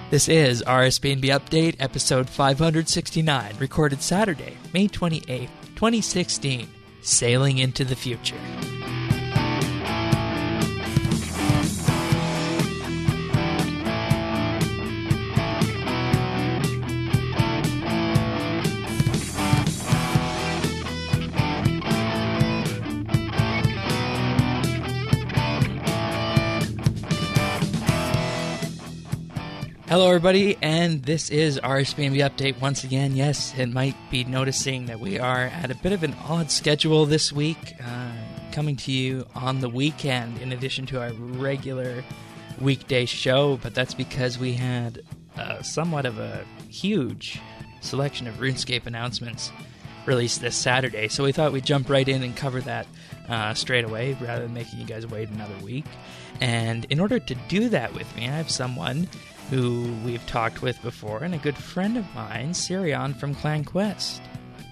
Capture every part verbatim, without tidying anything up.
This is R S B N B Update, episode five sixty-nine, recorded Saturday, May twenty-eighth, twenty sixteen, Sailing into the Future. Hello everybody, and this is R S B N B Update once again. Yes, it might be noticing that we are at a bit of an odd schedule this week, uh, coming to you on the weekend in addition to our regular weekday show, but that's because we had uh, somewhat of a huge selection of RuneScape announcements released this Saturday, so we thought we'd jump right in and cover that uh, straight away rather than making you guys wait another week. And in order to do that with me, I have someone who we've talked with before, and a good friend of mine, Sirion from Clan Quest.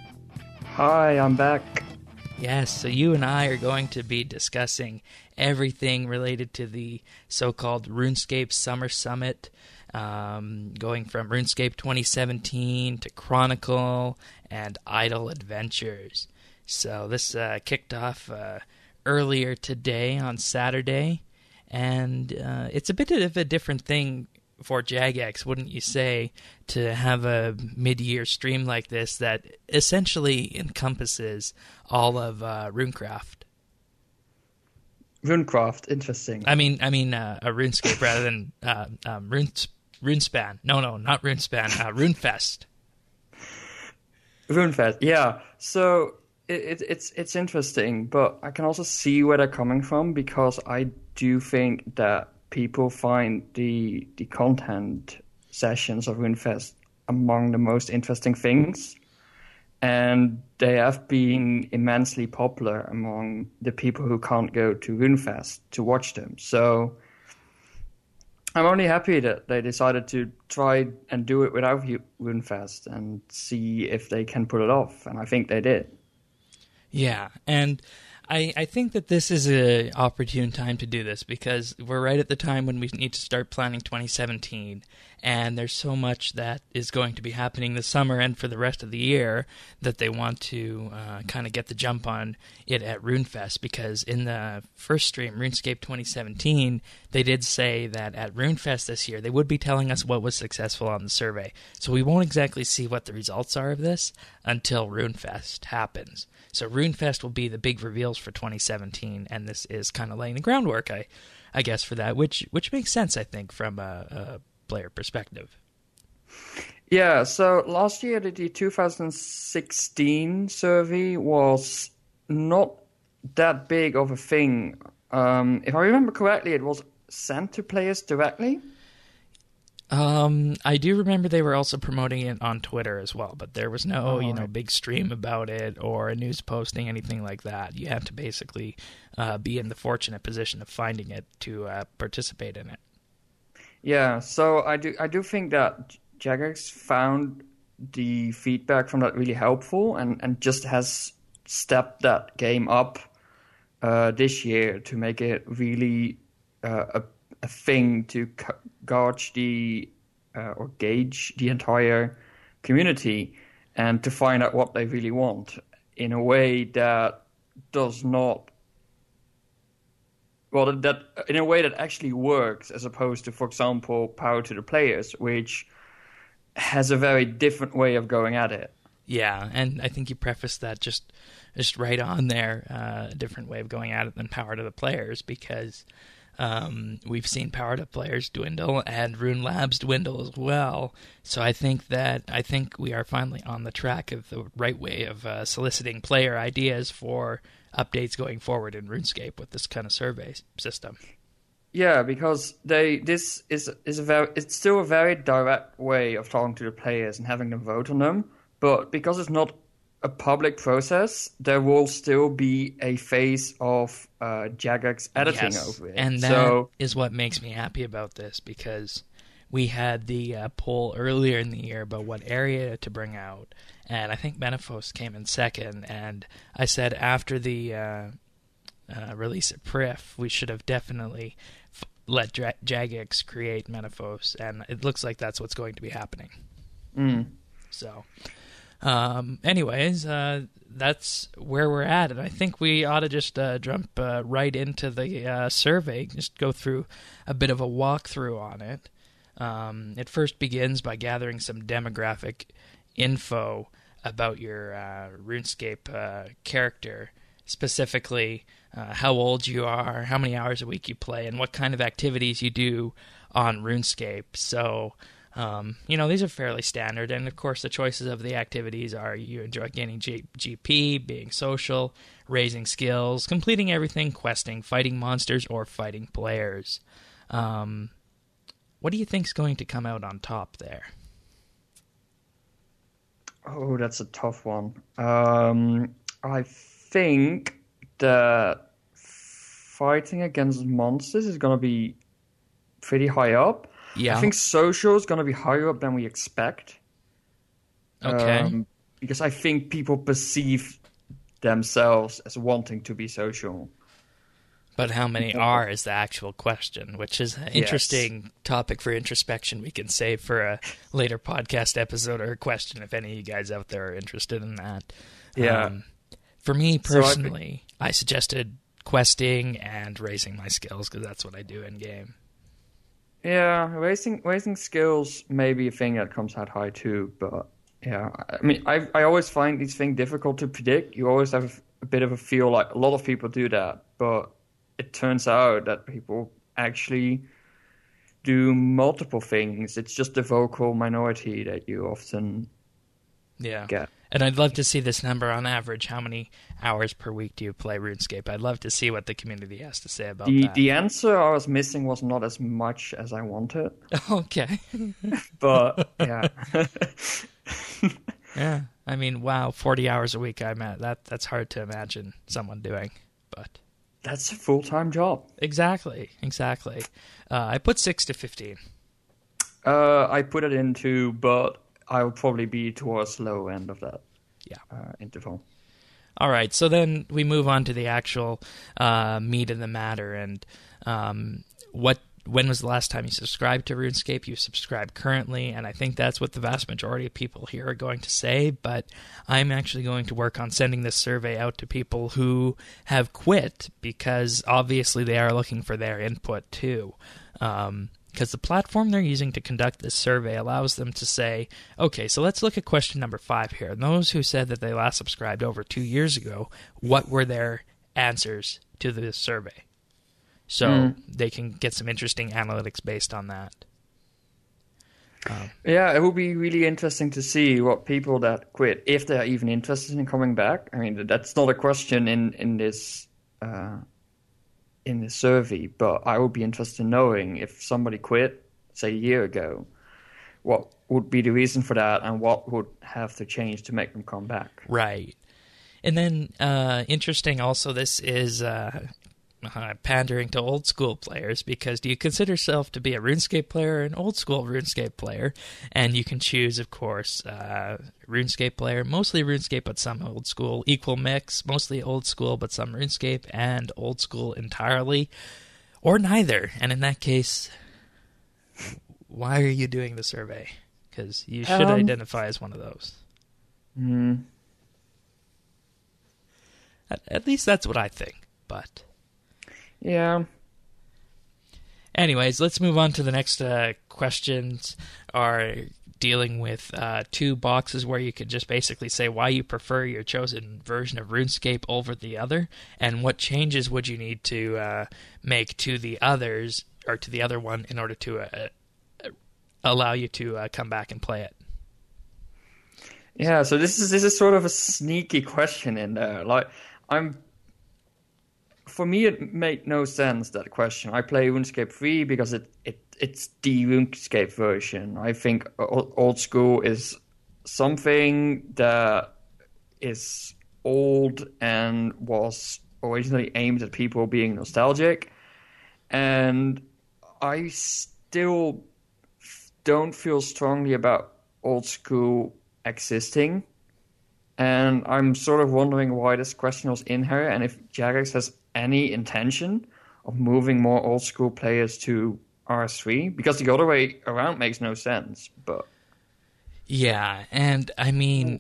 Hi, I'm back. Yes, so you and I are going to be discussing everything related to the so-called RuneScape Summer Summit, um, going from RuneScape twenty seventeen to Chronicle and Idle Adventures. So this uh, kicked off uh, earlier today on Saturday, and uh, it's a bit of a different thing for Jagex, wouldn't you say, to have a mid-year stream like this that essentially encompasses all of uh, RuneCraft? RuneCraft, interesting. I mean, I mean, uh, a RuneScape rather than uh, um, Rune RuneSpan. No, no, not RuneSpan. Uh, RuneFest. RuneFest, yeah. So it, it, it's it's interesting, but I can also see where they're coming from, because I do think that people find the the content sessions of RuneFest among the most interesting things, and they have been immensely popular among the people who can't go to RuneFest to watch them. So I'm only happy that they decided to try and do it without RuneFest and see if they can pull it off, and I think they did. Yeah, and I, I think that this is an opportune time to do this, because we're right at the time when we need to start planning twenty seventeen, and there's so much that is going to be happening this summer and for the rest of the year that they want to uh, kind of get the jump on it at RuneFest, because in the first stream, RuneScape twenty seventeen, they did say that at RuneFest this year, they would be telling us what was successful on the survey. So we won't exactly see what the results are of this until RuneFest happens. So RuneFest will be the big reveals for twenty seventeen, and this is kind of laying the groundwork, I, I guess, for that, which which makes sense, I think, from a, a player perspective. Yeah, so last year the two thousand sixteen survey was not that big of a thing. Um, if I remember correctly, it was sent to players directly. Um, I do remember they were also promoting it on Twitter as well, but there was no, oh, you know, right. big stream about it or a news posting, anything like that. You have to basically uh, be in the fortunate position of finding it to uh, participate in it. Yeah, so I do I do think that Jagex found the feedback from that really helpful, and, and just has stepped that game up uh, this year to make it really uh, a a thing to gauge the uh, or gauge the entire community and to find out what they really want in a way that does not well that, that in a way that actually works, as opposed to, for example, Power to the Players, which has a very different way of going at it. Yeah, and I think you prefaced that just just right on there, uh, a different way of going at it than Power to the Players, because Um, we've seen Powered Up players dwindle and Rune Labs dwindle as well. So I think that I think we are finally on the track of the right way of uh, soliciting player ideas for updates going forward in RuneScape with this kind of survey system. Yeah, because they this is is a very it's still a very direct way of talking to the players and having them vote on them. But because it's not a public process, there will still be a phase of uh, Jagex editing yes. over it. And that so, is what makes me happy about this, because we had the uh, poll earlier in the year about what area to bring out, and I think Menaphos came in second, and I said after the uh, uh, release at P R I F, we should have definitely f- let Dra- Jagex create Menaphos, and it looks like that's what's going to be happening. Mm. So, um, anyways, uh, that's where we're at, and I think we ought to just uh, jump uh, right into the uh, survey, just go through a bit of a walkthrough on it. Um, it first begins by gathering some demographic info about your uh, RuneScape uh, character, specifically uh, how old you are, how many hours a week you play, and what kind of activities you do on RuneScape. So, um, you know, these are fairly standard, and of course the choices of the activities are you enjoy gaining G- GP, being social, raising skills, completing everything, questing, fighting monsters, or fighting players. Um, what do you think's going to come out on top there? Oh, that's a tough one. Um, I think that fighting against monsters is going to be pretty high up. Yeah. I think social is going to be higher up than we expect. Okay. Um, because I think people perceive themselves as wanting to be social. But how many are is the actual question, which is an interesting Yes. topic for introspection we can save for a later podcast episode or a question if any of you guys out there are interested in that. Yeah. Um, for me So I personally, I, suggested questing and raising my skills because that's what I do in game. Yeah, raising raising skills may be a thing that comes out high too, but yeah, I mean, I I always find these things difficult to predict. You always have a bit of a feel like a lot of people do that, but it turns out that people actually do multiple things. It's just the vocal minority that you often Yeah. get. And I'd love to see this number on average. How many hours per week do you play RuneScape? I'd love to see what the community has to say about The that. the answer I was missing was not as much as I wanted, Okay. but yeah. Yeah. I mean, wow, forty hours a week. I'm at that. That's hard to imagine someone doing, but That's a full-time job. exactly, exactly. Uh, I put six to fifteen. Uh, I put it into, but I would probably be towards low end of that Yeah. uh, interval. All right. So then we move on to the actual uh, meat of the matter, and um, what. When was the last time you subscribed to RuneScape? You subscribe currently, and I think that's what the vast majority of people here are going to say, but I'm actually going to work on sending this survey out to people who have quit, because obviously they are looking for their input too. Um, because the platform they're using to conduct this survey allows them to say, okay, so let's look at question number five here. And those who said that they last subscribed over two years ago, what were their answers to this survey? So mm. they can get some interesting analytics based on that. Um, yeah, it will be really interesting to see what people that quit, if they're even interested in coming back. I mean, that's not a question in in this uh, in this survey, but I would be interested in knowing if somebody quit, say a year ago, what would be the reason for that, and what would have to change to make them come back. Right, and then uh, interesting. Also, this is. Uh, Uh, pandering to old school players, because do you consider yourself to be a RuneScape player or an old school RuneScape player? And you can choose, of course, uh, RuneScape player, mostly RuneScape but some old school, equal mix, mostly old school but some RuneScape, and old school entirely, or neither. And in that case, why are you doing the survey? Because you should um, identify as one of those. Mm. At, at least that's what I think, but... Yeah. Anyways, let's move on to the next uh, questions. Are dealing with uh, two boxes where you could just basically say why you prefer your chosen version of RuneScape over the other, and what changes would you need to uh, make to the others or to the other one in order to uh, allow you to uh, come back and play it. Yeah, so this is this is sort of a sneaky question in there. Like, I'm. For me, it made no sense, that question. I play RuneScape three because it, it it's the RuneScape version. I think old school is something that is old and was originally aimed at people being nostalgic. And I still don't feel strongly about old school existing. And I'm sort of wondering why this question was in here, and if Jagex has any intention of moving more old school players to R S three, because the other way around makes no sense. But yeah, and I mean,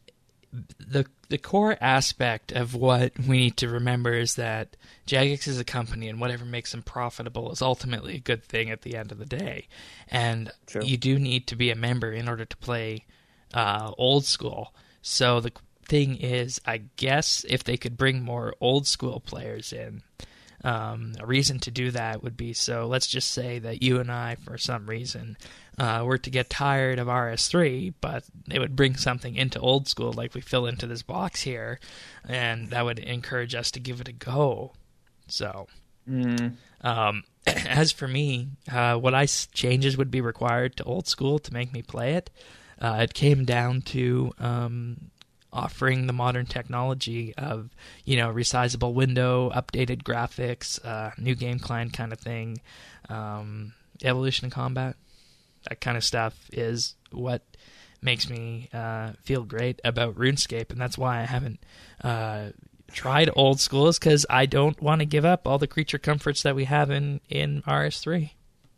the the core aspect of what we need to remember is that Jagex is a company, and whatever makes them profitable is ultimately a good thing at the end of the day. And True. You do need to be a member in order to play uh, old school. So the thing is, I guess if they could bring more old school players in, um, a reason to do that would be, so let's just say that you and I, for some reason, uh, were to get tired of R S three, but it would bring something into old school, like we fill into this box here, and that would encourage us to give it a go. So, mm. um, as for me, uh, what I changes would be required to old school to make me play it. Uh, it came down to um, offering the modern technology of, you know, resizable window, updated graphics, uh, new game client kind of thing, um, evolution in combat. That kind of stuff is what makes me uh, feel great about RuneScape, and that's why I haven't uh, tried old schools, because I don't want to give up all the creature comforts that we have in, in R S three.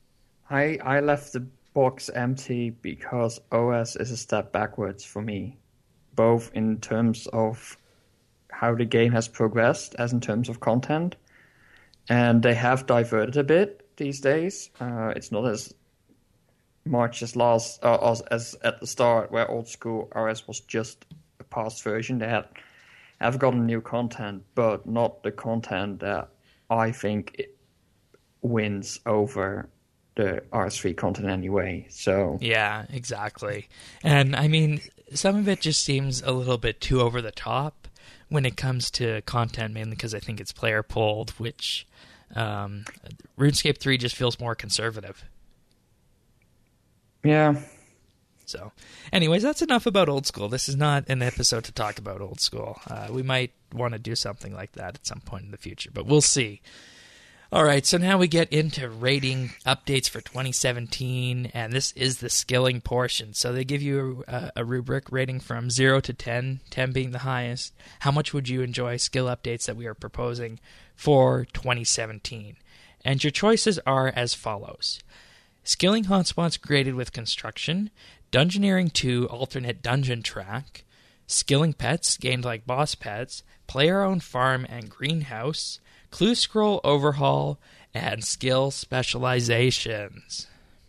I, I left the box empty because O S is a step backwards for me, both in terms of how the game has progressed as in terms of content, and they have diverted a bit these days. Uh, it's not as much as last uh, as, as at the start, where old school R S was just a past version. They had have gotten new content, but not the content that I think it wins over the R S three content anyway. So yeah, exactly. And I mean, some of it just seems a little bit too over the top when it comes to content, mainly because I think it's player pulled, which um, RuneScape three just feels more conservative. Yeah. So, anyways, that's enough about old school. This is not an episode to talk about old school. Uh, we might want to do something like that at some point in the future, but we'll see. All right, so now we get into rating updates for twenty seventeen, and this is the skilling portion. So they give you a, a rubric rating from zero to ten, ten being the highest. How much would you enjoy skill updates that we are proposing for twenty seventeen? And your choices are as follows. Skilling hotspots created with construction, Dungeoneering two alternate dungeon track, skilling pets gained like boss pets, player-owned farm and greenhouse, clue scroll overhaul, and skill specializations.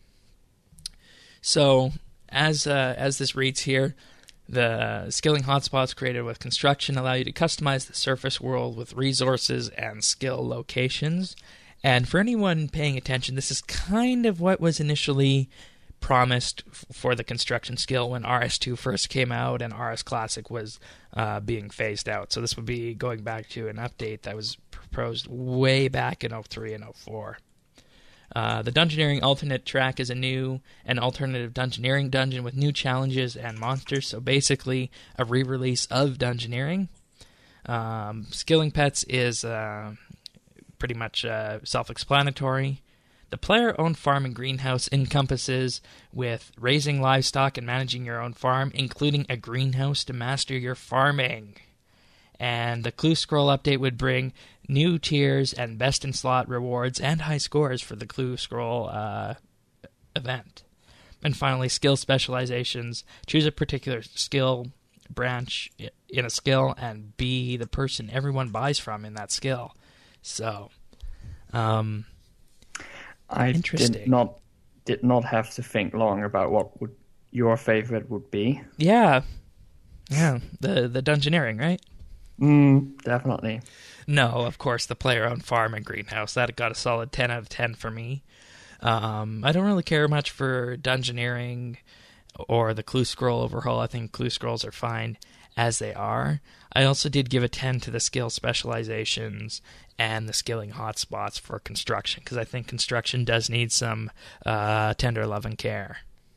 So, as uh, as this reads here, the skilling hotspots created with construction allow you to customize the surface world with resources and skill locations. And for anyone paying attention, this is kind of what was initially promised f- for the construction skill when R S two first came out and R S Classic was uh, being phased out. So this would be going back to an update that was proposed way back in oh three and oh four. Uh, the Dungeoneering alternate track is a new and alternative Dungeoneering dungeon with new challenges and monsters. So basically a re-release of Dungeoneering. Um, skilling pets is Uh, pretty much uh, self-explanatory. The player-owned farm and greenhouse encompasses with raising livestock and managing your own farm, including a greenhouse to master your farming. And the Clue Scroll update would bring new tiers and best-in-slot rewards and high scores for the Clue Scroll uh, event. And finally, skill specializations. Choose a particular skill branch in a skill and be the person everyone buys from in that skill. So, um, I did not did not have to think long about what would your favorite would be. Yeah, yeah, the the Dungeoneering, right? Mm, definitely. No, of course, the player-owned farm and greenhouse. That got a solid ten out of ten for me. Um, I don't really care much for Dungeoneering or the Clue Scroll overhaul. I think Clue Scrolls are fine as they are. I also did give a ten to the skill specializations and the skilling hotspots for construction, because I think construction does need some uh, tender love and care.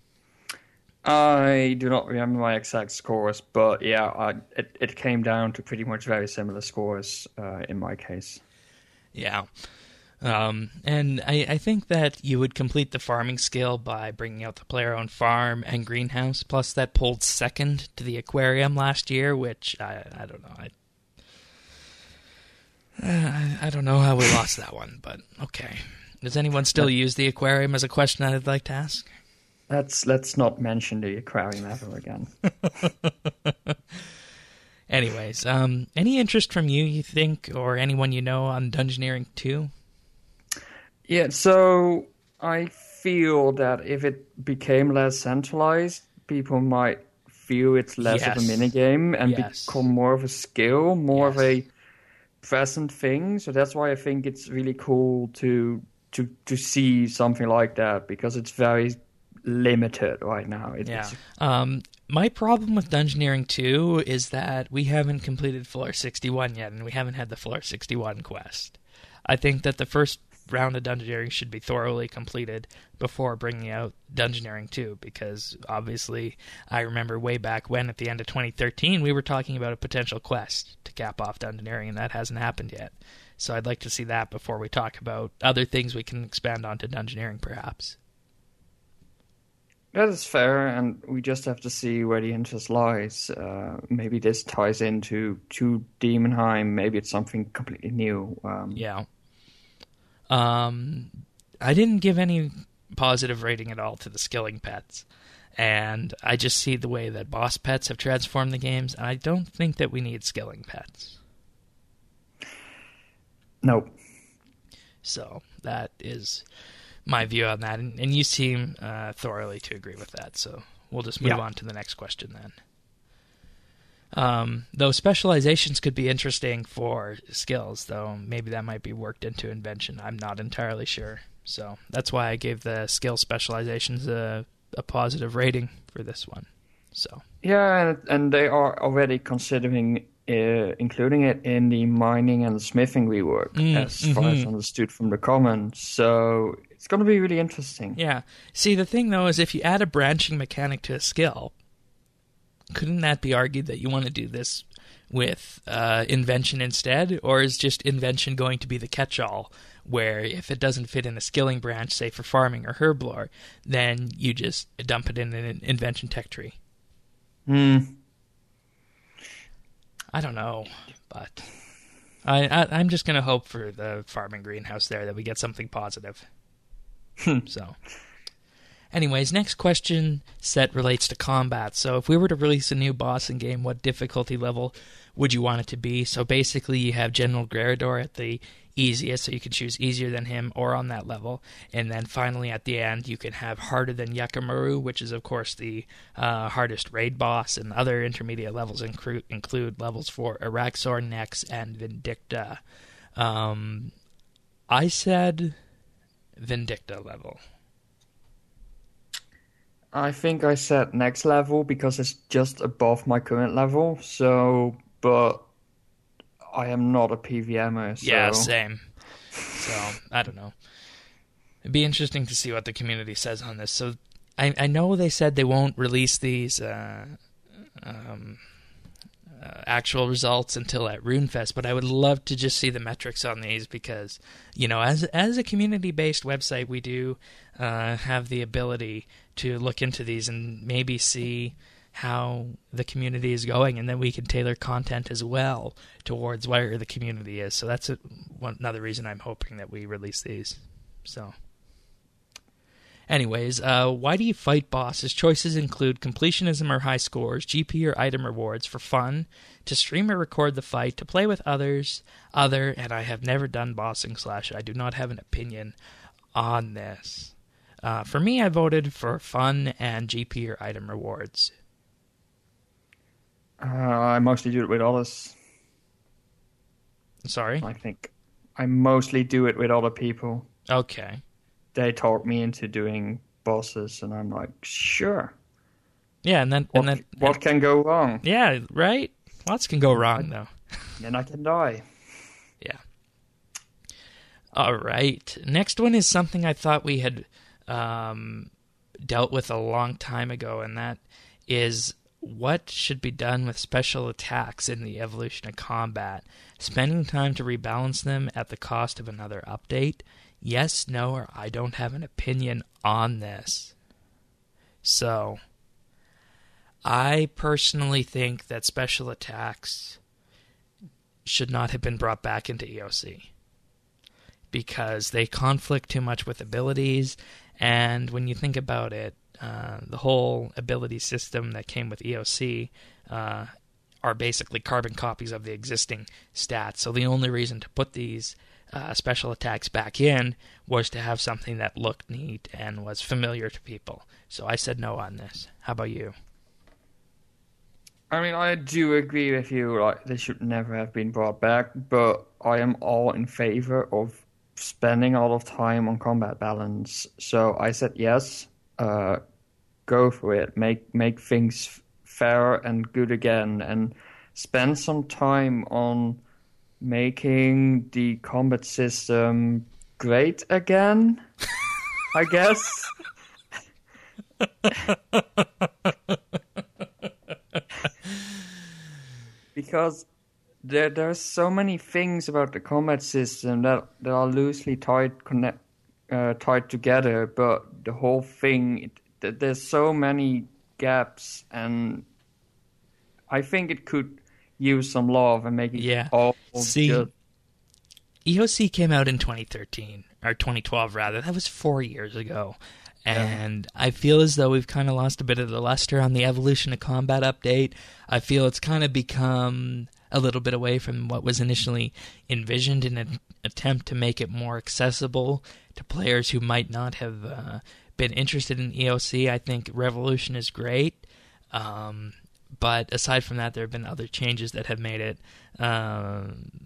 I do not remember my exact scores, but yeah, I, it, it came down to pretty much very similar scores uh, in my case. Yeah. Um, and I, I think that you would complete the farming skill by bringing out the player-owned farm and greenhouse, plus that pulled second to the aquarium last year, which I, I don't know. I, Uh, I, I don't know how we lost that one, but okay. Does anyone still use the aquarium as a question I'd like to ask? Let's let's not mention the aquarium ever again. Anyways, um, any interest from you, you think, or anyone you know on Dungeoneering two? Yeah, so I feel that if it became less centralized, people might feel it's less Yes. of a minigame and Yes. become more of a skill, more Yes. of a present thing. So that's why I think it's really cool to to to see something like that, because it's very limited right now. It, Yeah. It's, Um, my problem with Dungeoneering two is that we haven't completed Floor sixty-one yet, and we haven't had the Floor sixty-one quest. I think that the first round of Dungeoneering should be thoroughly completed before bringing out Dungeoneering two, because obviously I remember way back when, at the end of twenty thirteen, we were talking about a potential quest to cap off Dungeoneering, and that hasn't happened yet. So I'd like to see that before we talk about other things we can expand onto Dungeoneering, perhaps. that is fair, and we just have to see where the interest lies. Uh, maybe this ties into to Demonheim. Maybe it's something completely new. Um, Yeah. Um, I didn't give any positive rating at all to the skilling pets, and I just see the way that boss pets have transformed the games, and I don't think that we need skilling pets. No. So that is my view on that, and, and you seem uh, thoroughly to agree with that, so we'll just move Yeah. on to the next question then. Um, though specializations could be interesting for skills, though maybe that might be worked into invention. I'm not entirely sure. So that's why I gave the skill specializations a, a positive rating for this one. So Yeah, and, and they are already considering uh, including it in the mining and smithing rework, Mm, as far as mhm. understood from the comments. So it's going to be really interesting. yeah. See, the thing though is if you add a branching mechanic to a skill, couldn't that be argued that you want to do this with uh, invention instead? Or is just invention going to be the catch-all, where if it doesn't fit in a skilling branch, say for farming or herblore, then you just dump it in an invention tech tree? Hmm. I don't know, but I, I, I'm just going to hope for the farming greenhouse there that we get something positive. So... Anyways, next question set relates to combat. So if we were to release a new boss in game, what difficulty level would you want it to be? So basically you have General Grerador at the easiest, so you can choose easier than him or on that level. And then finally at the end you can have harder than Yakamaru, which is of course the uh, hardest raid boss, and other intermediate levels include, include levels for Araxor, Nex, and Vindicta. Um, I said Vindicta level. I think I said next level because it's just above my current level. So, but I am not a PVMer. So. Yeah, same. So, I don't know. It'd be interesting to see what the community says on this. So, I, I know they said they won't release these uh, um, uh, actual results until at RuneFest, but I would love to just see the metrics on these because, you know, as as a community-based website, we do uh, have the ability to look into these and maybe see how the community is going, and then we can tailor content as well towards where the community is. So that's a, one, another reason I'm hoping that we release these. So, anyways, uh, why do you fight bosses? Choices include completionism or high scores, G P or item rewards, for fun, to stream or record the fight, to play with others, other, and I have never done bossing slash I do not have an opinion on this. Uh, for me, I voted for fun and G P or item rewards. Uh, I mostly do it with others. Sorry? I think I mostly do it with other people. Okay. They talk me into doing bosses, and I'm like, sure. Yeah, and then... What, and then what can go wrong? Yeah, right? Lots can go wrong, though. Then I can die. Yeah. All right. Next one is something I thought we had um, dealt with a long time ago, and that is what should be done with special attacks in the evolution of combat. Spending time to rebalance them at the cost of another update? Yes, no, or I don't have an opinion on this. So, I personally think that special attacks should not have been brought back into E O C because they conflict too much with abilities. And when you think about it, uh, the whole ability system that came with E O C uh, are basically carbon copies of the existing stats. So the only reason to put these uh, special attacks back in was to have something that looked neat and was familiar to people. So I said no on this. How about you? I mean, I do agree with you. Like, they should never have been brought back, but I am all in favor of spending a lot of time on combat balance. So I said yes. Uh, go for it. Make make things fair and good again, and spend some time on making the combat system great again. I guess. Because there there's so many things about the combat system that, that are loosely tied connect uh, tied together, but the whole thing it, there's so many gaps, and I think it could use some love and make it yeah. all See, just... E O C came out in twenty thirteen or twenty twelve rather. That was four years ago. And I feel as though we've kind of lost a bit of the luster on the Evolution of Combat update. I feel it's kind of become a little bit away from what was initially envisioned in an attempt to make it more accessible to players who might not have uh, been interested in E O C. I think Revolution is great. Um, but aside from that, there have been other changes that have made it uh,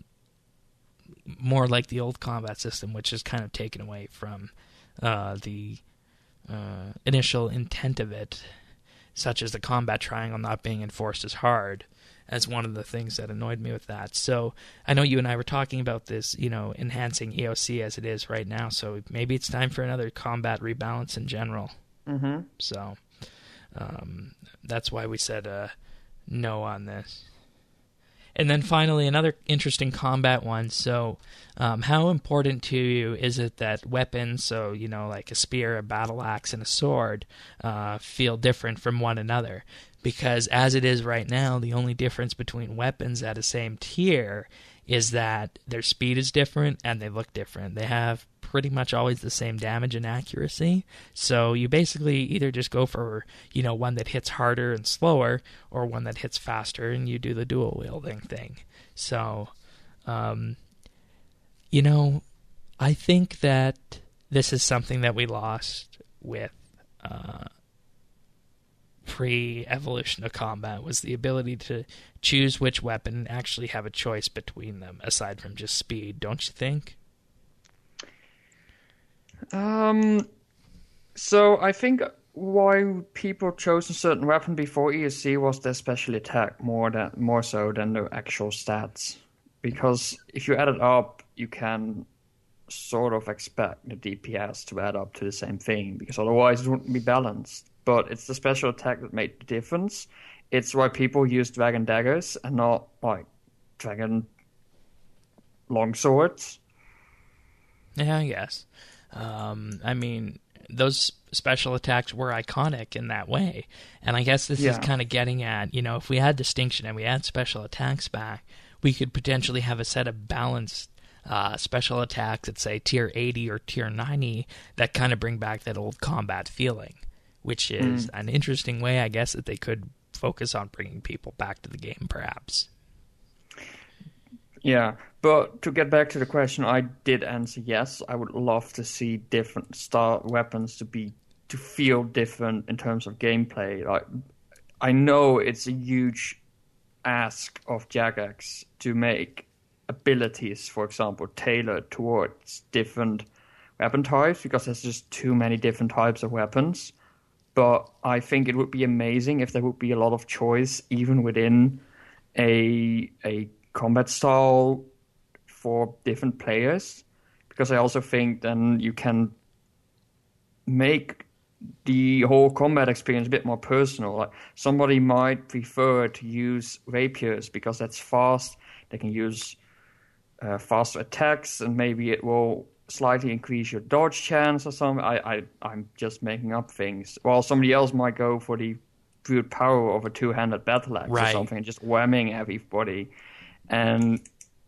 more like the old combat system, which is kind of taken away from uh, the... Uh, initial intent of it, such as the combat triangle not being enforced as hard, as one of the things that annoyed me with that. So I know you and I were talking about this, you know, enhancing E O C as it is right now, so maybe it's time for another combat rebalance in general. Mm-hmm. So um, that's why we said uh, no on this. And then finally, another interesting combat one. So, um, how important to you is it that weapons, so, you know, like a spear, a battle axe, and a sword, uh, feel different from one another? Because as it is right now, the only difference between weapons at a same tier is that their speed is different and they look different. They have pretty much always the same damage and accuracy. So you basically either just go for, you know, one that hits harder and slower, or one that hits faster, and you do the dual wielding thing. So, um, you know, I think that this is something that we lost with uh, pre-Evolution of Combat, was the ability to choose which weapon and actually have a choice between them, aside from just speed, don't you think? Um, so I think why people chose a certain weapon before E O C was their special attack more than more so than the actual stats. Because if you add it up, you can sort of expect the D P S to add up to the same thing, because otherwise it wouldn't be balanced. But it's the special attack that made the difference. It's why people use dragon daggers and not like dragon longswords. Yeah, I guess. Um, I mean, those special attacks were iconic in that way. And I guess this yeah. is kind of getting at, you know, if we had distinction and we had special attacks back, we could potentially have a set of balanced uh, special attacks at, say, tier eighty or tier ninety that kind of bring back that old combat feeling, which is mm. an interesting way, I guess, that they could focus on bringing people back to the game, perhaps. Yeah, but to get back to the question, I did answer yes. I would love to see different style weapons to be to feel different in terms of gameplay. Like, I know it's a huge ask of Jagex to make abilities, for example, tailored towards different weapon types, because there's just too many different types of weapons. But I think it would be amazing if there would be a lot of choice even within a a combat style for different players, because I also think then you can make the whole combat experience a bit more personal. Like, somebody might prefer to use rapiers because that's fast. They can use uh, faster attacks, and maybe it will slightly increase your dodge chance or something. I, I, I'm just making up things. While somebody else might go for the brute power of a two-handed battle axe right. or something, and just whamming everybody. And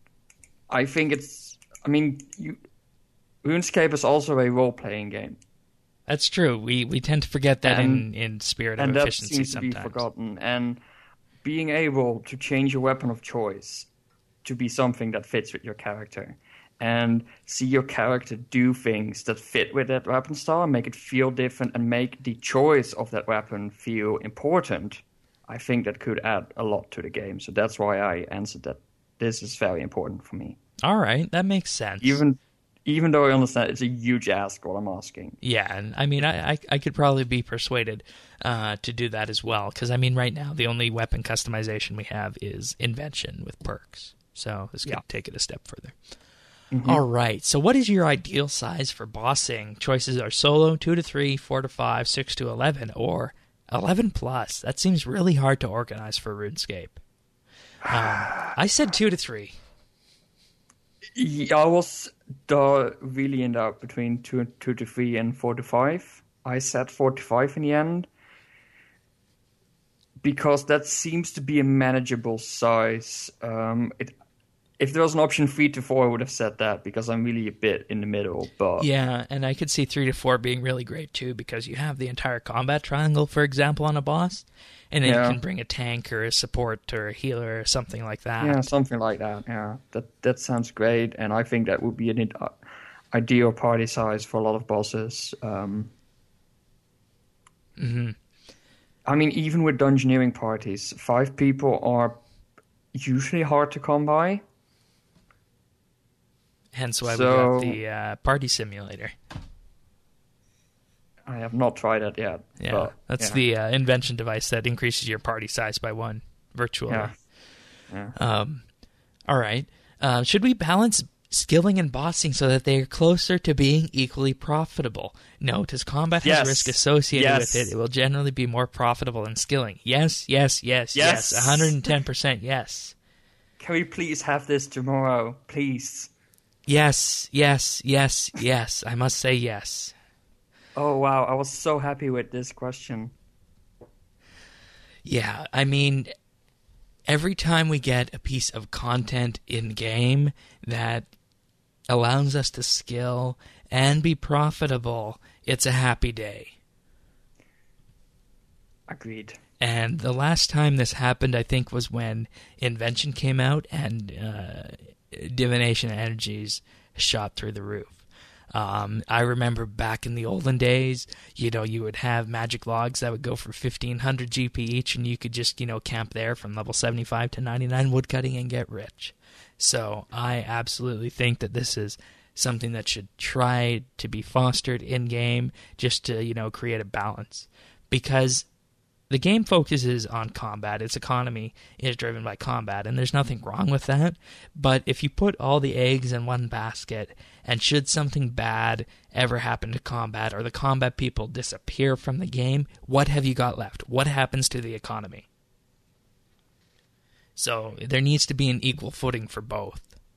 I think it's. I mean, you, RuneScape is also a role-playing game. That's true. We we tend to forget that and, in, in spirit of and efficiency that seems sometimes. to be forgotten. And being able to change your weapon of choice to be something that fits with your character, and see your character do things that fit with that weapon style, make it feel different, and make the choice of that weapon feel important, I think that could add a lot to the game. So that's why I answered that this is very important for me. All right, that makes sense. Even even though I understand it's a huge ask what I'm asking. Yeah, and I mean, I, I, I could probably be persuaded uh, to do that as well, because I mean, right now, the only weapon customization we have is Invention with perks. So this could yeah. take it a step further. Mm-hmm. All right. So what is your ideal size for bossing? Choices are solo, two to three, four to five, six to eleven, or eleven plus. That seems really hard to organize for RuneScape. Um, I said two to three. Yeah, I was uh, really in doubt between two, two to three and four to five. I said four to five in the end because that seems to be a manageable size. Um, it. If there was an option three to four, I would have said that because I'm really a bit in the middle. But yeah, and I could see three to four being really great too because you have the entire combat triangle, for example, on a boss, and then yeah. you can bring a tank or a support or a healer or something like that. Yeah, something like that. Yeah, that that sounds great, and I think that would be an ideal party size for a lot of bosses. Um, mm-hmm. I mean, even with dungeoneering parties, five people are usually hard to come by. Hence why so, we got the uh, party simulator. I have not tried that yet. Yeah, but, that's yeah. the uh, invention device that increases your party size by one virtually. Yeah. yeah. Um, all right. Uh, should we balance skilling and bossing so that they are closer to being equally profitable? Note, as combat yes. has risk associated yes. with it, it will generally be more profitable than skilling. Yes, yes, yes, yes. yes. one hundred ten percent yes. Can we please have this tomorrow? Please. Yes, yes, yes, yes. I must say yes. Oh, wow. I was so happy with this question. Yeah, I mean, every time we get a piece of content in-game that allows us to skill and be profitable, it's a happy day. Agreed. And the last time this happened, I think, was when Invention came out and uh, Divination Energies shot through the roof. Um, I remember back in the olden days, you know, you would have magic logs that would go for fifteen hundred G P each, and you could just, you know, camp there from level seventy-five to ninety-nine woodcutting and get rich. So I absolutely think that this is something that should try to be fostered in-game just to, you know, create a balance. Because the game focuses on combat. Its economy is driven by combat, and there's nothing wrong with that. But if you put all the eggs in one basket, and should something bad ever happen to combat, or the combat people disappear from the game, what have you got left? What happens to the economy? So there needs to be an equal footing for both.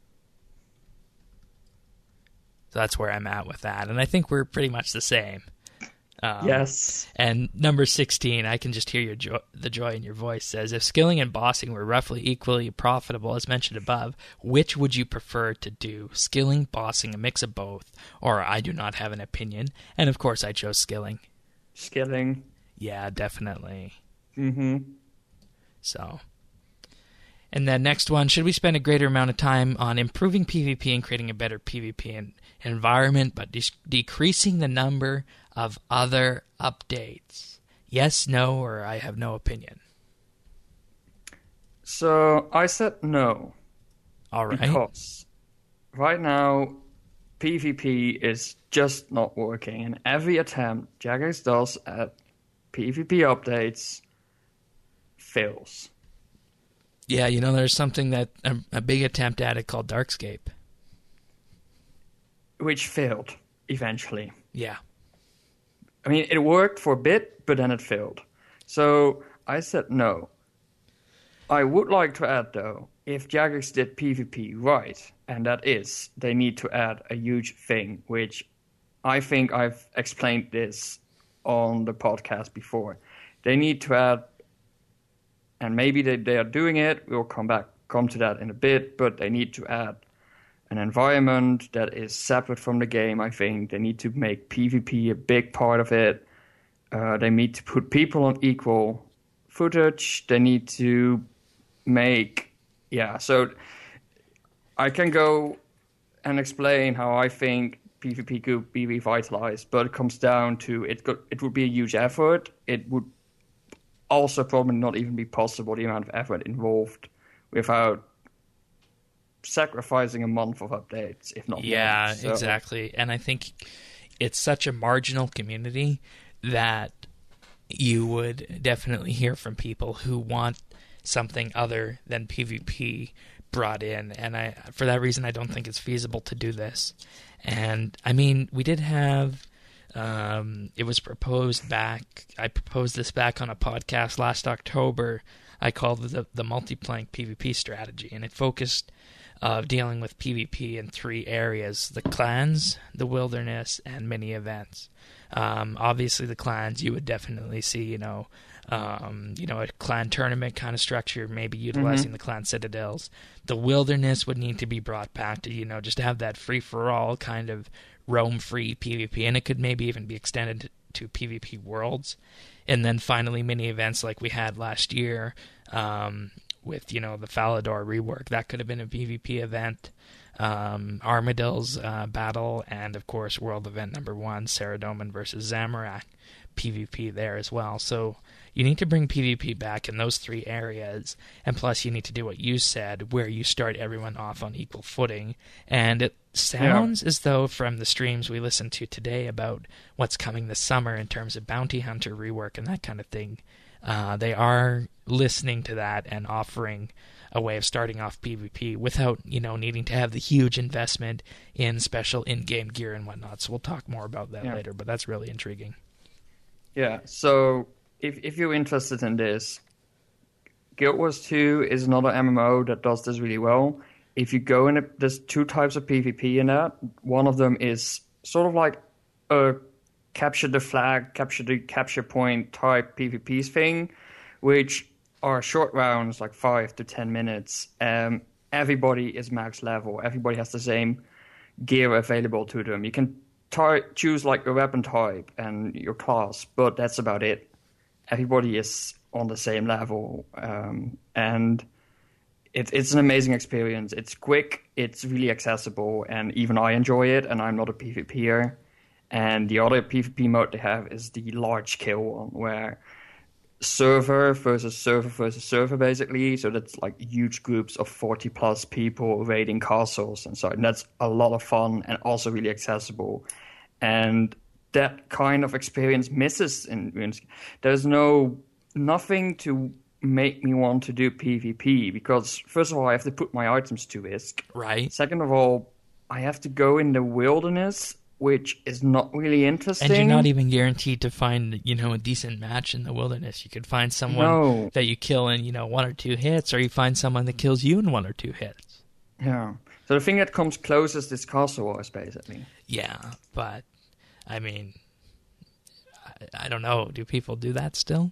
So that's where I'm at with that. And I think we're pretty much the same. Um, yes. And number sixteen, I can just hear your jo- the joy in your voice, says, if skilling and bossing were roughly equally profitable as mentioned above, which would you prefer to do? Skilling, bossing, a mix of both, or I do not have an opinion. And of course I chose skilling. Skilling. Yeah, definitely. Mm-hmm. So... And then next one, should we spend a greater amount of time on improving PvP and creating a better PvP in- environment, but de- decreasing the number of other updates? Yes, no, or I have no opinion. So I said no. All right. Because right now, PvP is just not working, and every attempt Jagex does at PvP updates fails. Yeah, you know, there's something that a, a big attempt at it called Darkscape. Which failed, eventually. Yeah. I mean, it worked for a bit, but then it failed. So I said no. I would like to add, though, if Jagex did PvP right, and that is, they need to add a huge thing, which I think I've explained this on the podcast before. They need to add, and maybe they, they are doing it, we'll come back, come to that in a bit, but they need to add an environment that is separate from the game, I think. They need to make PvP a big part of it. Uh, they need to put people on equal footage. They need to make... Yeah, so I can go and explain how I think PvP could be revitalized, but it comes down to it, could, it would be a huge effort. It would also probably not even be possible, the amount of effort involved, without sacrificing a month of updates, if not yeah, more. So, exactly. And I think it's such a marginal community that you would definitely hear from people who want something other than PvP brought in, and I, for that reason, I don't think it's feasible to do this. And I mean, we did have, um, it was proposed back, I proposed this back on a podcast last October. I called it the, the multi-plank PvP strategy, and it focused of uh, dealing with PvP in three areas: the clans, the wilderness, and mini events. Um, obviously, the clans, you would definitely see, you know, um, you know, a clan tournament kind of structure, maybe utilizing mm-hmm. the clan citadels. The wilderness would need to be brought back to, you know, just have that free-for-all kind of roam-free PvP, and it could maybe even be extended to, to PvP worlds. And then finally, mini events like we had last year, um, with, you know, the Falador rework. That could have been a PvP event. Um, Armadyl's uh, battle, and of course world event number one, Saradomin versus Zamorak, PvP there as well. So you need to bring PvP back in those three areas, and plus you need to do what you said, where you start everyone off on equal footing. And it sounds yeah. as though from the streams we listened to today about what's coming this summer in terms of Bounty Hunter rework and that kind of thing, uh, they are listening to that and offering a way of starting off PvP without, you know, needing to have the huge investment in special in-game gear and whatnot. So we'll talk more about that yeah. later, but that's really intriguing. Yeah, so if if you're interested in this, Guild Wars two is another M M O that does this really well. If you go in, a, there's two types of PvP in that. One of them is sort of like a capture the flag, capture the capture point type PvP thing, which are short rounds, like five to ten minutes. Um, everybody is max level. Everybody has the same gear available to them. You can ty- choose like a weapon type and your class, but that's about it. Everybody is on the same level, um, and it, it's an amazing experience. It's quick, it's really accessible, and even I enjoy it, and I'm not a PvPer. And the other PvP mode they have is the large kill one, where server versus server versus server, basically. So that's like huge groups of forty plus people raiding castles and so on. And that's a lot of fun and also really accessible. And that kind of experience misses in RuneScape. There's no nothing to make me want to do PvP, because first of all, I have to put my items to risk. Right. Second of all, I have to go in the wilderness, which is not really interesting. And you're not even guaranteed to find, you know, a decent match in the wilderness. You could find someone no. that you kill in, you know, one or two hits, or you find someone that kills you in one or two hits. Yeah. So the thing that comes closest is Castle Wars, basically. Yeah, but, I mean, I, I don't know. Do people do that still?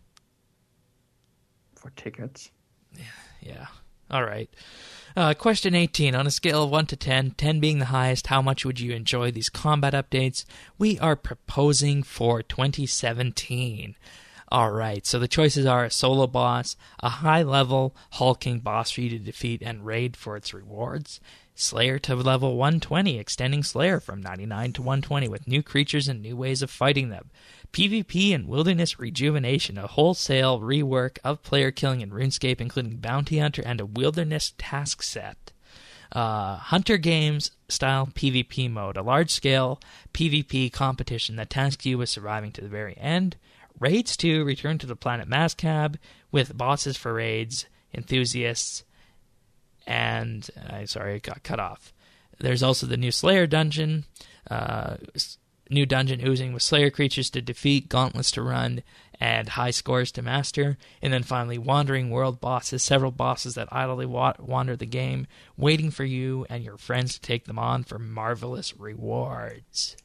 For tickets. Yeah. Yeah. All right. Uh, question eighteen. On a scale of one to ten, ten being the highest, how much would you enjoy these combat updates? We are proposing for twenty seventeen. All right, so the choices are a solo boss, a high-level hulking boss for you to defeat and raid for its rewards, Slayer to level one twenty, extending Slayer from ninety-nine to one twenty with new creatures and new ways of fighting them, PvP and Wilderness Rejuvenation, a wholesale rework of player killing in RuneScape, including Bounty Hunter and a Wilderness task set. Uh, Hunter Games style PvP mode, a large-scale PvP competition that tasks you with surviving to the very end. Raids two, return to the planet Mascab with bosses for raids, enthusiasts, and... Uh, sorry, it got cut off. There's also the new Slayer dungeon, uh... new dungeon oozing with Slayer creatures to defeat, gauntlets to run, and high scores to master. And then finally, wandering world bosses, several bosses that idly wa- wander the game, waiting for you and your friends to take them on for marvelous rewards.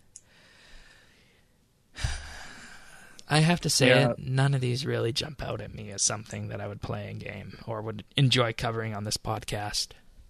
I have to say, yeah. it, none of these really jump out at me as something that I would play in game or would enjoy covering on this podcast.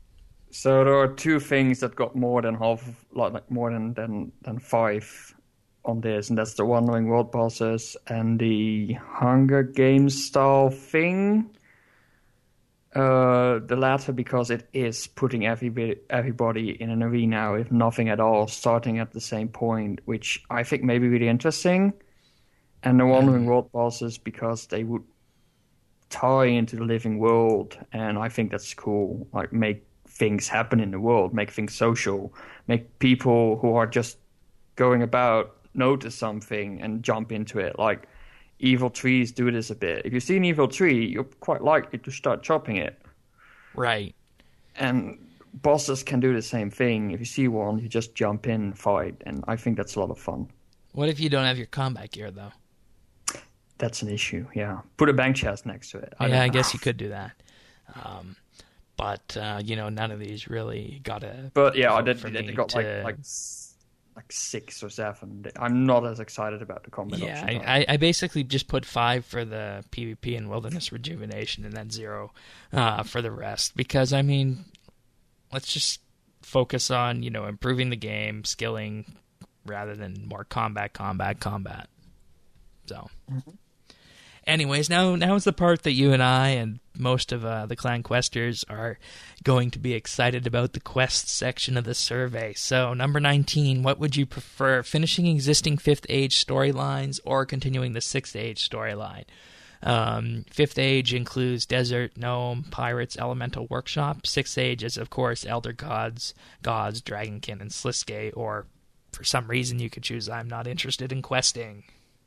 So there are two things that got more than half, like, like more than, than than five on this, and that's the Wandering World bosses and the Hunger Games style thing. Uh, the latter because it is putting every everybody in an arena with nothing at all, starting at the same point, which I think may be really interesting. And the Wandering Mm. World bosses because they would tie into the living world, and I think that's cool. Like, make things happen in the world, make things social, make people who are just going about notice something and jump into it. Like, evil trees do this a bit. If you see an evil tree, you're quite likely to start chopping it. Right. And bosses can do the same thing. If you see one, you just jump in and fight, and I think that's a lot of fun. What if you don't have your combat gear, though? That's an issue, yeah. Put a bank chest next to it. I yeah, I guess you could do that. Um, but, uh, you know, none of these really got a... But, yeah, I did, for they me got to... like, like like six or seven. I'm not as excited about the combat Yeah, option. I, I basically just put five for the PvP and Wilderness Rejuvenation and then zero uh, for the rest. Because, I mean, let's just focus on, you know, improving the game, skilling, rather than more combat, combat, combat. So... Mm-hmm. Anyways, now now is the part that you and I and most of uh, the Clan Questers are going to be excited about, the quest section of the survey. So, number nineteen, what would you prefer, finishing existing Fifth Age storylines or continuing the Sixth Age storyline? Um, Fifth Age includes Desert, Gnome, Pirates, Elemental Workshop. Sixth Age is, of course, Elder Gods, Gods, Dragonkin, and Sliske, or for some reason you could choose I'm not interested in questing.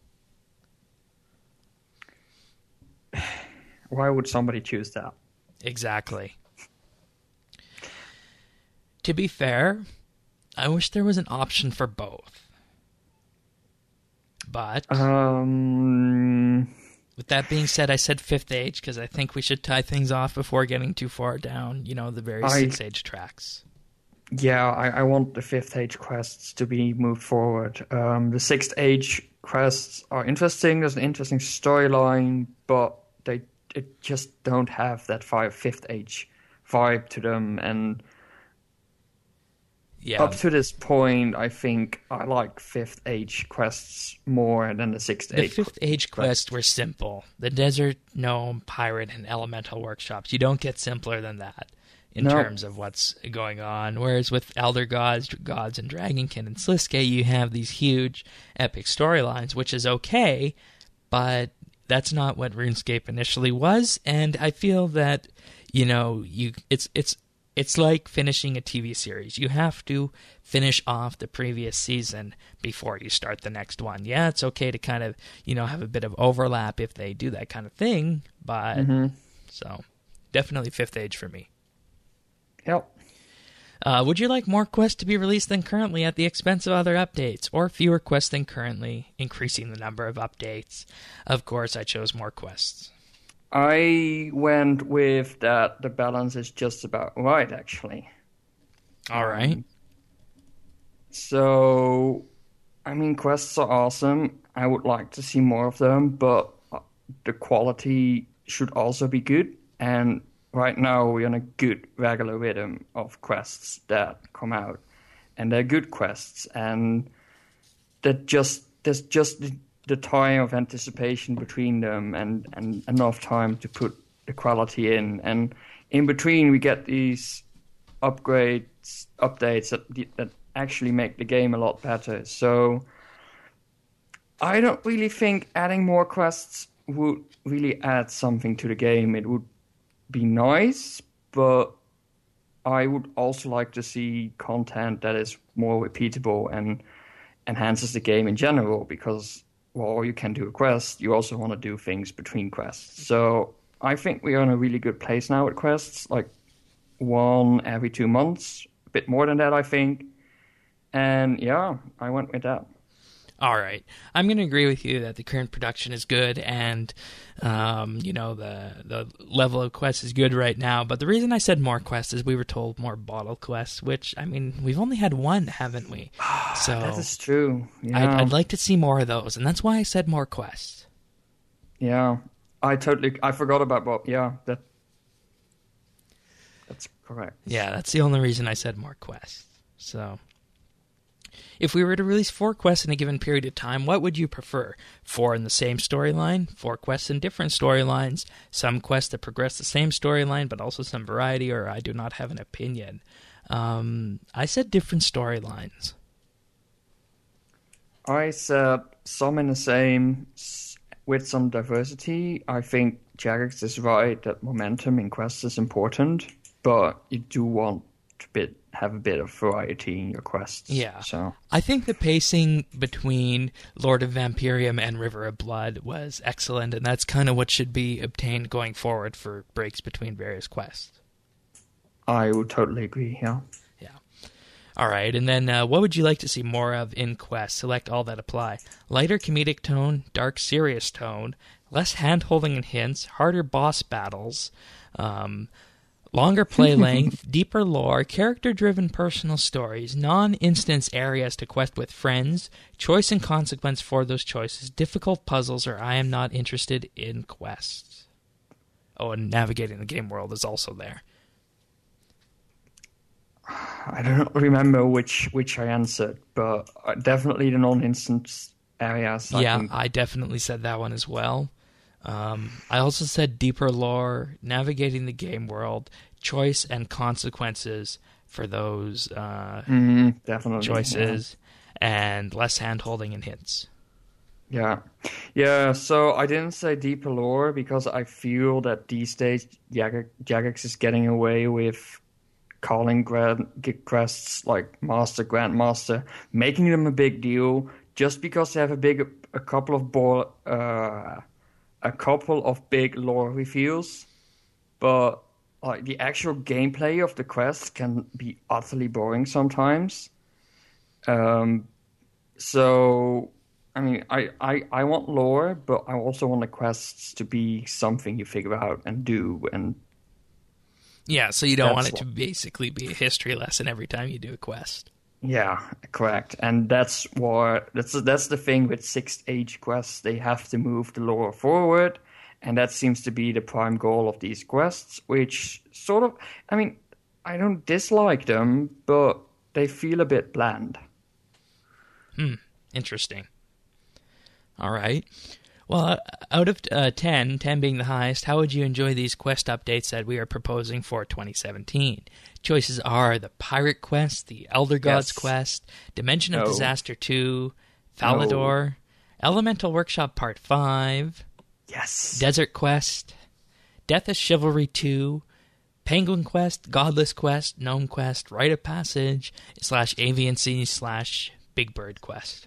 Why would somebody choose that? Exactly. To be fair, I wish there was an option for both. But, um, with that being said, I said Fifth Age because I think we should tie things off before getting too far down, you know, the very I, Sixth Age tracks. Yeah, I, I want the Fifth Age quests to be moved forward. Um, the Sixth Age quests are interesting. There's an interesting storyline, but they it just don't have that five, Fifth Age vibe to them. And yeah. up to this point, I think I like Fifth Age quests more than the Sixth the Age. The Fifth Age quests were simple. The Desert, Gnome, Pirate, and Elemental Workshops. You don't get simpler than that in no. terms of what's going on. Whereas with Elder Gods, Gods, and Dragonkin and Sliske, you have these huge epic storylines, which is okay, but that's not what RuneScape initially was, and I feel that, you know, you it's it's it's like finishing a T V series. You have to finish off the previous season before you start the next one. Yeah, it's okay to kind of, you know, have a bit of overlap if they do that kind of thing, but mm-hmm. so definitely Fifth Age for me. Yep. Uh, would you like more quests to be released than currently at the expense of other updates, or fewer quests than currently, increasing the number of updates? Of course, I chose more quests. I went with that the balance is just about right, actually. All right. Um, so, I mean, quests are awesome. I would like to see more of them, but the quality should also be good. And right now, we're on a good regular rhythm of quests that come out, and they're good quests, and that just there's just the, the time of anticipation between them, and, and enough time to put the quality in, and in between we get these upgrades, updates that that actually make the game a lot better. So I don't really think adding more quests would really add something to the game. It would be nice, but I would also like to see content that is more repeatable and enhances the game in general, because while you can do a quest, you also want to do things between quests. So I think we are in a really good place now with quests, like one every two months, a bit more than that, I think. And yeah, I went with that. All right. I'm going to agree with you that the current production is good, and, um, you know, the the level of quests is good right now. But the reason I said more quests is we were told more bottle quests, which, I mean, we've only had one, haven't we? So that is true. Yeah. I'd, I'd like to see more of those, and that's why I said more quests. Yeah. I totally, I forgot about Bob. Yeah, that That's correct. Yeah, that's the only reason I said more quests. So, if we were to release four quests in a given period of time, what would you prefer? Four in the same storyline? Four quests in different storylines? Some quests that progress the same storyline, but also some variety, or I do not have an opinion? Um, I said different storylines. I said some in the same with some diversity. I think Jagex is right that momentum in quests is important, but you do want to bit, have a bit of variety in your quests. Yeah. So I think the pacing between Lord of Vampirium and River of Blood was excellent, and that's kind of what should be obtained going forward for breaks between various quests. I would totally agree, yeah. Yeah. All right, and then uh, what would you like to see more of in quests? Select all that apply. Lighter comedic tone, dark serious tone, less hand-holding and hints, harder boss battles, um, longer play length, deeper lore, character-driven personal stories, non-instance areas to quest with friends, choice and consequence for those choices, difficult puzzles, or I am not interested in quests. Oh, and navigating the game world is also there. I don't remember which which I answered, but definitely the non-instance areas. I yeah, think. I definitely said that one as well. Um, I also said deeper lore, navigating the game world, choice and consequences for those uh, mm, definitely choices, yeah. And less hand-holding and hints. Yeah. Yeah, so I didn't say deeper lore because I feel that these days Jag- Jagex is getting away with calling grand quests like Master, Grandmaster, making them a big deal just because they have a big, a couple of bo- uh, a couple of big lore reveals, but like the actual gameplay of the quests can be utterly boring sometimes. Um, so I mean, I, I, I want lore, but I also want the quests to be something you figure out and do and. Yeah, so you don't That's want it to what- basically be a history lesson every time you do a quest. Yeah, correct. And that's what that's that's the thing with sixth age quests. They have to move the lore forward, and that seems to be the prime goal of these quests, which sort of I mean, I don't dislike them, but they feel a bit bland. Hmm, interesting. All right. Well, out of uh, ten, ten being the highest, how would you enjoy these quest updates that we are proposing for twenty seventeen? Choices are the Pirate Quest, the Elder Gods Yes. Quest, Dimension of No. Disaster two, Falador, Elemental Workshop Part five, Yes. Desert Quest, Death of Chivalry two, Penguin Quest, Godless Quest, Gnome Quest, Rite of Passage, slash Avian Sea slash Big Bird Quest.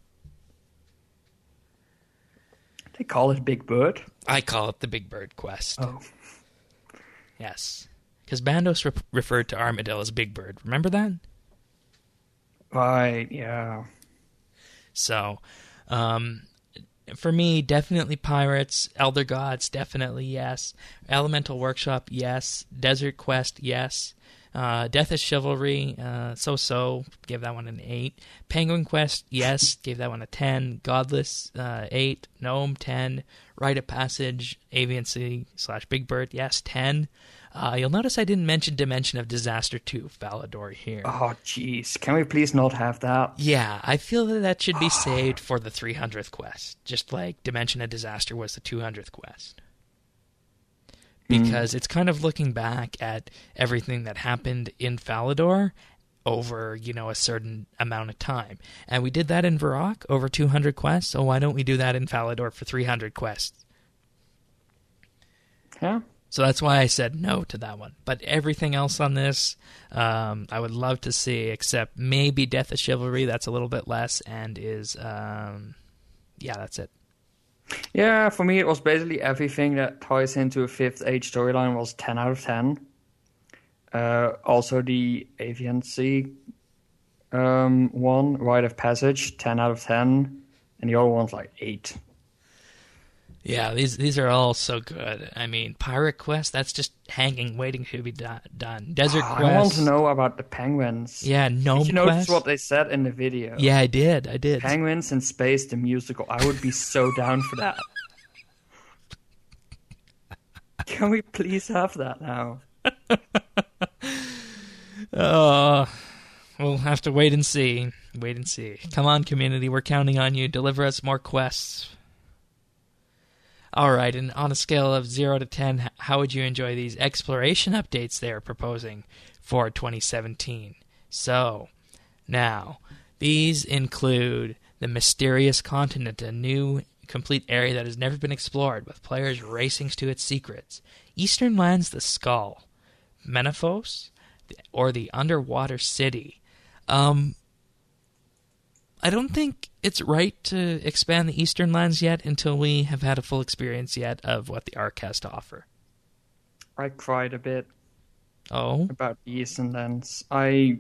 They call it Big Bird. I call it the Big Bird Quest. Oh. Yes. Because Bandos re- referred to Armadillo as Big Bird. Remember that? Right, yeah. So, um, for me, definitely Pirates. Elder Gods, definitely yes. Elemental Workshop, yes. Desert Quest, yes. Uh, Death of Chivalry, uh, so-so, gave that one an eight. Penguin Quest, yes, gave that one a ten. Godless, uh, eight. Gnome, ten. Rite of Passage, Avian Sea slash Big Bird, yes, ten. Uh, you'll notice I didn't mention Dimension of Disaster two, Falador, here. Oh, jeez. Can we please not have that? Yeah, I feel that that should be saved for the three hundredth quest, just like Dimension of Disaster was the two hundredth quest. Because mm. it's kind of looking back at everything that happened in Falador over, you know, a certain amount of time. And we did that in Varrock, over two hundred quests, so why don't we do that in Falador for three hundred quests? Yeah. So that's why I said no to that one. But everything else on this, um, I would love to see, except maybe Death of Chivalry, that's a little bit less, and is, um, yeah, that's it. Yeah, for me it was basically everything that ties into a fifth age storyline was ten out of ten. Uh, also the Avian Sea um, one, Rite of Passage, ten out of ten, and the other one's like eight. Yeah, these these are all so good. I mean, Pirate Quest, that's just hanging, waiting to be do- done. Desert Oh, Quest. I want to know about the penguins. Yeah, Gnome Did you notice Quest. what they said in the video? Yeah, I did. I did. Penguins in Space, the musical. I would be so down for that. Can we please have that now? Uh, we'll have to wait and see. Wait and see. Come on, community. We're counting on you. Deliver us more quests. All right, and on a scale of zero to ten, how would you enjoy these exploration updates they're proposing for twenty seventeen? So, now, these include the Mysterious Continent, a new complete area that has never been explored, with players racing to its secrets. Eastern Lands, the Skull. Menaphos, or the Underwater City. Um... I don't think it's right to expand the Eastern Lands yet until we have had a full experience yet of what the Ark has to offer. I cried a bit. Oh? About the Eastern Lands. I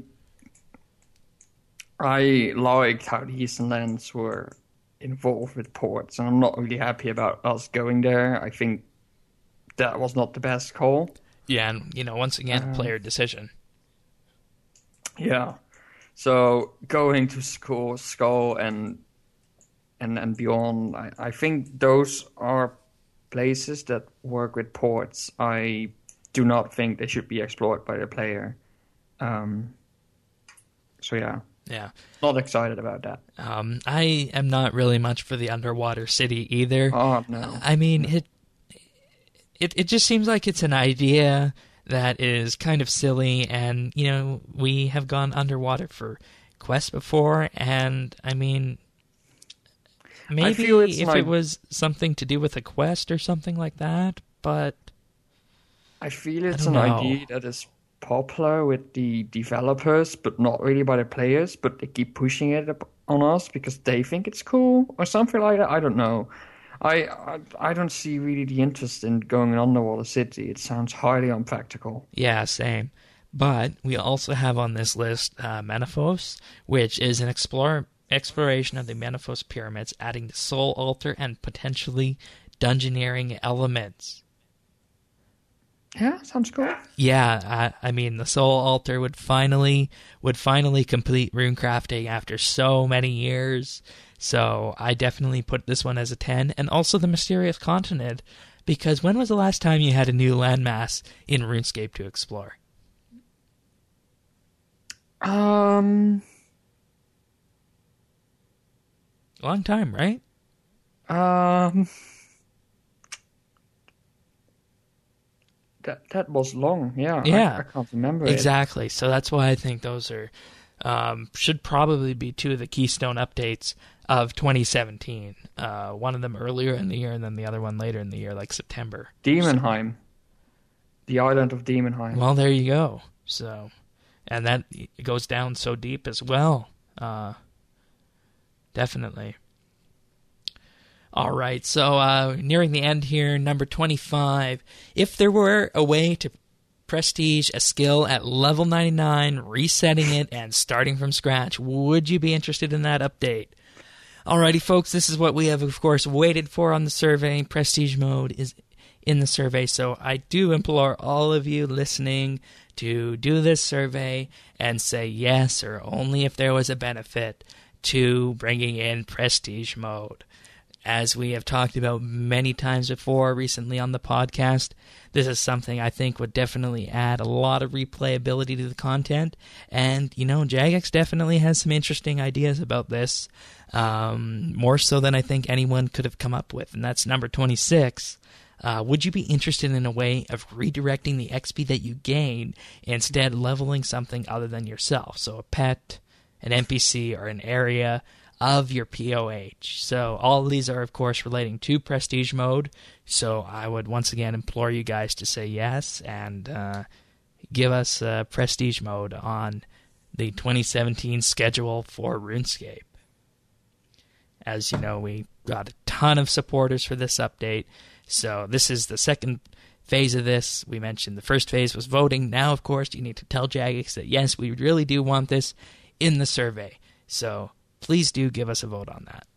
I liked how the Eastern Lands were involved with ports, and I'm not really happy about us going there. I think that was not the best call. Yeah, and, you know, once again, um, player decision. Yeah. So going to Skull, Skull and and and beyond, I, I think those are places that work with ports. I do not think they should be explored by the player. Um, so yeah, yeah, not excited about that. Um, I am not really much for the Underwater City either. Oh no, I mean it. It it just seems like it's an idea that is kind of silly, and, you know, we have gone underwater for quests before, and, I mean, maybe if like, it was something to do with a quest or something like that, but... I feel it's I an know. idea that is popular with the developers, but not really by the players, but they keep pushing it on us because they think it's cool, or something like that. I don't know. I, I I don't see really the interest in going an underwater city. It sounds highly unpractical. Yeah, same. But we also have on this list uh, Menaphos, which is an explore, exploration of the Menaphos pyramids, adding the Soul Altar and potentially dungeoneering elements. Yeah, sounds cool. Yeah, I, I mean, the Soul Altar would finally would finally complete runecrafting after so many years. So I definitely put this one as a ten. And also the Mysterious Continent, because when was the last time you had a new landmass in RuneScape to explore? Um, Long time, right? Um, that that was long, yeah. Yeah. I, I can't remember Exactly. it. So that's why I think those are um, should probably be two of the keystone updates of twenty seventeen. Uh, one of them earlier in the year, and then the other one later in the year, like September. Demonheim. The island of Demonheim. Well, there you go. So, and that goes down so deep as well. Uh, definitely. All right, so uh, nearing the end here, number twenty-five. If there were a way to prestige a skill at level ninety-nine, resetting it, and starting from scratch, would you be interested in that update? Alrighty, folks, this is what we have, of course, waited for on the survey. Prestige mode is in the survey, so I do implore all of you listening to do this survey and say yes, or only if there was a benefit to bringing in Prestige mode. As we have talked about many times before recently on the podcast, this is something I think would definitely add a lot of replayability to the content. And, you know, Jagex definitely has some interesting ideas about this, um, more so than I think anyone could have come up with. And that's number twenty-six. Uh, would you be interested in a way of redirecting the X P that you gain, instead leveling something other than yourself? So a pet, an N P C, or an area of your P O H. So all of these are, of course, relating to Prestige mode. So I would once again implore you guys to say yes and uh, give us uh, Prestige mode on the twenty seventeen schedule for RuneScape. As you know, we got a ton of supporters for this update. So this is the second phase of this. We mentioned the first phase was voting. Now, of course, you need to tell Jagex that, yes, we really do want this in the survey. So please do give us a vote on that.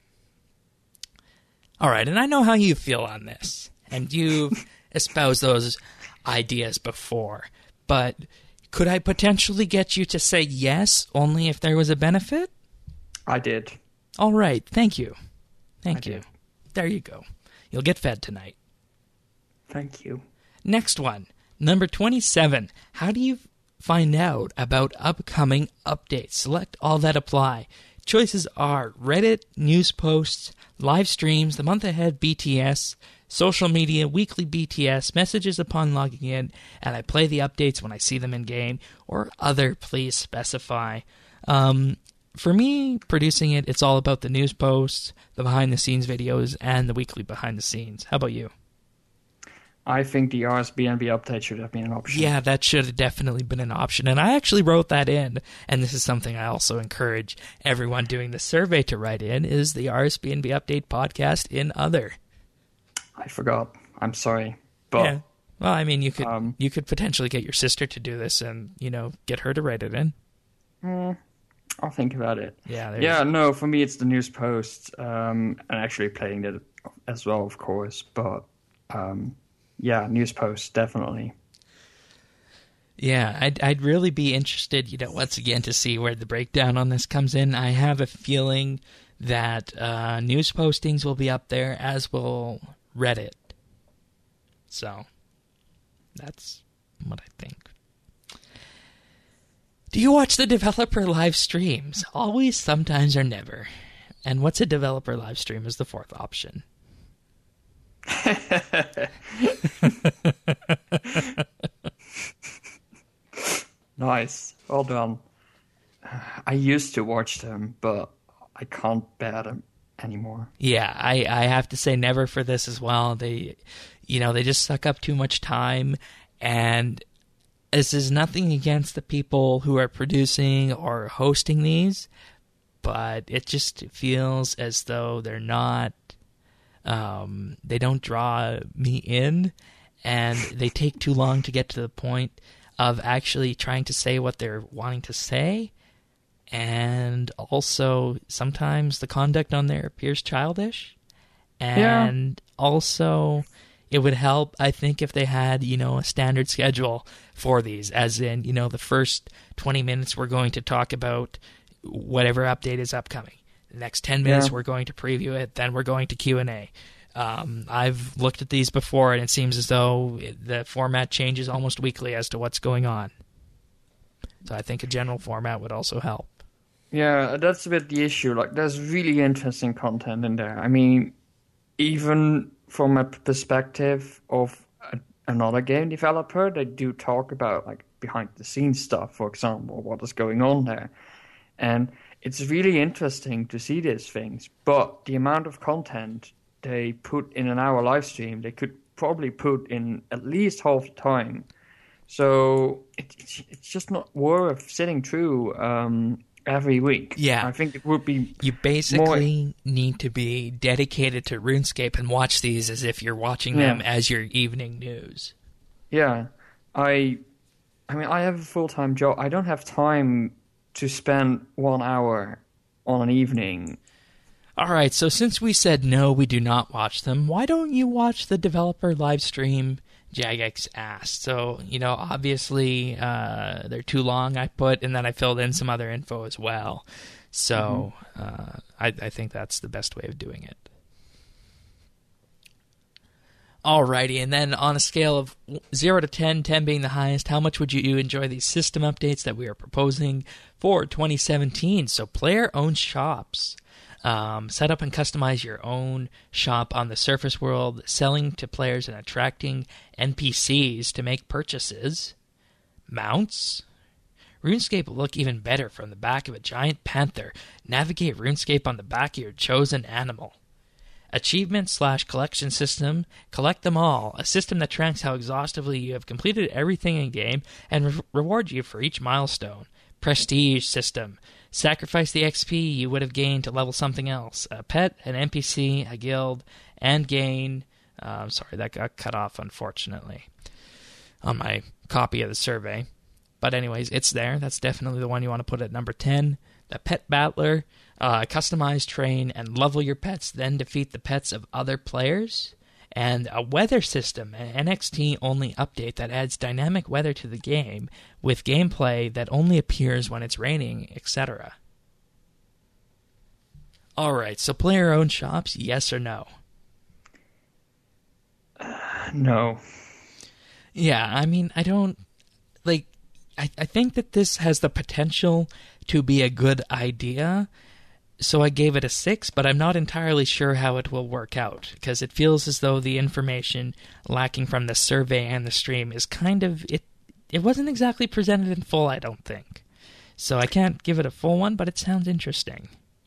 All right, and I know how you feel on this, and you've espoused those ideas before, but could I potentially get you to say yes only if there was a benefit? I did. All right, thank you. Thank I you. did. There you go. You'll get fed tonight. Thank you. Next one, number twenty-seven. How do you find out about upcoming updates. Select all that apply. Choices are Reddit, news posts, live streams, the month ahead B T S, social media, weekly B T S, messages upon logging in, and I play the updates when I see them in game, or other, please specify. Um, for me, producing it, it's all about the news posts, the behind-the-scenes videos, and the weekly behind-the-scenes. How about you? I think the R S B N B update should have been an option. Yeah, that should have definitely been an option. And I actually wrote that in. And this is something I also encourage everyone doing the survey to write in, is the R S B N B update podcast in other. I forgot. I'm sorry. But yeah. Well, I mean, you could um, you could potentially get your sister to do this and, you know, get her to write it in. Mm, I'll think about it. Yeah. Yeah, no, for me it's the news posts, um, and actually playing it as well, of course. But um, yeah, news posts, definitely. Yeah, I'd I'd really be interested, you know, once again to see where the breakdown on this comes in. I have a feeling that uh, news postings will be up there, as will Reddit. So that's what I think. Do you watch the developer live streams? Always, sometimes, or never. And what's a developer live stream is the fourth option. Nice. Well done. I used to watch them, but I can't bear them anymore. Yeah, I, I have to say never for this as well. They, you know, they just suck up too much time, and this is nothing against the people who are producing or hosting these, but it just feels as though they're not, um, they don't draw me in, and they take too long to get to the point of actually trying to say what they're wanting to say. And also, sometimes the conduct on there appears childish. And yeah. Also, it would help, I think, if they had, you know, a standard schedule for these. As in, you know, the first twenty minutes we're going to talk about whatever update is upcoming. The next ten minutes yeah. we're going to preview it. Then we're going to Q and A. Um, I've looked at these before, and it seems as though the format changes almost weekly as to what's going on. So I think a general format would also help. Yeah, that's a bit the issue. Like, there's really interesting content in there. I mean, even from a perspective of a, another game developer, they do talk about, like, behind-the-scenes stuff, for example, what is going on there. And it's really interesting to see these things. But the amount of content they put in an hour live stream, they could probably put in at least half the time. So it, it's, it's just not worth sitting through um, every week. Yeah. I think it would be You basically more... need to be dedicated to RuneScape and watch these as if you're watching them yeah. as your evening news. Yeah. I I mean, I have a full-time job. I don't have time to spend one hour on an evening. All right, so since we said no, we do not watch them, why don't you watch the developer live stream, Jagex asked. So, you know, obviously uh, they're too long, I put, and then I filled in some other info as well. So mm-hmm. uh, I, I think that's the best way of doing it. Alrighty, and then on a scale of zero to ten, ten being the highest, how much would you enjoy these system updates that we are proposing for twenty seventeen? So player-owned shops. Um, set up and customize your own shop on the surface world, selling to players and attracting N P Cs to make purchases. Mounts. RuneScape will look even better from the back of a giant panther. Navigate RuneScape on the back of your chosen animal. Achievement slash collection system. Collect them all. A system that tracks how exhaustively you have completed everything in game and re- reward you for each milestone. Prestige system. Sacrifice the X P you would have gained to level something else. A pet, an N P C, a guild, and gain... Uh, I'm sorry, that got cut off, unfortunately, on my copy of the survey. But anyways, it's there. That's definitely the one you want to put at number ten. The Pet Battler. Uh, customize, train, and level your pets, then defeat the pets of other players. And a weather system, an N X T-only update that adds dynamic weather to the game with gameplay that only appears when it's raining, et cetera. Alright, so player-owned shops, yes or no? Uh, no. Yeah, I mean, I don't... Like, I, I think that this has the potential to be a good idea, so I gave it a six, but I'm not entirely sure how it will work out, because it feels as though the information lacking from the survey and the stream is kind of... It, it wasn't exactly presented in full, I don't think. So I can't give it a full one, but it sounds interesting.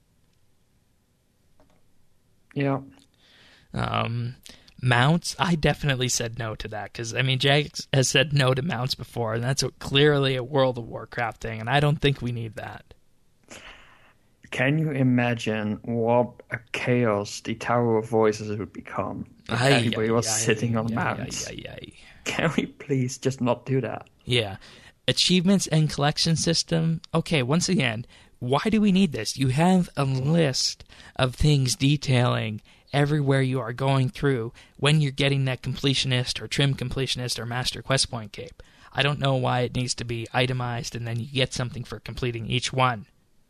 Yeah. Um, mounts, I definitely said no to that, because, I mean, Jax has said no to mounts before, and that's a, clearly a World of Warcraft thing, and I don't think we need that. Can you imagine what a chaos the Tower of Voices would become if Aye, everybody aye, was aye, sitting on aye, mounts? aye, aye, aye. Can we please just not do that? Yeah. Achievements and collection system. Okay, once again, why do we need this? You have a list of things detailing everywhere you are going through when you're getting that completionist or trim completionist or master quest point cape. I don't know why it needs to be itemized and then you get something for completing each one.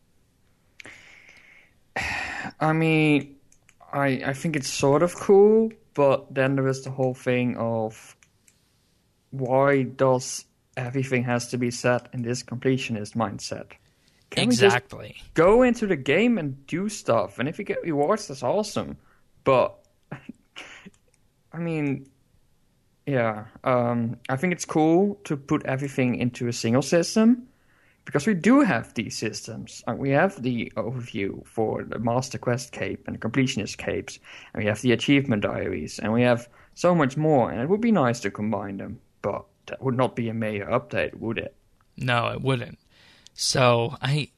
I mean, I I think it's sort of cool, but then there is the whole thing of why does everything has to be set in this completionist mindset? Can Exactly. we just go into the game and do stuff, and if you get rewards, that's awesome. But I mean, yeah, um, I think it's cool to put everything into a single system. Because we do have these systems. Uh, we have the overview for the Master Quest Cape and the Completionist Capes, and we have the Achievement Diaries, and we have so much more, and it would be nice to combine them, but that would not be a major update, would it? No, it wouldn't. So, I...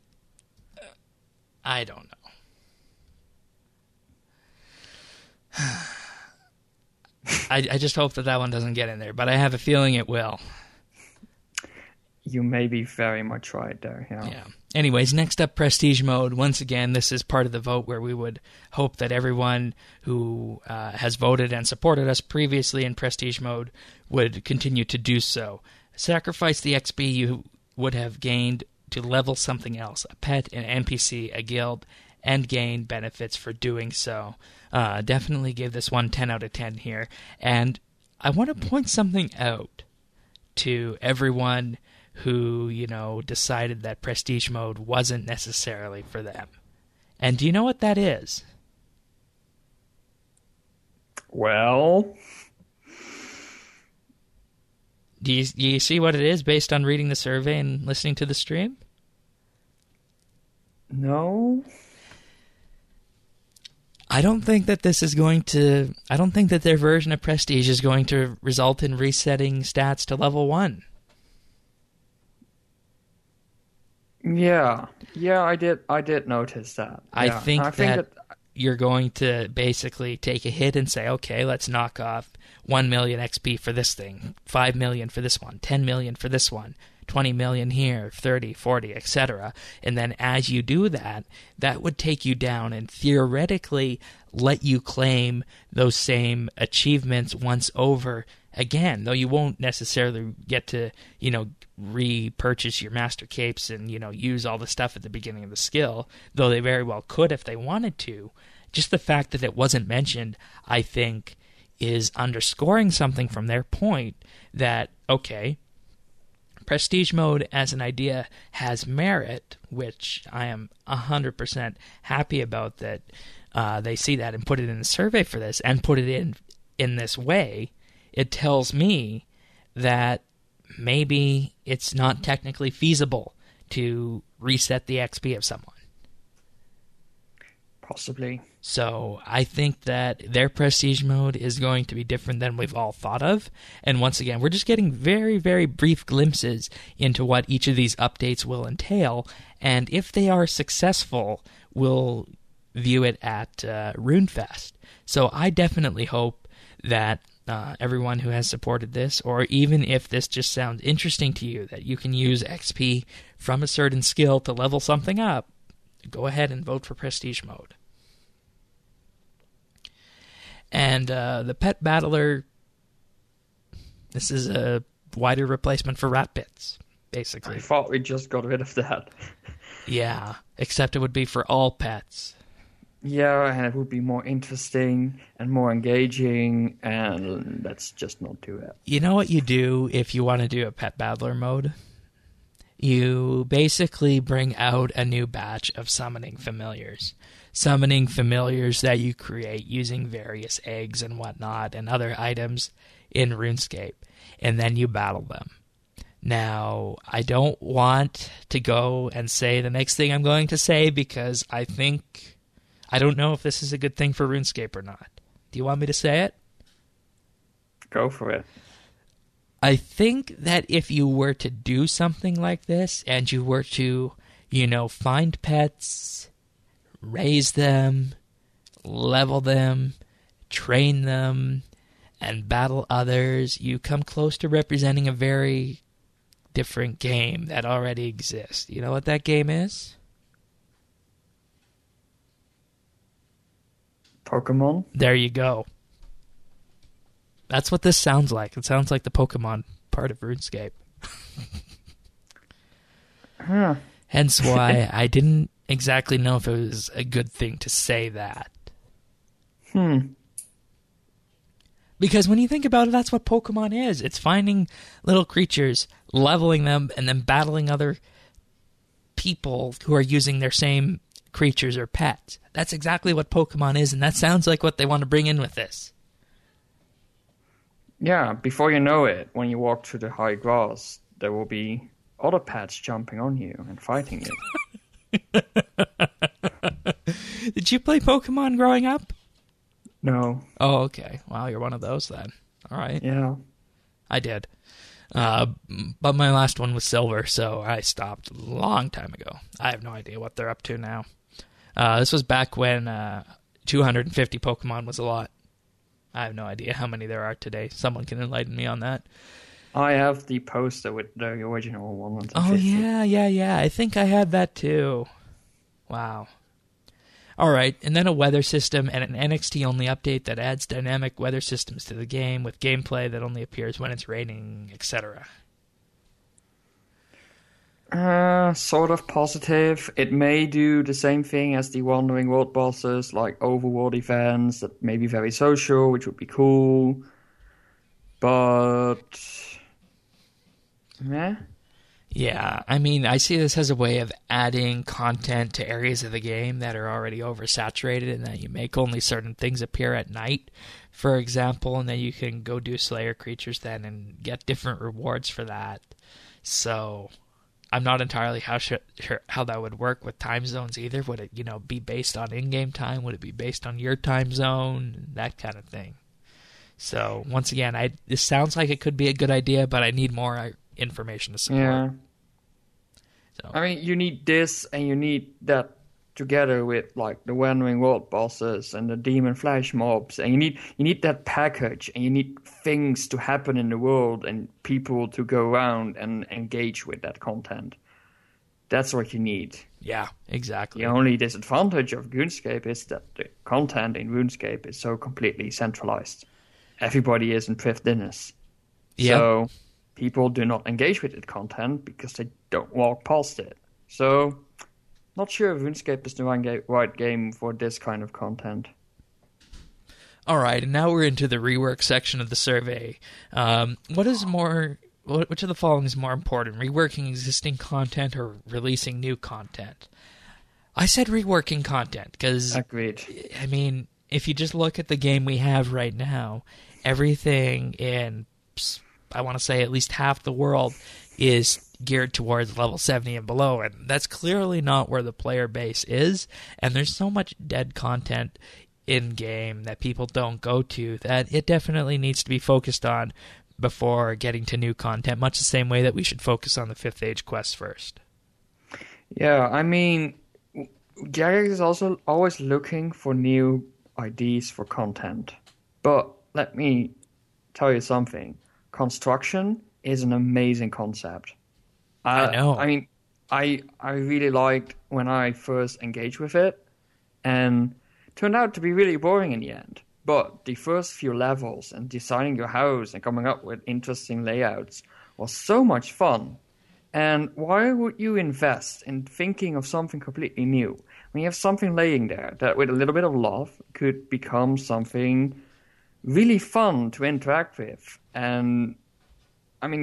I don't know. I, I just hope that that one doesn't get in there, but I have a feeling it will. You may be very much right there, yeah. Yeah. Anyways, next up, Prestige Mode. Once again, this is part of the vote where we would hope that everyone who uh, has voted and supported us previously in Prestige Mode would continue to do so. Sacrifice the X P you would have gained to level something else, a pet, an N P C, a guild, and gain benefits for doing so. Uh, definitely give this one ten out of ten here. And I want to point something out to everyone who, you know, decided that Prestige Mode wasn't necessarily for them. And do you know what that is? Well... Do you, do you see what it is based on reading the survey and listening to the stream? No. I don't think that this is going to... I don't think that their version of Prestige is going to result in resetting stats to level one. Yeah, yeah, I did. I did notice that. I yeah. think, I think that, that you're going to basically take a hit and say, okay, let's knock off one million X P for this thing, five million for this one, ten million for this one, twenty million here, thirty, forty, et cetera. And then as you do that, that would take you down and theoretically let you claim those same achievements once over again, though you won't necessarily get to, you know, repurchase your master capes and, you know, use all the stuff at the beginning of the skill, though they very well could if they wanted to. Just the fact that it wasn't mentioned, I think, is underscoring something from their point that, okay, Prestige Mode as an idea has merit, which I am one hundred percent happy about that uh, they see that and put it in the survey for this and put it in in this way. It tells me that maybe it's not technically feasible to reset the X P of someone. Possibly. So I think that their Prestige Mode is going to be different than we've all thought of. And once again, we're just getting very, very brief glimpses into what each of these updates will entail. And if they are successful, we'll view it at uh, RuneFest. So I definitely hope that Uh, everyone who has supported this, or even if this just sounds interesting to you, that you can use X P from a certain skill to level something up, go ahead and vote for Prestige Mode. And uh, the Pet Battler, this is a wider replacement for Rat Pits, basically. I thought we just got rid of that. Yeah, except it would be for all pets. Yeah, and it would be more interesting and more engaging, and let's just not do it. You know what you do if you want to do a Pet Battler mode? you basically bring out a new batch of summoning familiars. Summoning familiars that you create using various eggs and whatnot and other items in RuneScape. And then you battle them. Now, I don't want to go and say the next thing I'm going to say because I think... I don't know if this is a good thing for RuneScape or not. Do you want me to say it? Go for it. I think that if you were to do something like this and you were to, you know, find pets, raise them, level them, train them, and battle others, you come close to representing a very different game that already exists. You know what that game is? Pokemon? There you go. That's what this sounds like. It sounds like the Pokemon part of RuneScape. Huh. Hence why I didn't exactly know if it was a good thing to say that. Hmm. Because when you think about it, that's what Pokemon is. It's finding little creatures, leveling them, and then battling other people who are using their same creatures or pets. That's exactly what Pokemon is, and that sounds like what they want to bring in with this. Yeah, before you know it, when you walk through the high grass, there will be other pets jumping on you and fighting you. Did you play Pokemon growing up? No. Oh, okay. Wow, you're one of those then. All right. Yeah. I did. Uh, but my last one was Silver, so I stopped a long time ago. I have no idea what they're up to now. Uh, this was back when uh, two hundred fifty Pokemon was a lot. I have no idea how many there are today. Someone can enlighten me on that. I have the poster with the original one. Oh, yeah, yeah, yeah. I think I had that too. Wow. All right, and then a weather system and an N X T-only update that adds dynamic weather systems to the game with gameplay that only appears when it's raining, et cetera. Uh, sort of positive. It may do the same thing as the Wandering World bosses, like overworld events that may be very social, which would be cool. But... meh? Yeah, I mean, I see this as a way of adding content to areas of the game that are already oversaturated and that you make only certain things appear at night, for example, and then you can go do Slayer creatures then and get different rewards for that. So... I'm not entirely how sure, sure how that would work with time zones either. Would it, you know, be based on in-game time? Would it be based on your time zone? That kind of thing. So once again, I this sounds like it could be a good idea, but I need more information to support. Yeah. So. I mean, you need this, and you need that together with like the Wandering World bosses and the Demon Flash mobs, and you need you need that package, and you need things to happen in the world and people to go around and engage with that content. That's what you need. Yeah, exactly. The only disadvantage of RuneScape is that the content in RuneScape is so completely centralized. Everybody is in Prith Dinas. Yeah. So people do not engage with the content because they don't walk past it. So not sure if RuneScape is the right game for this kind of content. All right, and now we're into the rework section of the survey. Um, what is more, which of the following is more important, reworking existing content or releasing new content? I said reworking content because, agreed. I mean, if you just look at the game we have right now, everything in, I want to say at least half the world is geared towards level seventy and below, and that's clearly not where the player base is, and there's so much dead content in-game that people don't go to that it definitely needs to be focused on before getting to new content, much the same way that we should focus on the Fifth Age quests first. Yeah, I mean, Jagex is also always looking for new ideas for content, but let me tell you something. Construction is an amazing concept. I, I know. I mean, I I really liked when I first engaged with it, and turned out to be really boring in the end. But the first few levels and designing your house and coming up with interesting layouts was so much fun. And why would you invest in thinking of something completely new when you have something laying there that with a little bit of love could become something really fun to interact with? And I mean,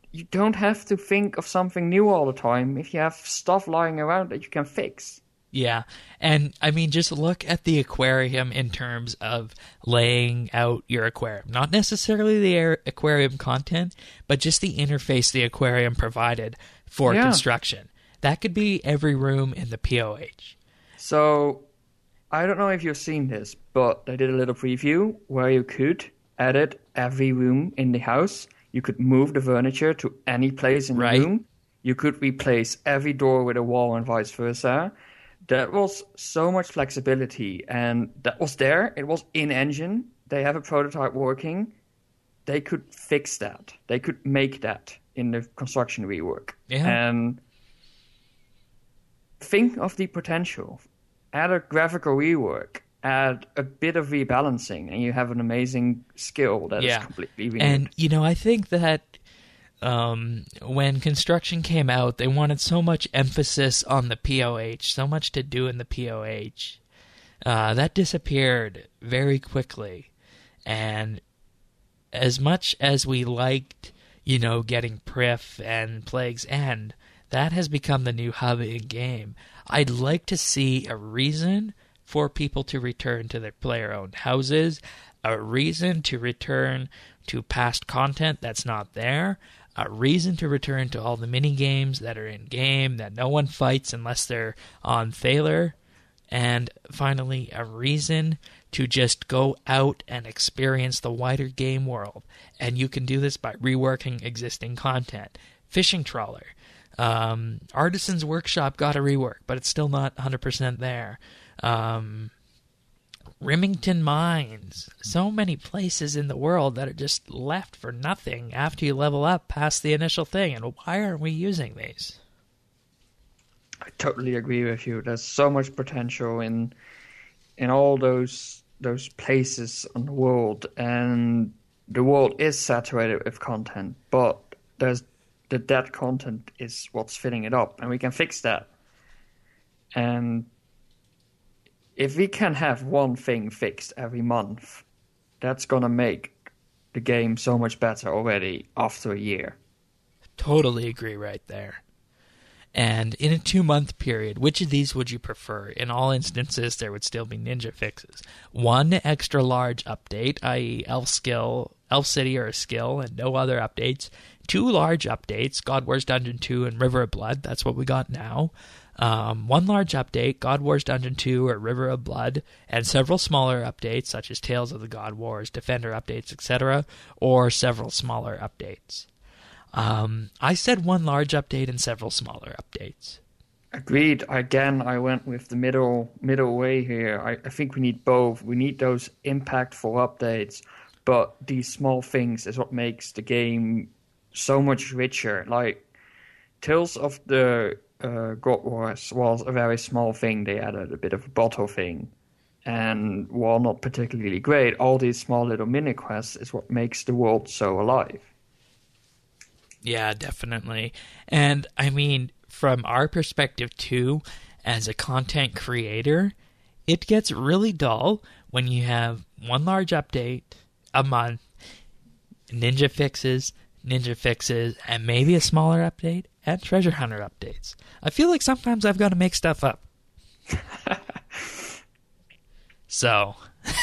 you don't have to think of something new all the time if you have stuff lying around that you can fix. Yeah, and I mean, just look at the aquarium in terms of laying out your aquarium. Not necessarily the air aquarium content, but just the interface the aquarium provided for Yeah. construction. That could be every room in the P O H. So, I don't know if you've seen this, but they did a little preview where you could edit every room in the house. You could move the furniture to any place in the Right. room. You could replace every door with a wall and vice versa. That was so much flexibility, and that was there. It was in engine. They have a prototype working. They could fix that. They could make that in the construction rework. Yeah. And think of the potential. Add a graphical rework, add a bit of rebalancing, and you have an amazing skill that Yeah. is completely renewed. And, you know, I think that um, when construction came out, they wanted so much emphasis on the P O H, so much to do in the P O H. Uh, that disappeared very quickly. And as much as we liked, you know, getting Prif and Plague's End, that has become the new hub in game. I'd like to see a reason for people to return to their player-owned houses, a reason to return to past content that's not there, a reason to return to all the mini games that are in game that no one fights unless they're on Thaler, and finally a reason to just go out and experience the wider game world. And you can do this by reworking existing content. Fishing Trawler. Um, Artisan's Workshop got a rework, but it's still not one hundred percent there. Um, Remington Mines. So many places in the world that are just left for nothing after you level up past the initial thing. And why aren't we using these? I totally agree with you. There's so much potential in in all those those places on the world, and the world is saturated with content, but there's the dead content is what's filling it up, and we can fix that. And if we can have one thing fixed every month, that's gonna make the game so much better already after a year. Totally agree right there. And in a two-month period, which of these would you prefer? In all instances, there would still be ninja fixes. One extra large update, that is. Elf Skill, Elf City or a skill, and no other updates. Two large updates, God Wars Dungeon two and River of Blood. That's what we got now. Um, one large update, God Wars Dungeon two or River of Blood, and several smaller updates, such as Tales of the God Wars, Defender updates, et cetera, or several smaller updates. Um, I said one large update and several smaller updates. Agreed. Again, I went with the middle middle way here. I, I think we need both. We need those impactful updates, but these small things is what makes the game so much richer. Like, Tales of the uh, God Wars was a very small thing. They added a bit of a bottle thing. And while not particularly great, all these small little mini quests is what makes the world so alive. Yeah, definitely. And I mean, from our perspective too, as a content creator, it gets really dull when you have one large update a month, ninja fixes, ninja fixes, and maybe a smaller update and treasure hunter updates. I feel like sometimes I've got to make stuff up. So,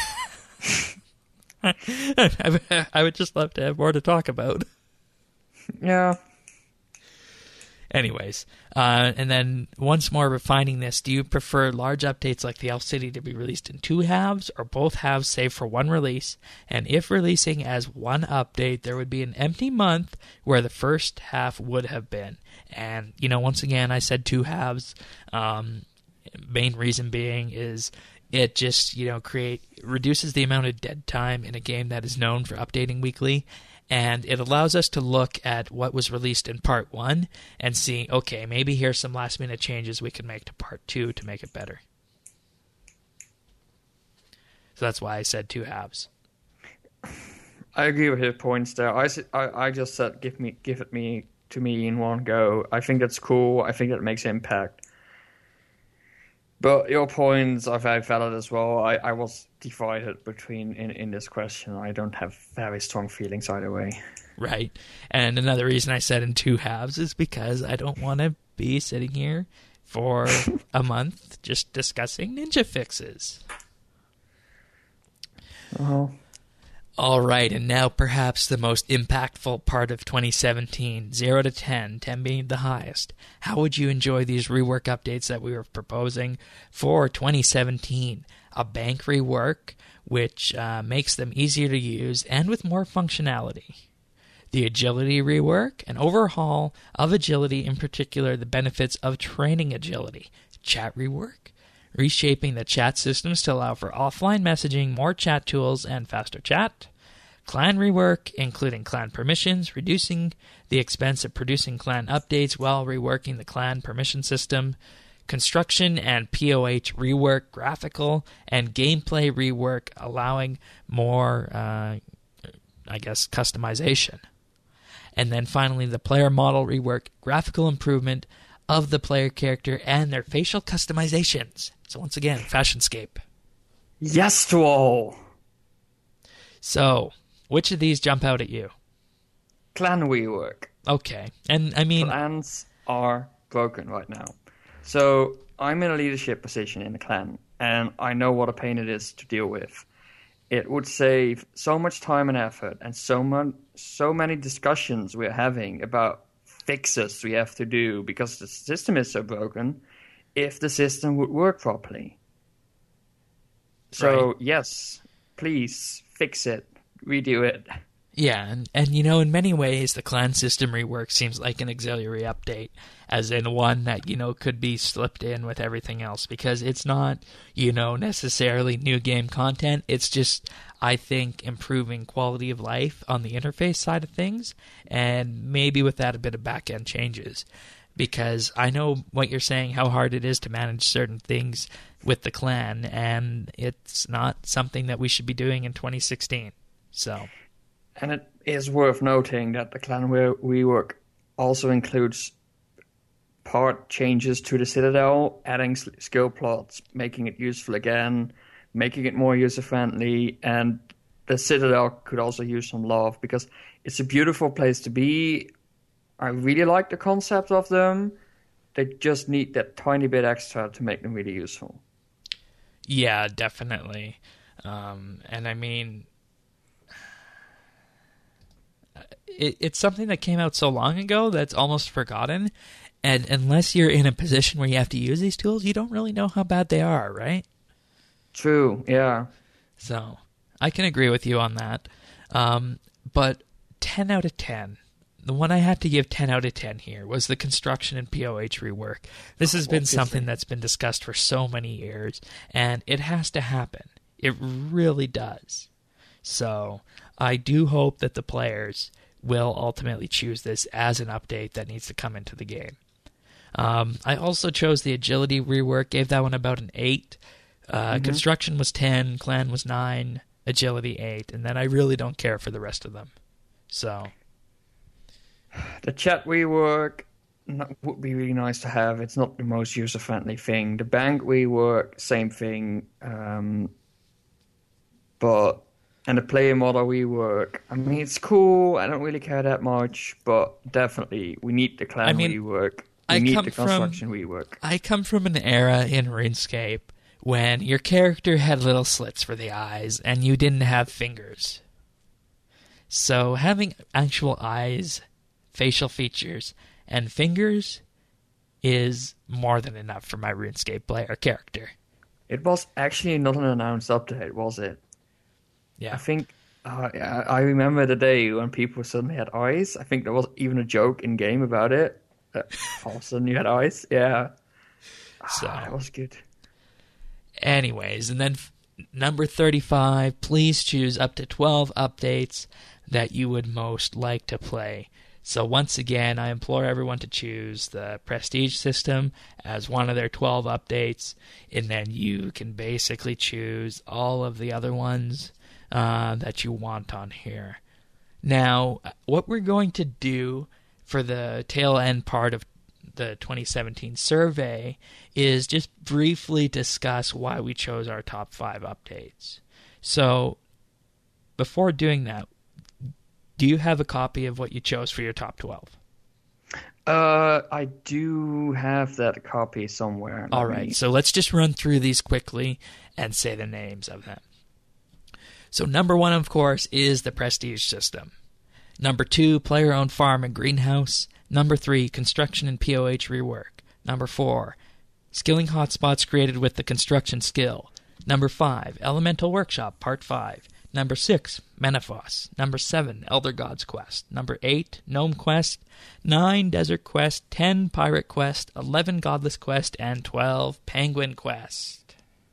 I would just love to have more to talk about. Yeah. Anyways, uh, and then once more refining this, do you prefer large updates like the Elf City to be released in two halves, or both halves save for one release? And if releasing as one update, there would be an empty month where the first half would have been. And, you know, once again, I said two halves. Um, main reason being is it just, you know, create reduces the amount of dead time in a game that is known for updating weekly. And it allows us to look at what was released in part one and see, okay, maybe here's some last minute changes we can make to part two to make it better. So that's why I said two halves. I agree with your points there. I, I, I just said give me give it me to me in one go. I think that's cool. I think that makes impact. But your points are very valid as well. I, I was divided between in, in this question. I don't have very strong feelings either way. right? And another reason I said in two halves is because I don't want to be sitting here for a month just discussing ninja fixes. Oh. All right, and now perhaps the most impactful part of twenty seventeen, zero to ten, ten being the highest. How would you enjoy these rework updates that we were proposing for twenty seventeen? A bank rework, which uh, makes them easier to use and with more functionality. The agility rework, an overhaul of agility, in particular the benefits of training agility. Chat rework, reshaping the chat systems to allow for offline messaging, more chat tools, and faster chat. Clan rework, including clan permissions, reducing the expense of producing clan updates while reworking the clan permission system. Construction and P O H rework, graphical and gameplay rework, allowing more, uh, I guess, customization. And then finally, the player model rework, graphical improvement of the player character and their facial customizations. So once again, Fashionscape. Yes to all. So, which of these jump out at you? Clan rework. Okay. And I mean... Clans are broken right now. So, I'm in a leadership position in a clan, and I know what a pain it is to deal with. It would save so much time and effort, and so, mon- so many discussions we're having about fixes we have to do because the system is so broken, if the system would work properly. So, right. Yes, please fix it, redo it. Yeah, and, and you know, in many ways, the clan system rework seems like an auxiliary update, as in one that, you know, could be slipped in with everything else, because it's not, you know, necessarily new game content. It's just, I think, improving quality of life on the interface side of things, and maybe with that a bit of back-end changes. Because I know what you're saying, how hard it is to manage certain things with the clan, and it's not something that we should be doing in twenty sixteen. So... And it is worth noting that the clan rework also includes part changes to the Citadel, adding skill plots, making it useful again, making it more user-friendly, and the Citadel could also use some love because it's a beautiful place to be. I really like the concept of them. They just need that tiny bit extra to make them really useful. Yeah, definitely. Um, and I mean... It, it's something that came out so long ago that's almost forgotten, and unless you're in a position where you have to use these tools, you don't really know how bad they are, right? True, yeah. So, I can agree with you on that. Um, but ten out of ten, the one I had to give ten out of ten here was the construction and P O H rework. This has been something that's been discussed for so many years, and it has to happen. It really does. So, I do hope that the players will ultimately choose this as an update that needs to come into the game. Um, I also chose the agility rework, gave that one about an eight. Uh, mm-hmm. Construction was ten, clan was nine, agility eight, and then I really don't care for the rest of them. So, the chat rework would be really nice to have. It's not the most user-friendly thing. The bank rework, same thing. Um, but... And the player model rework, I mean, it's cool. I don't really care that much, but definitely we need the clan I mean, rework. We I need come the construction from, rework. I come from an era in RuneScape when your character had little slits for the eyes and you didn't have fingers. So having actual eyes, facial features, and fingers is more than enough for my RuneScape player character. It was actually not an announced update, was it? Yeah. I think uh, I remember the day when people suddenly had eyes. I think there was even a joke in game about it. That all of a sudden you had eyes. Yeah. So ah, that was good. Anyways, and then f- number thirty-five, please choose up to twelve updates that you would most like to play. So once again, I implore everyone to choose the Prestige system as one of their twelve updates, and then you can basically choose all of the other ones Uh, that you want on here. Now, what we're going to do for the tail end part of the twenty seventeen survey is just briefly discuss why we chose our top five updates. So, before doing that, do you have a copy of what you chose for your top twelve? Uh, I do have that copy somewhere. Let All right, me... so let's just run through these quickly and say the names of them. So number one, of course, is the Prestige system. Number two, player-owned farm and greenhouse. Number three, construction and P O H rework. Number four, skilling hotspots created with the construction skill. Number five, Elemental Workshop, Part five. Number six, Menaphos. Number seven, Elder Gods Quest. Number eight, Gnome Quest. Nine, Desert Quest. Ten, Pirate Quest. Eleven, Godless Quest. And twelve, Penguin Quest.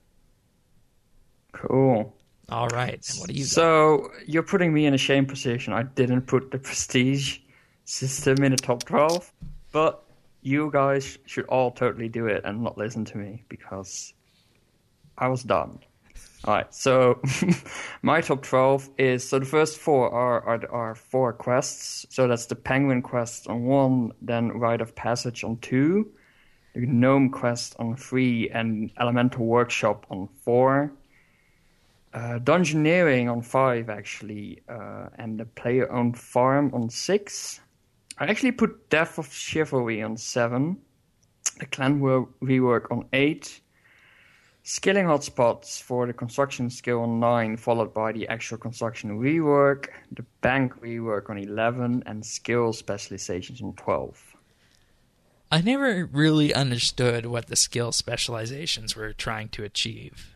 Cool. All right. And what do you got? So you're putting me in a shame position. I didn't put the Prestige system in the top twelve, but you guys should all totally do it and not listen to me because I was done. All right, so my top twelve is, so the first four are, are are four quests. So that's the Penguin Quest on one, then Rite of Passage on two, the Gnome Quest on three, and Elemental Workshop on four. Uh, Dungeoneering on five, actually, uh, and the Player-Owned Farm on six. I actually put Death of Chivalry on seven, the Clan War Rework on eight, Skilling Hotspots for the Construction Skill on nine, followed by the actual Construction Rework, the Bank Rework on eleven, and Skill Specializations on twelve. I never really understood what the skill specializations were trying to achieve.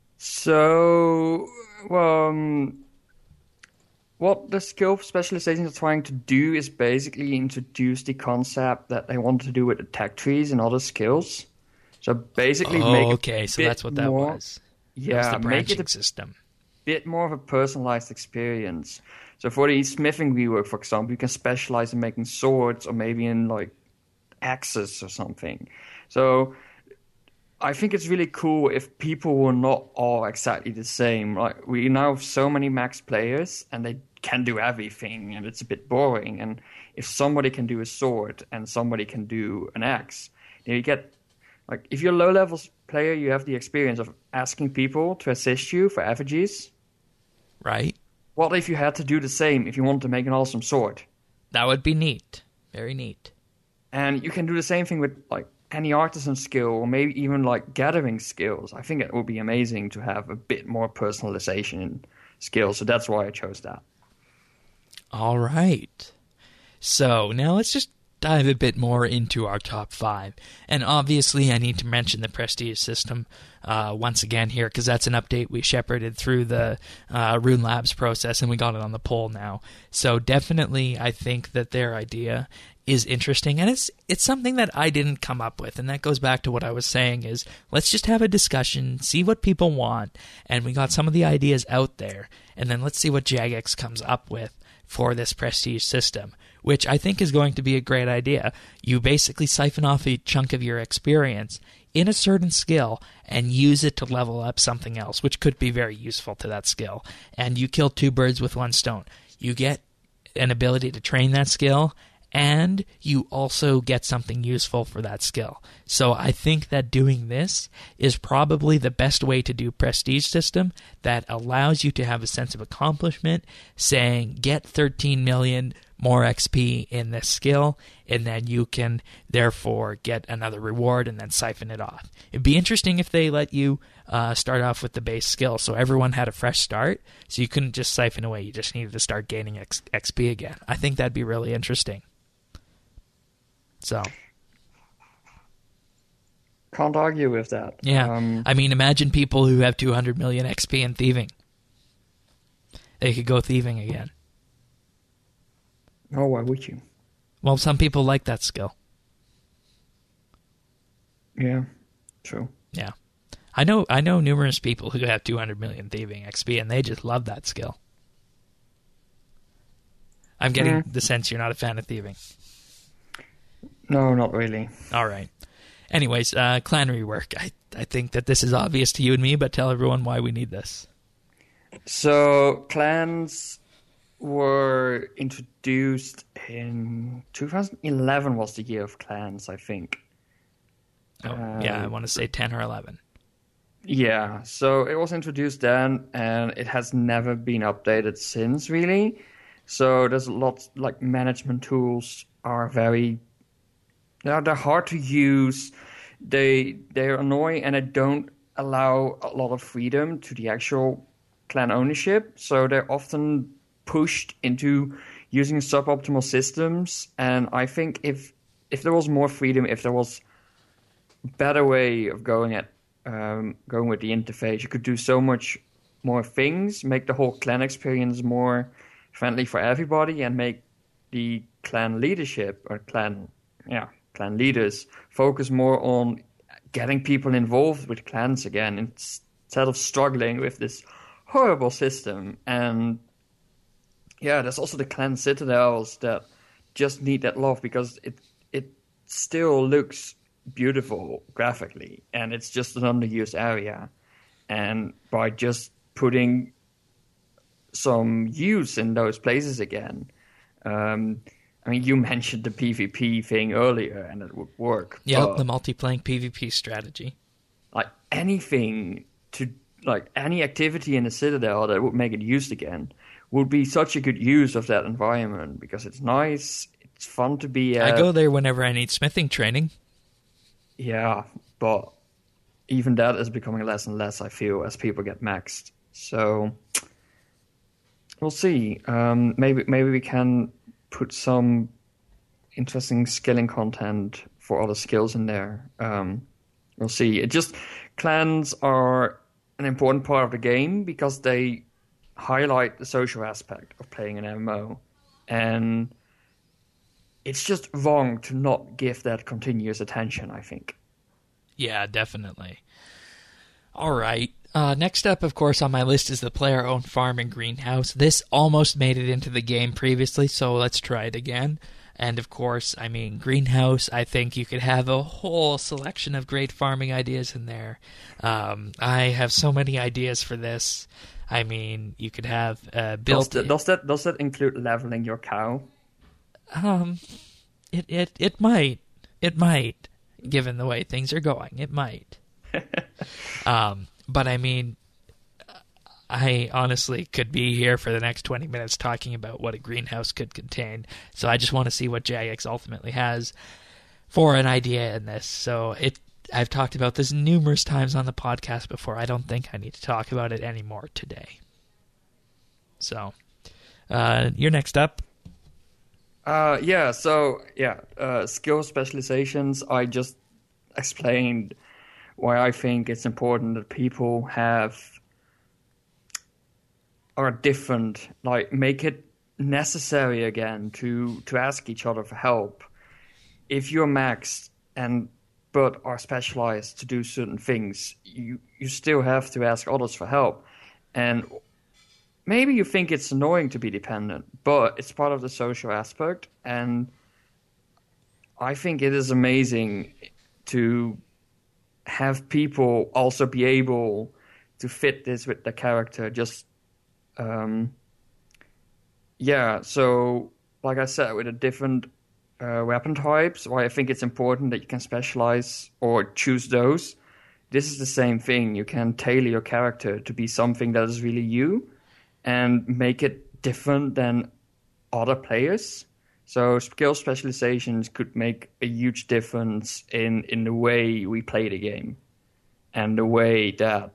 So, well, um, what the skill specializations are trying to do is basically introduce the concept that they want to do with attack trees and other skills. So basically, oh, make okay, so that's what that more, was. Yeah, that was the branching make it a system. bit more of a personalized experience. So for the smithing rework, for example, you can specialize in making swords or maybe in like axes or something. So I think it's really cool if people were not all exactly the same. Like we now have so many max players and they can do everything and it's a bit boring. And if somebody can do a sword and somebody can do an axe, then you get, like, if you're a low level player, you have the experience of asking people to assist you for effigies. Right. What if you had to do the same if you want to make an awesome sword? That would be neat. Very neat. And you can do the same thing with like any artisan skill or maybe even like gathering skills. I think it would be amazing to have a bit more personalization in skills. So that's why I chose that. All right. So now let's just dive a bit more into our top five. And obviously I need to mention the Prestige system uh, once again here because that's an update we shepherded through the uh, Rune Labs process and we got it on the poll now. So definitely I think that their idea is interesting and it's it's something that I didn't come up with, and that goes back to what I was saying is let's just have a discussion, see what people want, and we got some of the ideas out there, and then let's see what Jagex comes up with for this Prestige system, which I think is going to be a great idea. You basically siphon off a chunk of your experience in a certain skill and use it to level up something else, which could be very useful to that skill. And you kill two birds with one stone. You get an ability to train that skill, and you also get something useful for that skill. So I think that doing this is probably the best way to do Prestige system that allows you to have a sense of accomplishment, saying get thirteen million more X P in this skill, and then you can therefore get another reward and then siphon it off. It'd be interesting if they let you uh, start off with the base skill, so everyone had a fresh start, so you couldn't just siphon away, you just needed to start gaining X- XP again. I think that'd be really interesting. So, can't argue with that. Yeah, um, I mean, imagine people who have two hundred million X P in thieving. They could go thieving again. Oh, why would you? Well, some people like that skill. Yeah, true. Yeah, I know. I know numerous people who have two hundred million thieving X P, and they just love that skill. I'm getting mm. the sense you're not a fan of thieving. No, not really. All right. Anyways, uh, clan rework. I, I think that this is obvious to you and me, but tell everyone why we need this. So, clans were introduced in two thousand eleven was the year of clans, I think. Oh, uh, yeah, I want to say ten or eleven. Yeah, so it was introduced then, and it has never been updated since, really. So there's a lot, like management tools are very, they're, they're hard to use. They, they're annoying and they don't allow a lot of freedom to the actual clan ownership. So they're often pushed into using suboptimal systems. And I think if, if there was more freedom, if there was a better way of going at, um, going with the interface, you could do so much more things, make the whole clan experience more friendly for everybody, and make the clan leadership or clan, yeah, clan leaders focus more on getting people involved with clans again instead of struggling with this horrible system. And yeah, there's also the clan citadels that just need that love because it it still looks beautiful graphically, and it's just an underused area. And by just putting some use in those places again. Um, I mean, you mentioned the PvP thing earlier, and it would work. Yeah, the multiplayer PvP strategy. Like anything to, like any activity in the Citadel that would make it used again would be such a good use of that environment because it's nice, it's fun to be at. I go there whenever I need smithing training. Yeah, but even that is becoming less and less, I feel, as people get maxed. So we'll see. Um, maybe maybe we can put some interesting skilling content for other skills in there. Um, we'll see. It just clans are an important part of the game because they highlight the social aspect of playing an M M O, and it's just wrong to not give that continuous attention, I think. Yeah, definitely. All right. Uh, next up, of course, on my list is the player-owned farm and greenhouse. This almost made it into the game previously, so let's try it again. And, of course, I mean, greenhouse, I think you could have a whole selection of great farming ideas in there. Um, I have so many ideas for this. I mean, you could have uh, built... Does, does, that, does that include leveling your cow? Um, it, it, it might. It might, given the way things are going. It might. um... But I mean, I honestly could be here for the next twenty minutes talking about what a greenhouse could contain. So I just want to see what Jagex ultimately has for an idea in this. So it, I've talked about this numerous times on the podcast before. I don't think I need to talk about it anymore today. So, uh, you're next up. Uh, yeah, so, yeah, uh, skill specializations, I just explained why I think it's important that people have are different, like make it necessary again to to ask each other for help. If you're maxed and but are specialized to do certain things, you you still have to ask others for help. And maybe you think it's annoying to be dependent, but it's part of the social aspect, and I think it is amazing to have people also be able to fit this with the character. Just, um, yeah, so like I said, with the different uh, weapon types, why I think it's important that you can specialize or choose those. This is the same thing. You can tailor your character to be something that is really you and make it different than other players. So skill specializations could make a huge difference in, in the way we play the game and the way that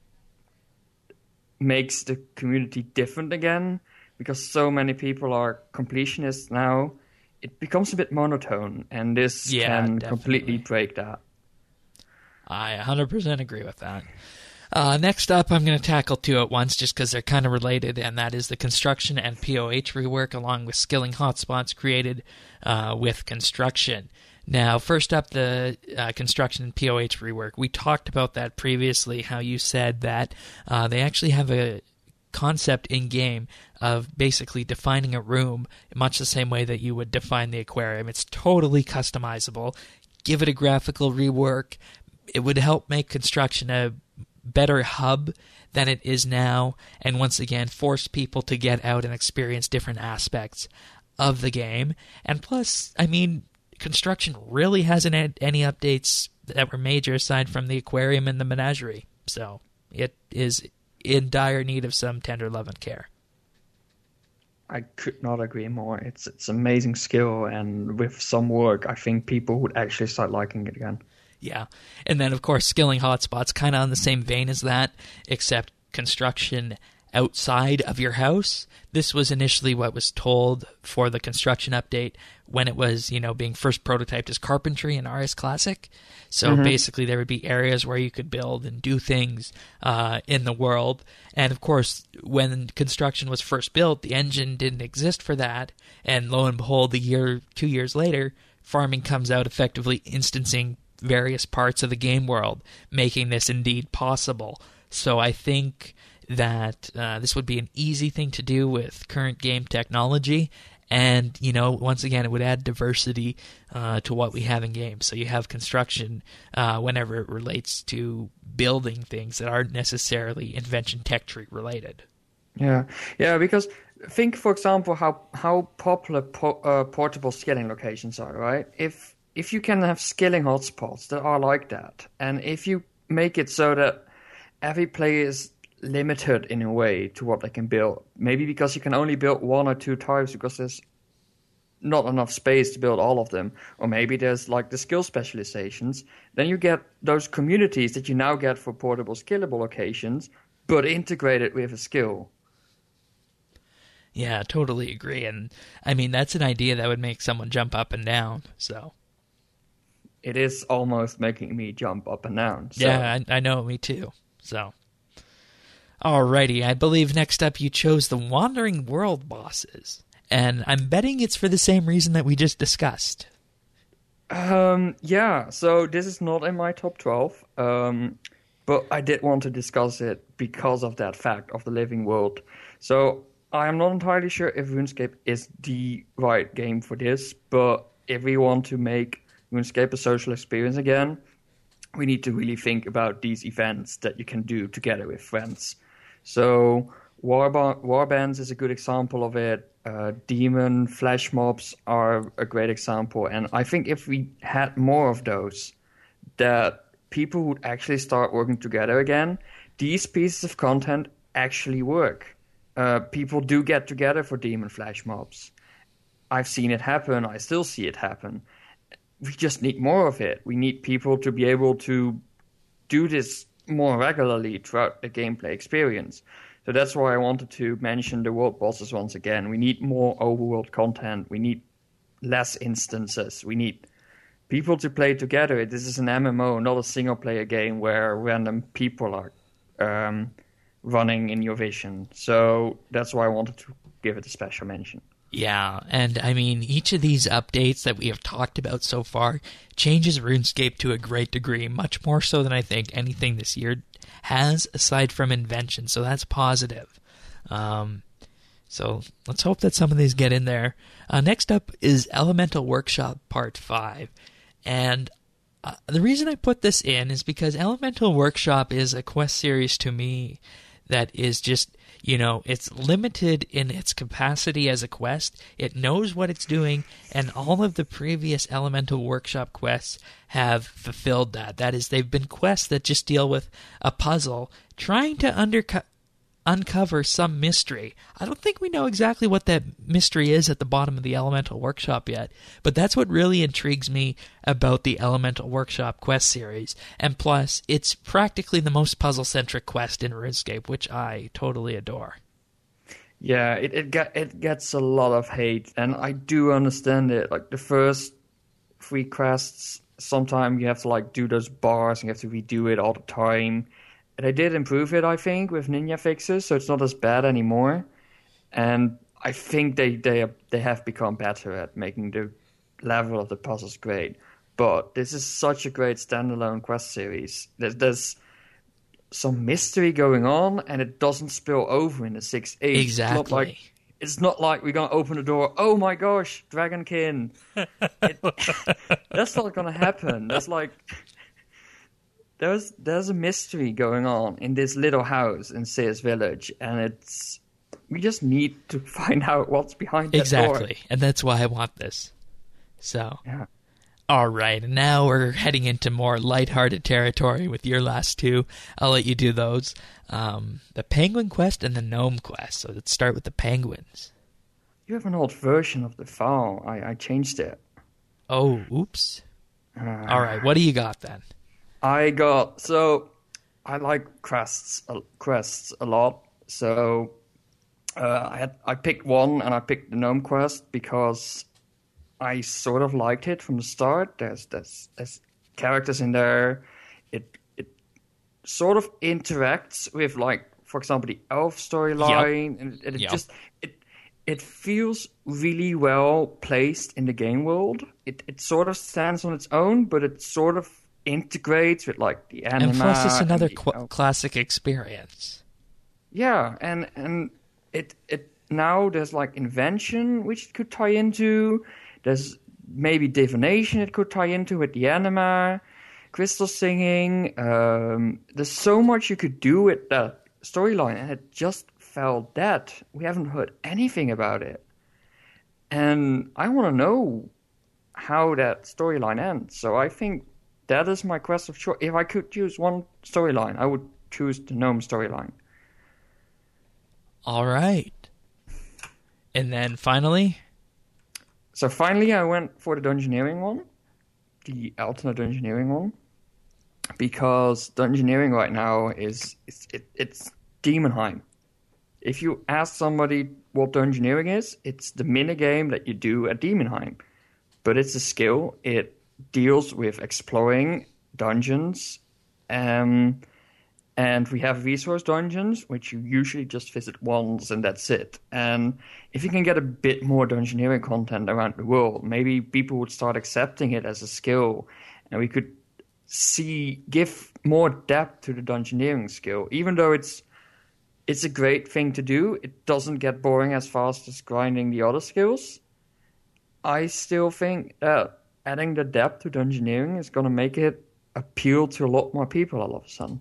makes the community different again, because so many people are completionists now. It becomes a bit monotone, and this yeah, can definitely. completely break that. I one hundred percent agree with that. Uh, next up, I'm going to tackle two at once just because they're kind of related, and that is the construction and P O H rework along with skilling hotspots created uh, with construction. Now, first up, the uh, construction and P O H rework. We talked about that previously, how you said that uh, they actually have a concept in-game of basically defining a room much the same way that you would define the aquarium. It's totally customizable. Give it a graphical rework. It would help make construction a better hub than it is now, and once again force people to get out and experience different aspects of the game. And plus, I mean, construction really hasn't had any updates that were major aside from the aquarium and the menagerie, so it is in dire need of some tender love and care. I could not agree more. It's it's amazing skill, and with some work, I think people would actually start liking it again. Yeah. And then, of course, Skilling Hotspots, kind of on the same vein as that, except construction outside of your house. This was initially what was told for the construction update when it was, you know, being first prototyped as carpentry in R S Classic. So mm-hmm. basically there would be areas where you could build and do things uh, in the world. And of course, when construction was first built, the engine didn't exist for that. And lo and behold, a year, two years later, farming comes out effectively instancing various parts of the game world, making this indeed possible. So I think that uh, this would be an easy thing to do with current game technology. And, you know, once again, it would add diversity uh, to what we have in games. So you have construction uh, whenever it relates to building things that aren't necessarily invention tech tree related. Yeah, yeah, because think, for example, how how popular po- uh, portable skilling locations are, right? If if you can have skilling hotspots that are like that, and if you make it so that every player is limited in a way to what they can build, maybe because you can only build one or two types because there's not enough space to build all of them, or maybe there's like the skill specializations, then you get those communities that you now get for portable skillable locations, but integrated with a skill. Yeah, totally agree. And I mean, that's an idea that would make someone jump up and down. So it is almost making me jump up and down. So. Yeah, I, I know, me too. So alrighty, I believe next up you chose the Wandering World bosses, and I'm betting it's for the same reason that we just discussed. Um, yeah, so this is not in my top twelve, um, but I did want to discuss it because of that fact of the living world. So I am not entirely sure if RuneScape is the right game for this, but if we want to make RuneScape a social experience again, we need to really think about these events that you can do together with friends. So Warba- Warbands is a good example of it. Uh, demon flash mobs are a great example. And I think if we had more of those, that people would actually start working together again. These pieces of content actually work. Uh, people do get together for demon flash mobs. I've seen it happen. I still see it happen. We just need more of it. We need people to be able to do this more regularly throughout the gameplay experience. So that's why I wanted to mention the world bosses once again. We need more overworld content. We need less instances. We need people to play together. This is an M M O, not a single-player game where random people are um, running in your vision. So that's why I wanted to give it a special mention. Yeah, and I mean, each of these updates that we have talked about so far changes RuneScape to a great degree, much more so than I think anything this year has, aside from Invention, so that's positive. Um, so let's hope that some of these get in there. Uh, next up is Elemental Workshop Part five, and uh, the reason I put this in is because Elemental Workshop is a quest series to me that is just, you know, it's limited in its capacity as a quest. It knows what it's doing, and all of the previous Elemental Workshop quests have fulfilled that. That is, they've been quests that just deal with a puzzle, trying to underco- uncover some mystery. I don't think we know exactly what that mystery is at the bottom of the Elemental Workshop yet, but that's what really intrigues me about the Elemental Workshop quest series. And plus, it's practically the most puzzle-centric quest in RuneScape, which I totally adore. Yeah, it it, get, it gets a lot of hate, and I do understand it. Like, the first three quests, sometimes you have to like do those bars, and you have to redo it all the time. They did improve it, I think, with ninja fixes, so it's not as bad anymore. And I think they they they have become better at making the level of the puzzles great. But this is such a great standalone quest series. There's, there's some mystery going on, and it doesn't spill over in the six eight. Exactly. It's not like, it's not like we're going to open the door, oh my gosh, Dragonkin. It, that's not going to happen. That's like... There's there's a mystery going on in this little house in Sears Village, and it's we just need to find out what's behind that exactly. door. Exactly, and that's why I want this. So, yeah. All right, and now we're heading into more lighthearted territory with your last two. I'll let you do those. Um, the Penguin Quest and the Gnome Quest. So let's start with the Penguins. you have an old version of the file. I, I changed it. Oh, oops. Uh, All right, what do you got then? I got so I like quests uh, quests a lot. So uh, I had I picked one, and I picked the gnome quest because I sort of liked it from the start. There's there's, there's characters in there. It it sort of interacts with, like, for example, the elf storyline, yep. and, and it yep. just it it feels really well placed in the game world. It it sort of stands on its own, but it sort of integrates with, like, the anima. And plus, it's another the, qu- classic experience. Yeah, and and it it now there's, like, invention which it could tie into. There's maybe divination it could tie into with the anima, crystal singing. Um, there's so much you could do with that storyline, and it just fell dead. We haven't heard anything about it. And I want to know how that storyline ends. So I think that is my quest of choice. If I could choose one storyline, I would choose the gnome storyline. All right. And then finally... So finally, I went for the Dungeoneering one, the alternate Dungeoneering one, because Dungeoneering right now is it's, it, it's Demonheim. If you ask somebody what Dungeoneering is, it's the minigame that you do at Demonheim, but it's a skill. It deals with exploring dungeons, um, and we have resource dungeons, which you usually just visit once and that's it. And if you can get a bit more Dungeoneering content around the world, maybe people would start accepting it as a skill, and we could see give more depth to the Dungeoneering skill. Even though it's it's a great thing to do, it doesn't get boring as fast as grinding the other skills. I still think that adding the depth to Dungeoneering is going to make it appeal to a lot more people all of a sudden.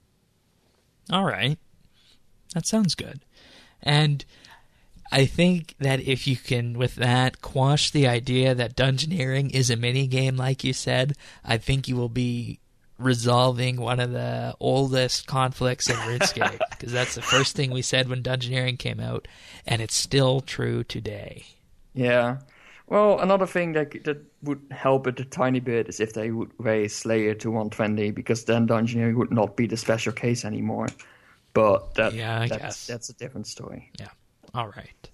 All right. That sounds good. And I think that if you can, with that, quash the idea that Dungeoneering is a minigame, like you said, I think you will be resolving one of the oldest conflicts in RuneScape, because that's the first thing we said when Dungeoneering came out, and it's still true today. Yeah. Well, another thing that that would help it a tiny bit is if they would raise Slayer to one twenty, because then Dungeoneering would not be the special case anymore. But that, yeah, I that's, guess. that's a different story. Yeah. All right.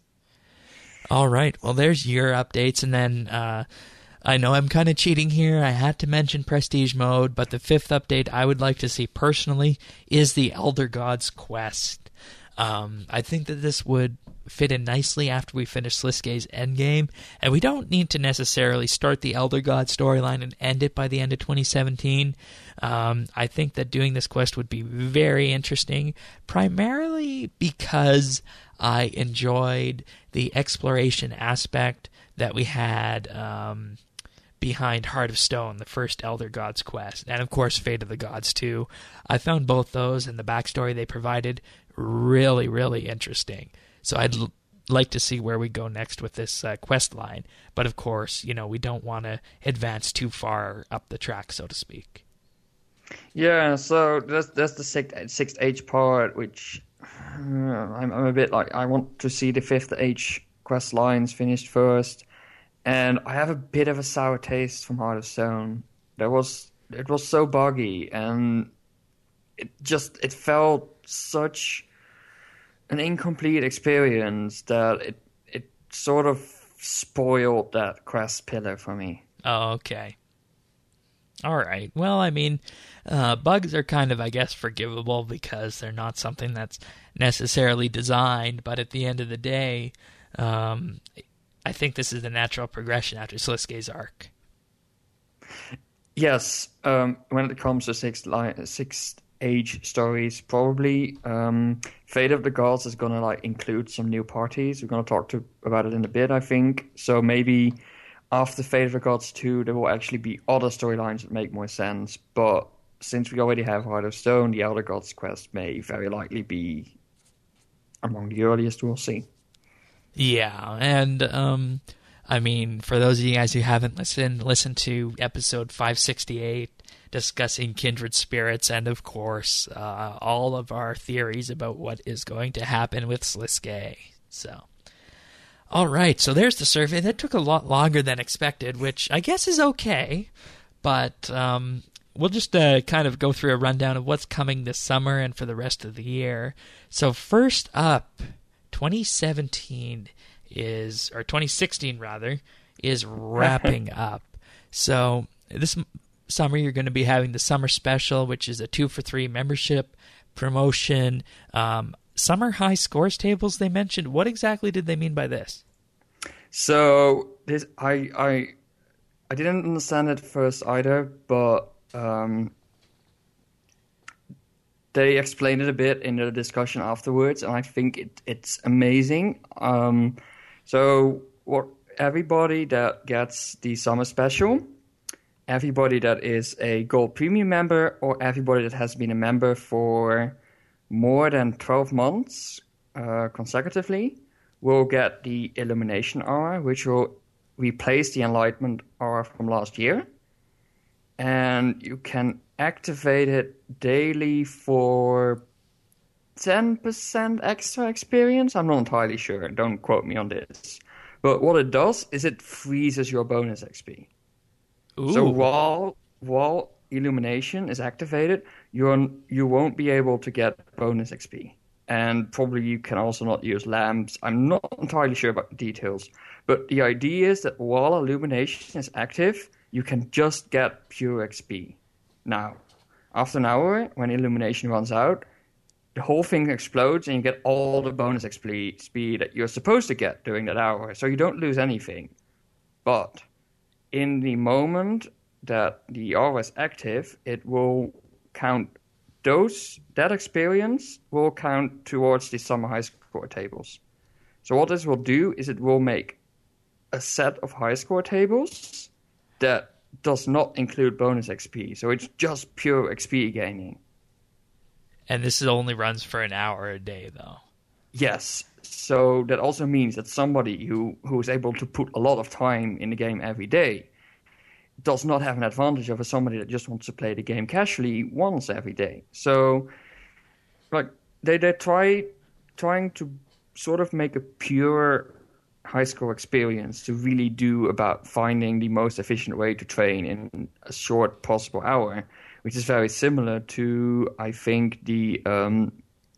All right. Well, there's your updates, and then uh, I know I'm kind of cheating here. I had to mention Prestige Mode, but the fifth update I would like to see personally is the Elder Gods quest. Um, I think that this would fit in nicely after we finish Sliske's endgame, and we don't need to necessarily start the Elder God storyline and end it by the end of twenty seventeen. Um, I think that doing this quest would be very interesting, primarily because I enjoyed the exploration aspect that we had um, behind Heart of Stone, the first Elder Gods quest, and of course Fate of the Gods too. I found both those and the backstory they provided really, really interesting. So I'd l- like to see where we go next with this uh, quest line. But of course, you know, we don't want to advance too far up the track, so to speak. Yeah, so that's that's the sixth, sixth age part, which uh, I'm, I'm a bit like, I want to see the fifth age quest lines finished first. And I have a bit of a sour taste from Heart of Stone. There was it was so buggy, and it just it felt such an incomplete experience that it it sort of spoiled that quest pillar for me. Oh, okay. All right. Well, I mean, uh, bugs are kind of, I guess, forgivable because they're not something that's necessarily designed. But at the end of the day, um, I think this is the natural progression after Sliske's arc. Yes. Um, when it comes to sixth, li- sixth age stories, probably um, Fate of the Gods is going to like include some new parties. We're going to talk to about it in a bit, I think. So maybe after Fate of the Gods two, there will actually be other storylines that make more sense. But since we already have Heart of Stone, the Elder Gods quest may very likely be among the earliest we'll see. Yeah, and um, I mean, for those of you guys who haven't listened, listen to episode five sixty-eight, discussing kindred spirits, and of course, uh, all of our theories about what is going to happen with Sliske. So, All right, so there's the survey. That took a lot longer than expected, which I guess is okay. But um, we'll just uh, kind of go through a rundown of what's coming this summer and for the rest of the year. So first up, twenty seventeen is, or twenty sixteen rather, is wrapping up. So this summer you're going to be having the Summer Special, which is a two for three membership promotion. Um, summer high scores tables they mentioned. What exactly did they mean by this? So this I I I didn't understand it first either, but um, they explained it a bit in the discussion afterwards, and I think it, it's amazing. Um, so what everybody that gets the Summer Special, everybody that is a Gold Premium member, or everybody that has been a member for more than twelve months uh, consecutively, will get the Illumination Aura, which will replace the Enlightenment Aura from last year. And you can activate it daily for ten percent extra experience. I'm not entirely sure. Don't quote me on this. But what it does is it freezes your bonus X P. Ooh. So while while Illumination is activated, you're, you won't be able to get bonus X P. And probably you can also not use lamps. I'm not entirely sure about the details. But the idea is that while Illumination is active, you can just get pure X P. Now, after an hour, when Illumination runs out, the whole thing explodes and you get all the bonus X P that you're supposed to get during that hour. So you don't lose anything. But in the moment that the aura is active, it will count those, that experience will count towards the summer high score tables. So what this will do is it will make a set of high score tables that does not include bonus X P. So it's just pure X P gaining. And this only runs for an hour a day, though. Yes. So that also means that somebody who, who is able to put a lot of time in the game every day does not have an advantage over somebody that just wants to play the game casually once every day. So, like, they they try trying to sort of make a pure high score experience to really do about finding the most efficient way to train in a short possible hour, which is very similar to, I think, the um,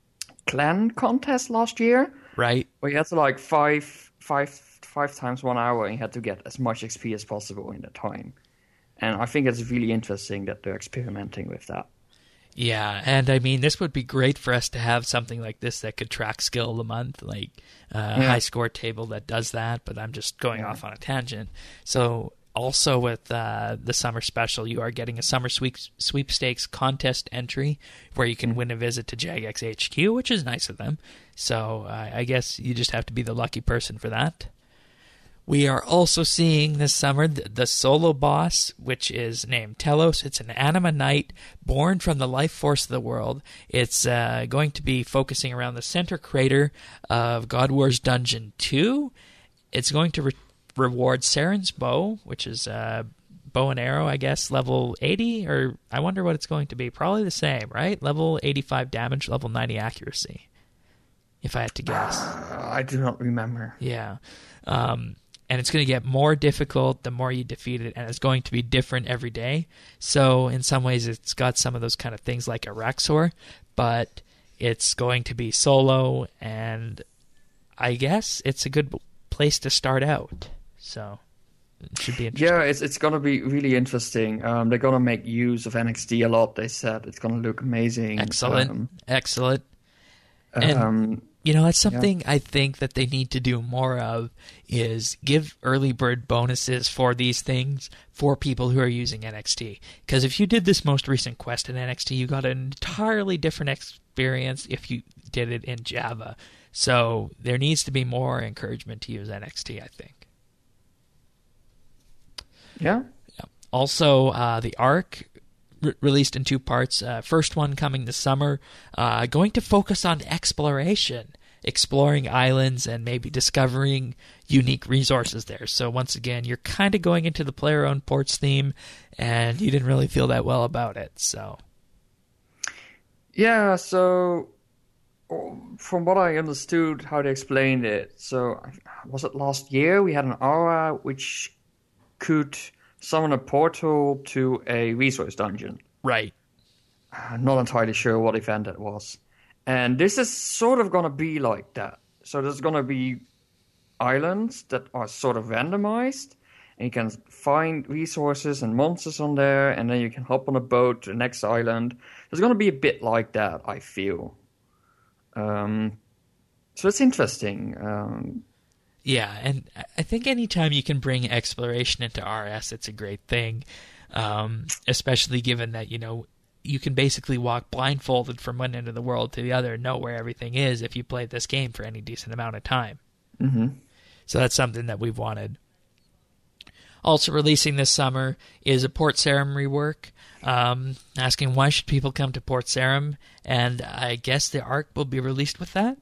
clan contest last year. Right. Where you had to, like, five, five, five times one hour and you had to get as much X P as possible in that time. And I think it's really interesting that they're experimenting with that. Yeah, and I mean, this would be great for us to have something like this that could track skill of the month, like a uh, yeah. high score table that does that, but I'm just going yeah. off on a tangent. So also with uh, the Summer Special, you are getting a Summer sweep, Sweepstakes contest entry where you can win a visit to Jagex H Q, which is nice of them. So uh, I guess you just have to be the lucky person for that. We are also seeing this summer the, the solo boss, which is named Telos. It's an anima knight born from the life force of the world. It's uh, going to be focusing around the center crater of God Wars Dungeon two. It's going to re- reward Saren's bow, which is uh, bow and arrow, I guess, level eighty, or I wonder what it's going to be. Probably the same, right? Level eighty-five damage, level ninety accuracy, if I had to guess. Uh, I do not remember. Yeah. Um... And it's going to get more difficult the more you defeat it, and it's going to be different every day. So in some ways, it's got some of those kind of things like Araxor, but it's going to be solo, and I guess it's a good place to start out. So it should be interesting. Yeah, it's it's going to be really interesting. Um, they're going to make use of N X T a lot, they said. It's going to look amazing. Excellent. Um, Excellent. And um, you know, it's something yeah. I think that they need to do more of is give early bird bonuses for these things for people who are using N X T. Because if you did this most recent quest in N X T, you got an entirely different experience if you did it in Java. So there needs to be more encouragement to use N X T, I think. Yeah. yeah. Also, uh, the Arc re- released in two parts. Uh, first one coming this summer, uh, going to focus on exploration, exploring islands and maybe discovering unique resources there. So once again, you're kind of going into the player-owned ports theme, and you didn't really feel that well about it. So yeah, so from what I understood, how they explained it, so was it last year we had an aura which could summon a portal to a resource dungeon. Right. I'm not entirely sure what event it was. And this is sort of going to be like that. So there's going to be islands that are sort of randomized, and you can find resources and monsters on there, and then you can hop on a boat to the next island. There's going to be a bit like that, I feel. Um, so it's interesting. Um, yeah, and I think anytime you can bring exploration into R S, it's a great thing, um, especially given that, you know, you can basically walk blindfolded from one end of the world to the other and know where everything is if you played this game for any decent amount of time. Mm-hmm. So that's something that we've wanted. Also releasing this summer is a Port Sarim rework, um, asking why should people come to Port Sarim, and I guess the Ark will be released with that?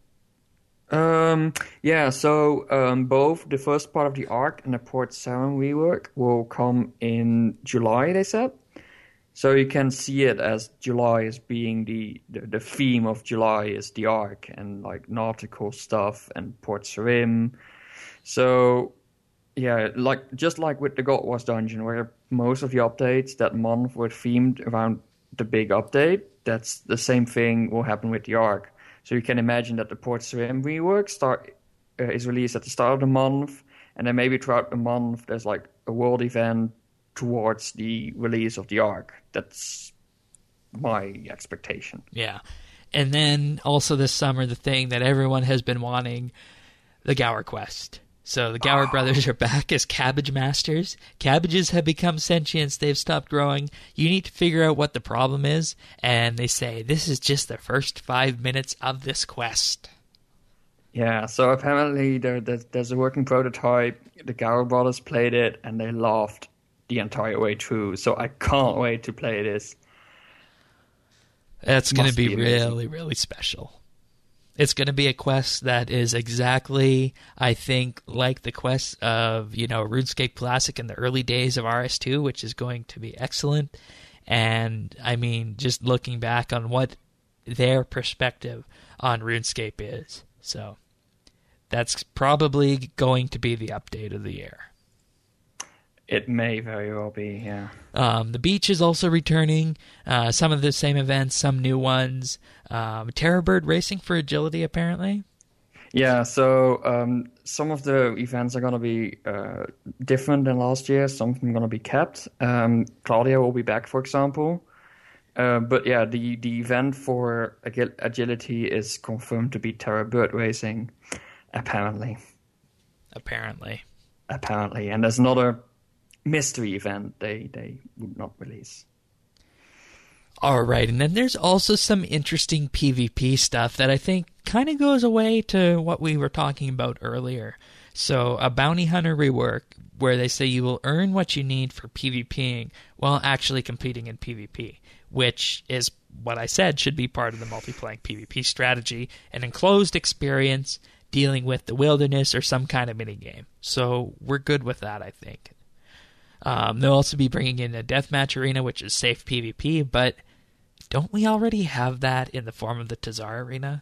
Um, yeah, so um, both the first part of the Ark and the Port Sarim rework will come in July, they said. So you can see it as July as being the, the, the theme of July is the Ark and like nautical stuff and Port Sarim. So yeah, like just like with the God Wars dungeon, where most of the updates that month were themed around the big update, that's the same thing will happen with the Ark. So you can imagine that the Port Sarim rework start uh, is released at the start of the month, and then maybe throughout the month there's like a world event towards the release of the Ark. That's my expectation. Yeah. And then also this summer, the thing that everyone has been wanting, the Gower Quest. So the Gower oh. brothers are back as cabbage masters. Cabbages have become sentient. They've stopped growing. You need to figure out what the problem is. And they say, this is just the first five minutes of this quest. Yeah, so apparently there, there's, there's a working prototype. The Gower brothers played it, and they laughed the entire way through. So I can't wait to play this. That's going to be, be really, really special. It's going to be a quest that is exactly, I think, like the quest of, you know, RuneScape Classic in the early days of R S two, which is going to be excellent. And, I mean, just looking back on what their perspective on RuneScape is. So, that's probably going to be the update of the year. It may very well be, yeah. Um, the beach is also returning. Uh, some of the same events, some new ones. Um, Terrorbird Racing for Agility, apparently. Yeah, so um, some of the events are going to be uh, different than last year. Some of them are going to be kept. Um, Claudia will be back, for example. Uh, but yeah, the, the event for ag- Agility is confirmed to be Terrorbird Racing, apparently. Apparently. Apparently. And there's another mystery event they they would not release. All right, and then there's also some interesting PvP stuff that I think kind of goes away to what we were talking about earlier. So a bounty hunter rework where they say you will earn what you need for PvPing while actually competing in PvP, which is what I said should be part of the multiplaying PvP strategy, an enclosed experience dealing with the wilderness or some kind of minigame. So we're good with that, I think. Um, they'll also be bringing in a deathmatch arena, which is safe PvP, but don't we already have that in the form of the Tazar arena?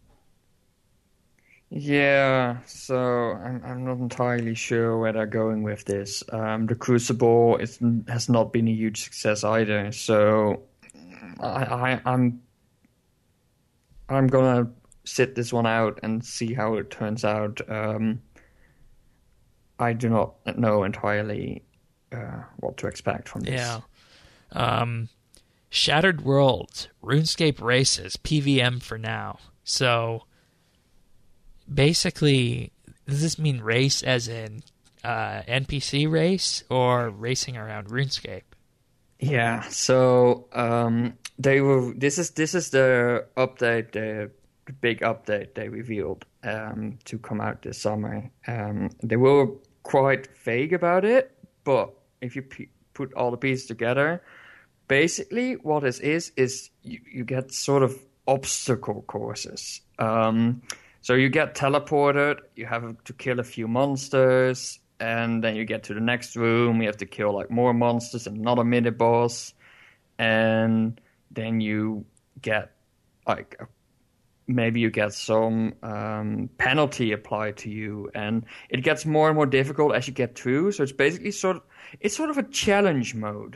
Yeah, so I'm I'm not entirely sure where they're going with this. Um, the Crucible is, has not been a huge success either, so I, I I'm I'm gonna sit this one out and see how it turns out. Um, I do not know entirely Uh, what to expect from this. Yeah. Um, Shattered Worlds, RuneScape Races, P V M for now. So, basically, does this mean race as in uh, N P C race or racing around RuneScape? Yeah. So um, they were. This is this is the update, the, the big update they revealed um, to come out this summer. Um, they were quite vague about it, but if you p- put all the pieces together, basically what this is, is you, you get sort of obstacle courses. Um, so you get teleported, you have to kill a few monsters, and then you get to the next room, you have to kill like more monsters and another mini-boss, and then you get like a maybe you get some um, penalty applied to you, and it gets more and more difficult as you get through. So it's basically sort of it's sort of a challenge mode.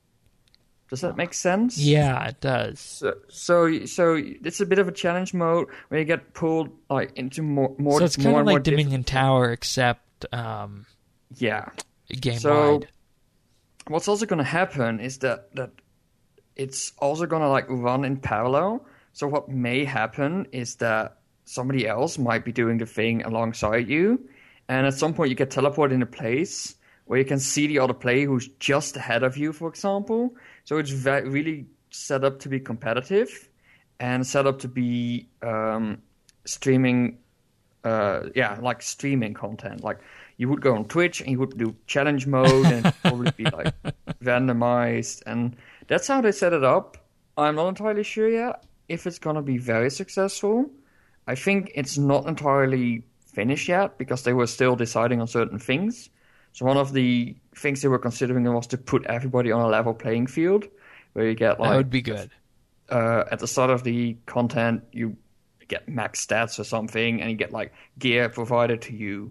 Does that make sense? Yeah, it does. So, so, so it's a bit of a challenge mode where you get pulled like into more, more. So it's kind more of like more Dominion Tower, except um, yeah, game so, wide. What's also going to happen is that that it's also going to like run in parallel. So what may happen is that somebody else might be doing the thing alongside you, and at some point you get teleported in a place where you can see the other player who's just ahead of you, for example. So it's ve- really set up to be competitive and set up to be um, streaming, uh, yeah, like streaming content. Like you would go on Twitch and you would do challenge mode and it'd probably be like randomized. And that's how they set it up. I'm not entirely sure yet if it's going to be very successful. I think it's not entirely finished yet because they were still deciding on certain things. So one of the things they were considering was to put everybody on a level playing field, where you get like That would be good. Uh, at the start of the content, you get max stats or something, and you get like gear provided to you,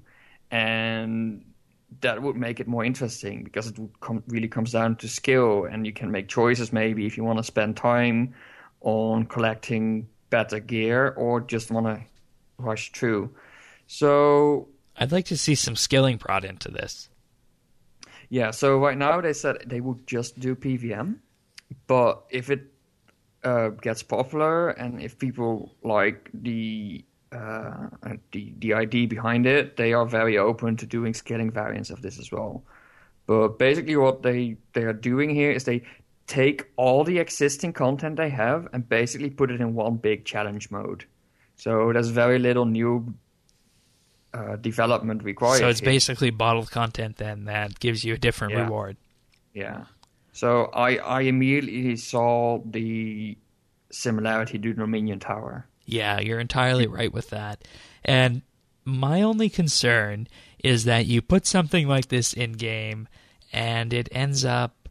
and that would make it more interesting because it would com- really comes down to skill, and you can make choices maybe if you want to spend time on collecting better gear or just want to rush through. So I'd like to see some skilling brought into this. Yeah, so right now they said they would just do P V M, but if it uh, gets popular and if people like the uh, the the idea behind it, they are very open to doing scaling variants of this as well. But basically, what they they are doing here is they take all the existing content they have and basically put it in one big challenge mode. So there's very little new Uh, development required. So it's here. basically bottled content then that gives you a different Yeah. reward. Yeah. So I, I immediately saw the similarity to Dominion Tower. Yeah, you're entirely right with that. And my only concern is that you put something like this in game and it ends up,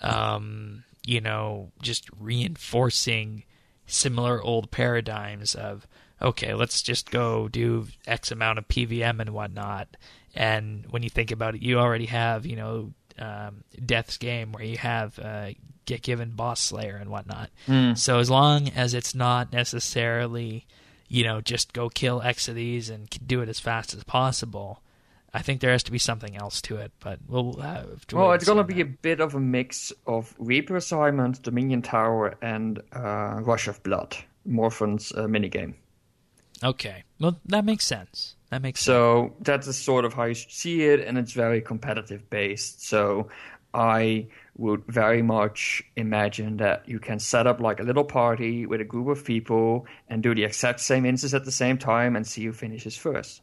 um, you know, just reinforcing similar old paradigms of, okay, let's just go do X amount of P V M and whatnot. And when you think about it, you already have, you know, um, Death's Game where you have uh, Get Given Boss Slayer and whatnot. Mm. So as long as it's not necessarily, you know, just go kill X of these and do it as fast as possible, I think there has to be something else to it. But we'll have to. Well, it's going to be a bit of a mix of Reaper Assignment, Dominion Tower, and uh, Rush of Blood, Morphin's uh, minigame. Okay. Well, that makes sense. That makes so sense. So that is sort of how you should see it, and it's very competitive based. So I would very much imagine that you can set up like a little party with a group of people and do the exact same instance at the same time and see who finishes first.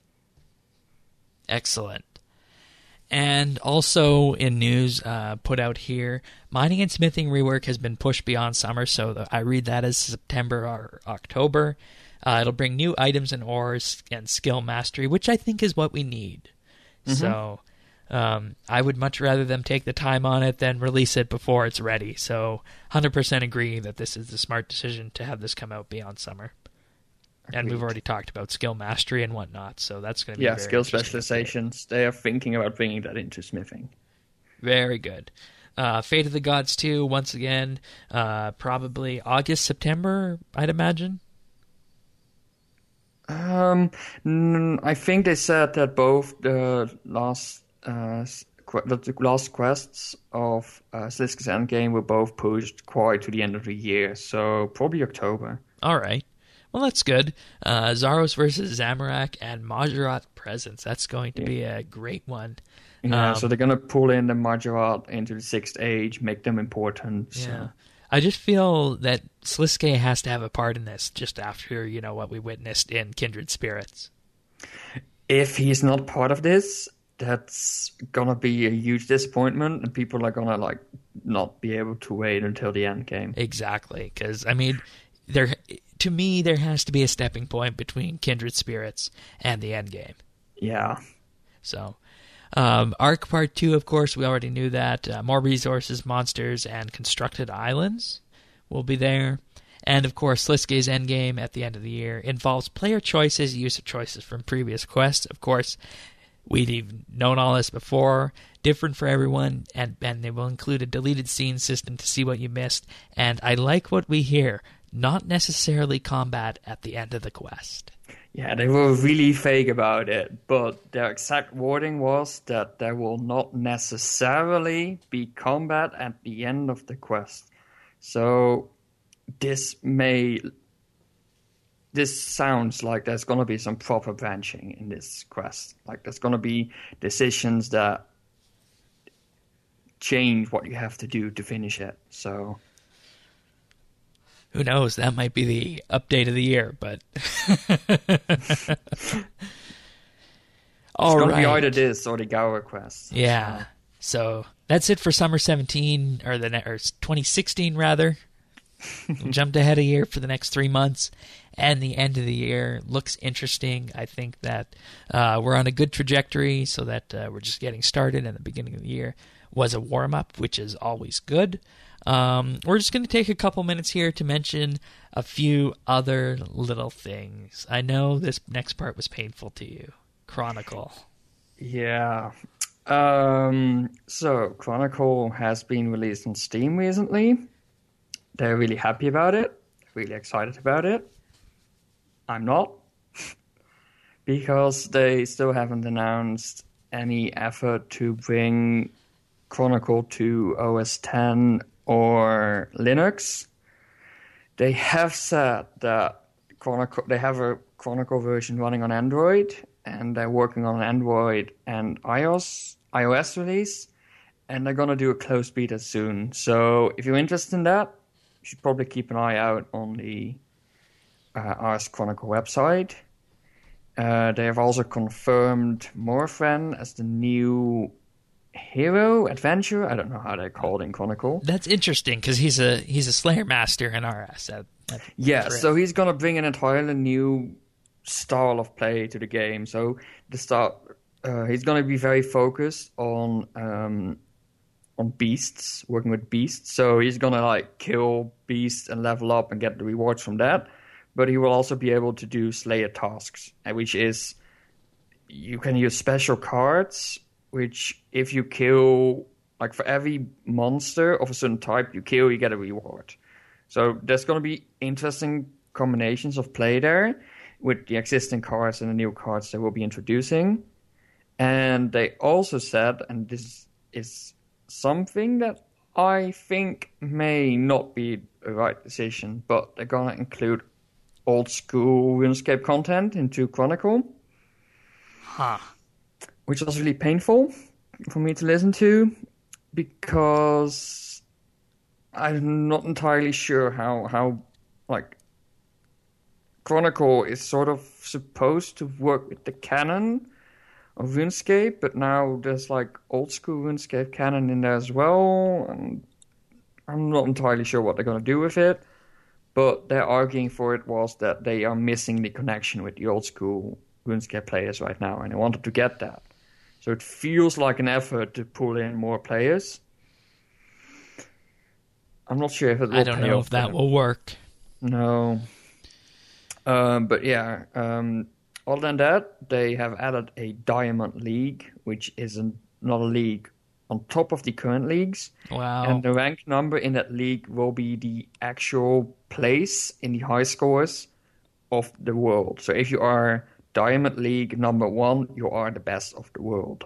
Excellent. And also in news uh, put out here, Mining and Smithing rework has been pushed beyond summer, so the, I read that as September or October. Uh, it'll bring new items and ores and skill mastery, which I think is what we need. Mm-hmm. So um, I would much rather them take the time on it than release it before it's ready. So one hundred percent agree that this is the smart decision to have this come out beyond summer. Agreed. And we've already talked about skill mastery and whatnot, so that's going to be yeah, very skill specializations. They are thinking about bringing that into smithing. Very good. Uh, Fate of the Gods two, once again, uh, probably August, September, I'd imagine. Um, I think they said that both the last uh, the last quests of uh, Sliska's Endgame were both pushed quite to the end of the year, so probably October. All right. Well, that's good. Uh, Zaros versus Zamorak and Majorat Presence. That's going to yeah. be a great one. Yeah, um, so they're going to pull in the Majorat into the Sixth Age, make them important. So. Yeah. I just feel that Sliske has to have a part in this just after, you know, what we witnessed in Kindred Spirits. If he's not part of this, that's going to be a huge disappointment, and people are going to, like, not be able to wait until the end game. Exactly, because, I mean, there, to me, there has to be a stepping point between Kindred Spirits and the end game. Yeah. So... Um, Arc Part two, of course, we already knew that. Uh, more resources, monsters, and constructed islands will be there. And, of course, Slisuke's endgame at the end of the year involves player choices, use of choices from previous quests. Of course, we've known all this before, different for everyone, and, and they will include a deleted scene system to see what you missed. And I like what we hear, not necessarily combat at the end of the quest. Yeah, they were really fake about it, but their exact wording was that there will not necessarily be combat at the end of the quest. So this may... This sounds like there's going to be some proper branching in this quest. Like there's going to be decisions that change what you have to do to finish it. So... Who knows? That might be the update of the year, but... All it's going right. to be either this or the Gaur quest. Yeah. So that's it for Summer seventeen, or the or twenty sixteen, rather. Jumped ahead a year for the next three months. And the end of the year looks interesting. I think that uh, we're on a good trajectory, so that uh, we're just getting started, and the beginning of the year was a warm-up, which is always good. Um, we're just going to take a couple minutes here to mention a few other little things. I know this next part was painful to you. Chronicle. Yeah. Um, so, Chronicle has been released on Steam recently. They're really happy about it. Really excited about it. I'm not. Because they still haven't announced any effort to bring Chronicle to O S ten or Linux. They have said that Chronicle, they have a Chronicle version running on Android, and they're working on an Android and iOS iOS release, and they're gonna do a closed beta soon. So if you're interested in that, you should probably keep an eye out on the uh, R S Chronicle website. Uh, they have also confirmed Morphren as the new hero, adventure. I don't know how they're called in Chronicle. That's interesting, because he's a he's a Slayer Master in R S. That, that, yeah, so he's going to bring an entirely new style of play to the game. So the start, uh, he's going to be very focused on um, on beasts, working with beasts. So he's going to like kill beasts and level up and get the rewards from that. But he will also be able to do Slayer tasks, which is you can use special cards, which if you kill, like for every monster of a certain type you kill, you get a reward. So there's going to be interesting combinations of play there with the existing cards and the new cards they will be introducing. And they also said, and this is something that I think may not be the right decision, but they're going to include old school RuneScape content into Chronicle. Huh. Which was really painful for me to listen to, because I'm not entirely sure how, how like, Chronicle is sort of supposed to work with the canon of RuneScape, but now there's, like, old school RuneScape canon in there as well, and I'm not entirely sure what they're going to do with it, but their arguing for it was that they are missing the connection with the old school RuneScape players right now, and they wanted to get that. So it feels like an effort to pull in more players. I'm not sure if it will I don't pay know off if that them. will work. No. Um, but yeah, um, other than that, they have added a Diamond League, which is an, not a league on top of the current leagues. Wow. And the rank number in that league will be the actual place in the high scores of the world. So if you are Diamond League number one, you are the best of the world.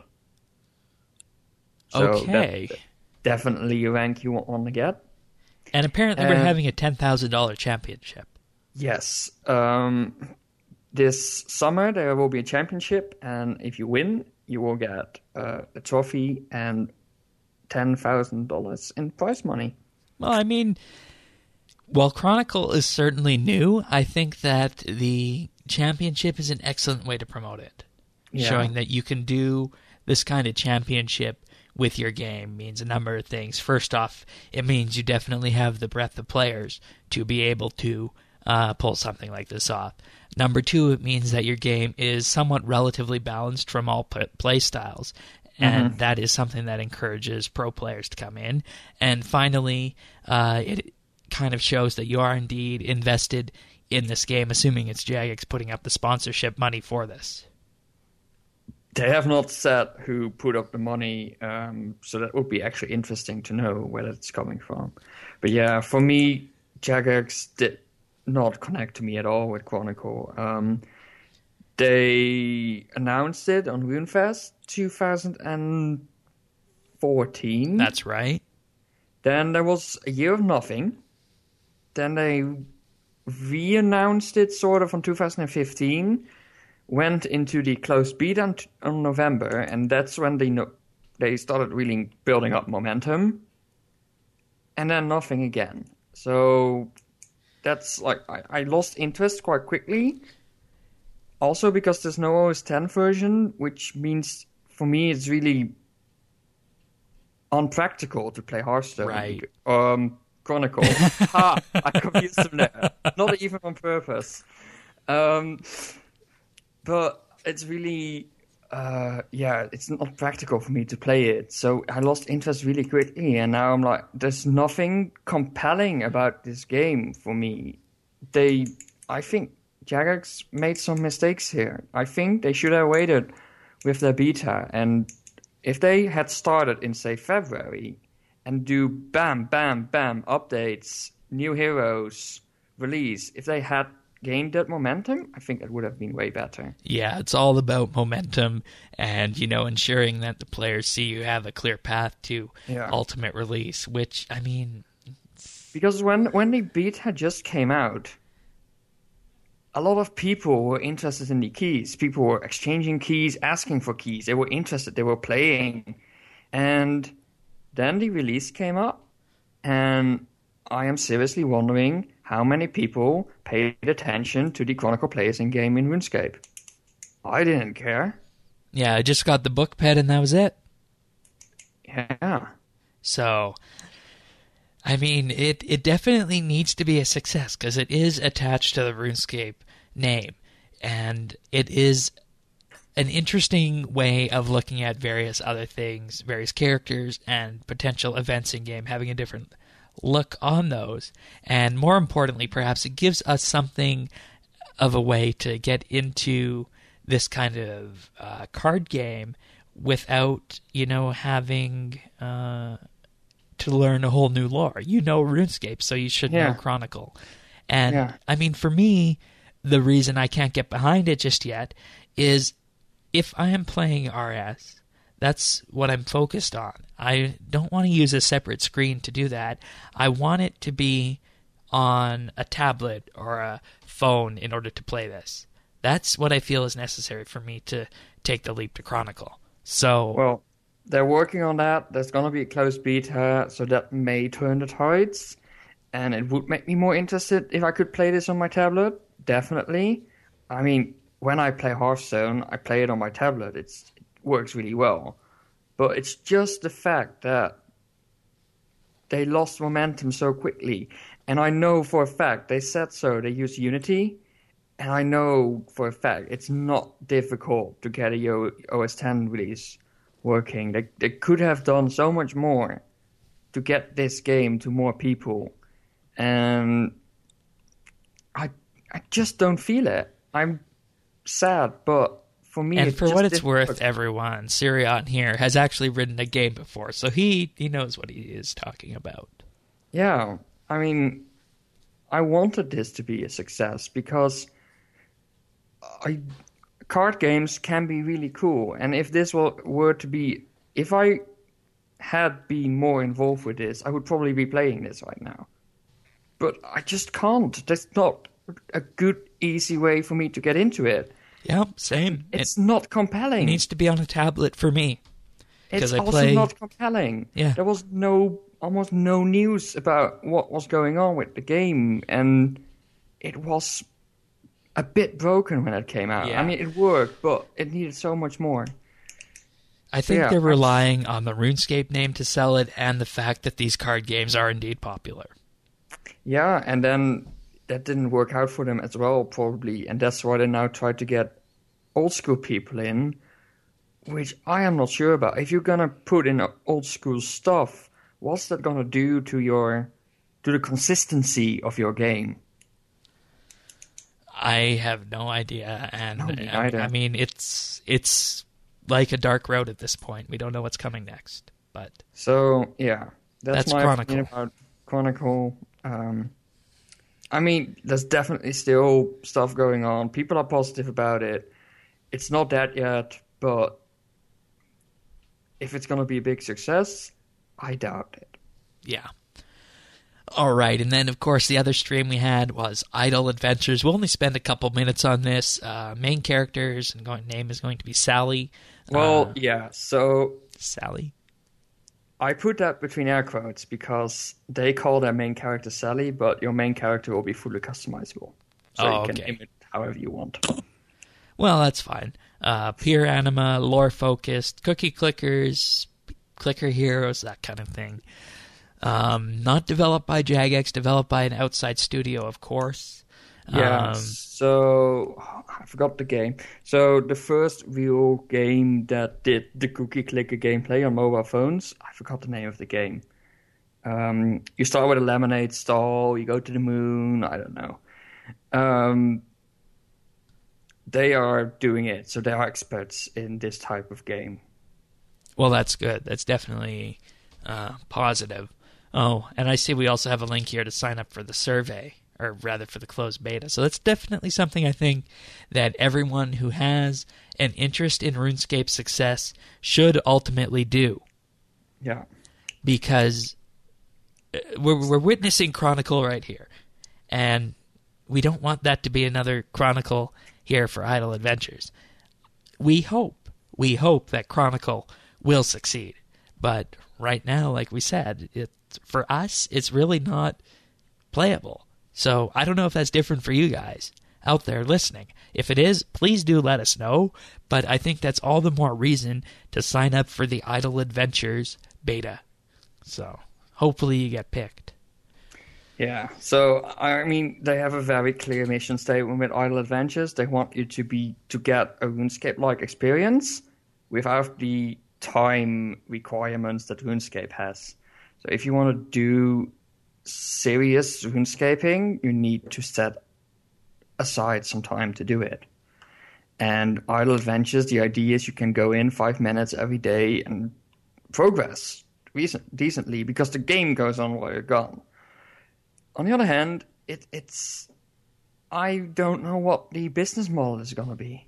So okay. That, definitely a rank you want to get. And apparently And, we're having a ten thousand dollars championship. Yes. Um, this summer there will be a championship, and if you win, you will get uh, a trophy and ten thousand dollars in prize money. Well, I mean, while Chronicle is certainly new, I think that the championship is an excellent way to promote it. Yeah. Showing that you can do this kind of championship with your game means a number of things. First off, it means you definitely have the breadth of players to be able to uh, pull something like this off. Number two, it means that your game is somewhat relatively balanced from all p- play styles, and Mm-hmm. that is something that encourages pro players to come in. And finally, uh, it kind of shows that you are indeed invested in this game, assuming it's Jagex putting up the sponsorship money for this. They have not said who put up the money, um, so that would be actually interesting to know where it's coming from. But yeah, for me, Jagex did not connect to me at all with Chronicle. Um, they announced it on RuneFest two thousand fourteen. That's right. Then there was a year of nothing. Then they re-announced it sort of on two thousand fifteen. Went into the closed beta on, on November, and that's when they no- they started really building up momentum, and then nothing again. So that's like I, I lost interest quite quickly. Also because there's no O S ten version, which means for me it's really unpractical to play Hearthstone. Right. Um, Chronicle. Ha! I confused them there. Not even on purpose. Um. But it's really, uh, yeah, it's not practical for me to play it. So I lost interest really quickly. And now I'm like, there's nothing compelling about this game for me. They, I think Jagex made some mistakes here. I think they should have waited with their beta. And if they had started in, say, February and do bam, bam, bam, updates, new heroes, release, if they had gained that momentum, I think it would have been way better. Yeah, it's all about momentum and, you know, ensuring that the players see you have a clear path to yeah. ultimate release, which, I mean... Because when, when the beta just came out, a lot of people were interested in the keys. People were exchanging keys, asking for keys. They were interested. They were playing. And then the release came up, and I am seriously wondering how many people paid attention to the Chronicle players in game in RuneScape. I didn't care. Yeah, I just got the book pad and that was it. Yeah. So, I mean, it, it definitely needs to be a success because it is attached to the RuneScape name. And it is an interesting way of looking at various other things, various characters, and potential events in game, having a different look on those. And more importantly, perhaps it gives us something of a way to get into this kind of uh, card game without, you know, having uh, to learn a whole new lore. You know RuneScape, so you should yeah. know Chronicle. And, yeah. I mean, for me, the reason I can't get behind it just yet is if I am playing R S, that's what I'm focused on. I don't want to use a separate screen to do that. I want it to be on a tablet or a phone in order to play this. That's what I feel is necessary for me to take the leap to Chronicle. So, well, they're working on that. There's going to be a closed beta, so that may turn the tides. And it would make me more interested if I could play this on my tablet. Definitely. I mean, when I play Hearthstone, I play it on my tablet. It's, it works really well. But it's just the fact that they lost momentum so quickly. And I know for a fact, they said so, they use Unity. And I know for a fact it's not difficult to get a O S ten release working. They, they could have done so much more to get this game to more people. And I I just don't feel it. I'm sad, but for me... And it's for just what it's difficult. worth, everyone, Sirion here has actually written a game before, so he, he knows what he is talking about. Yeah, I mean, I wanted this to be a success because I, card games can be really cool. And if this were, were to be... If I had been more involved with this, I would probably be playing this right now. But I just can't. There's not a good, easy way for me to get into it. Yeah, same. It's it not compelling. needs to be on a tablet for me. It's I also play... not compelling. Yeah. There was no, almost no news about what was going on with the game, and it was a bit broken when it came out. Yeah. I mean, it worked, but it needed so much more. I think yeah, they're I- relying on the RuneScape name to sell it and the fact that these card games are indeed popular. Yeah, and then that didn't work out for them as well, probably, and that's why they now try to get old school people in, which I am not sure about. If you're gonna put in old school stuff, what's that gonna do to your to the consistency of your game? I have no idea, and No, me I, neither. I mean, it's it's like a dark road at this point. We don't know what's coming next, but So yeah, that's, That's my Chronicle. opinion about Chronicle. Um, I mean, there's definitely still stuff going on. People are positive about it. It's not that yet, but if it's going to be a big success, I doubt it. yeah. All right, and then of course the other stream we had was Idle Adventures. We'll only spend a couple minutes on this. Uh, main characters and going, name is going to be Sally. Well, Uh, yeah, so Sally. I put that between air quotes because they call their main character Sally, but your main character will be fully customizable. So Oh, you can okay. name it however you want. Well, that's fine. Uh, peer anima, lore focused, cookie clickers, clicker heroes, that kind of thing. Um, not developed by Jagex, developed by an outside studio, of course. Yeah, Um, so I forgot the game. So the first real game that did the cookie clicker gameplay on mobile phones, I forgot the name of the game. Um, you start with a lemonade stall, you go to the moon, I don't know. Um, they are doing it, so they are experts in this type of game. well, that's good. That's definitely uh, positive. Oh, and I see we also have a link here to sign up for the survey, or rather for the closed beta. So that's definitely something I think that everyone who has an interest in RuneScape's success should ultimately do. Yeah. Because uh, we're, we're witnessing Chronicle right here. And we don't want that to be another Chronicle here for Idle Adventures. We hope, we hope that Chronicle will succeed. But right now, like we said, it, for us, it's really not playable. So I don't know if that's different for you guys out there listening. If it is, please do let us know. But I think that's all the more reason to sign up for the Idle Adventures beta. So hopefully you get picked. Yeah, so I mean, they have a very clear mission statement with Idle Adventures. They want you to be to get a RuneScape-like experience without the time requirements that RuneScape has. So if you want to do serious RuneScaping, you need to set aside some time to do it. And Idle Adventures, the idea is you can go in five minutes every day and progress recent, decently because the game goes on while you're gone. On the other hand, it, it's I don't know what the business model is going to be.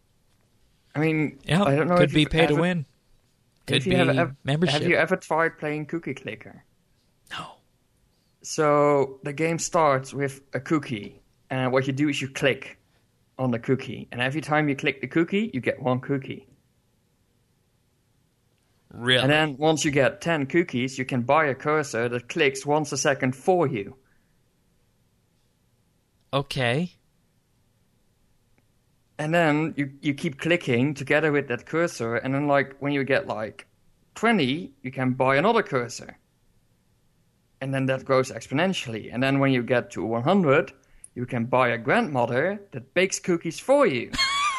I mean, Yeah, I don't know. could if be you've pay to ever- win. Could if you be have, ever, membership. have you ever tried playing Cookie Clicker? No. So the game starts with a cookie, and what you do is you click on the cookie, and every time you click the cookie, you get one cookie. Really? And then once you get ten cookies, you can buy a cursor that clicks once a second for you. Okay. And then you, you keep clicking together with that cursor, and then like when you get like twenty, you can buy another cursor. And then that grows exponentially. And then when you get to one hundred, you can buy a grandmother that bakes cookies for you.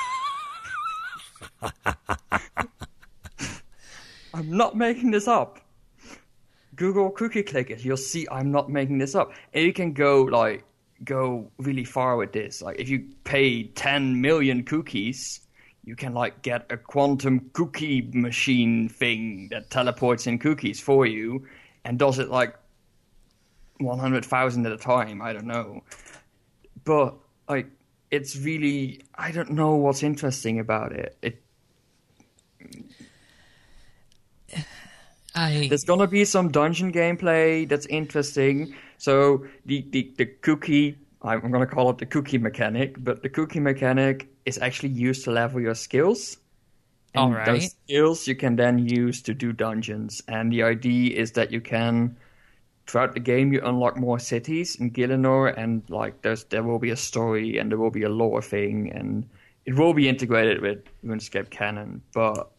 I'm not making this up. Google cookie clickers, you'll see I'm not making this up. And you can go like go really far with this. Like if you pay ten million cookies, you can like get a quantum cookie machine thing that teleports in cookies for you and does it like one hundred thousand at a time. I don't know. But like it's really I don't know what's interesting about it. It I There's gonna be some dungeon gameplay that's interesting. So the, the, the cookie, I'm gonna call it the cookie mechanic, but the cookie mechanic is actually used to level your skills. And All right. those skills you can then use to do dungeons. And the idea is that you can, throughout the game, you unlock more cities in Gielinor, and like there's there will be a story and there will be a lore thing, and it will be integrated with RuneScape canon. But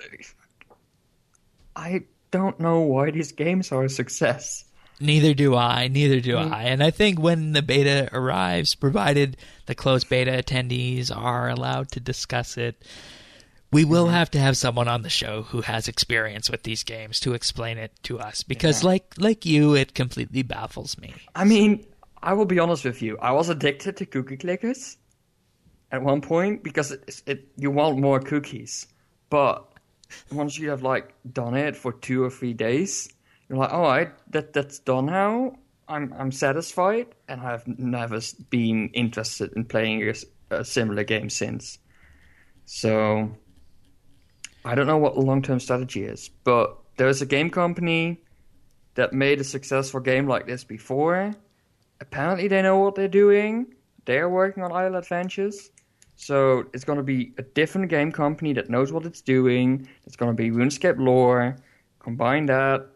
I don't know why these games are a success. Neither do I. Neither do Mm. I. And I think when the beta arrives, provided the closed beta attendees are allowed to discuss it, We will have to have someone on the show who has experience with these games to explain it to us, because Yeah. like like you, it completely baffles me. I mean, I will be honest with you. I was addicted to cookie clickers at one point because it, it you want more cookies, but once you have like done it for two or three days, you're like, all right, that that's done now. I'm I'm satisfied, and I've never been interested in playing a, a similar game since. So I don't know what the long-term strategy is, but there's a game company that made a successful game like this before. Apparently they know what they're doing. They're working on Isle Adventures. So it's going to be a different game company that knows what it's doing. It's going to be RuneScape lore. Combine that.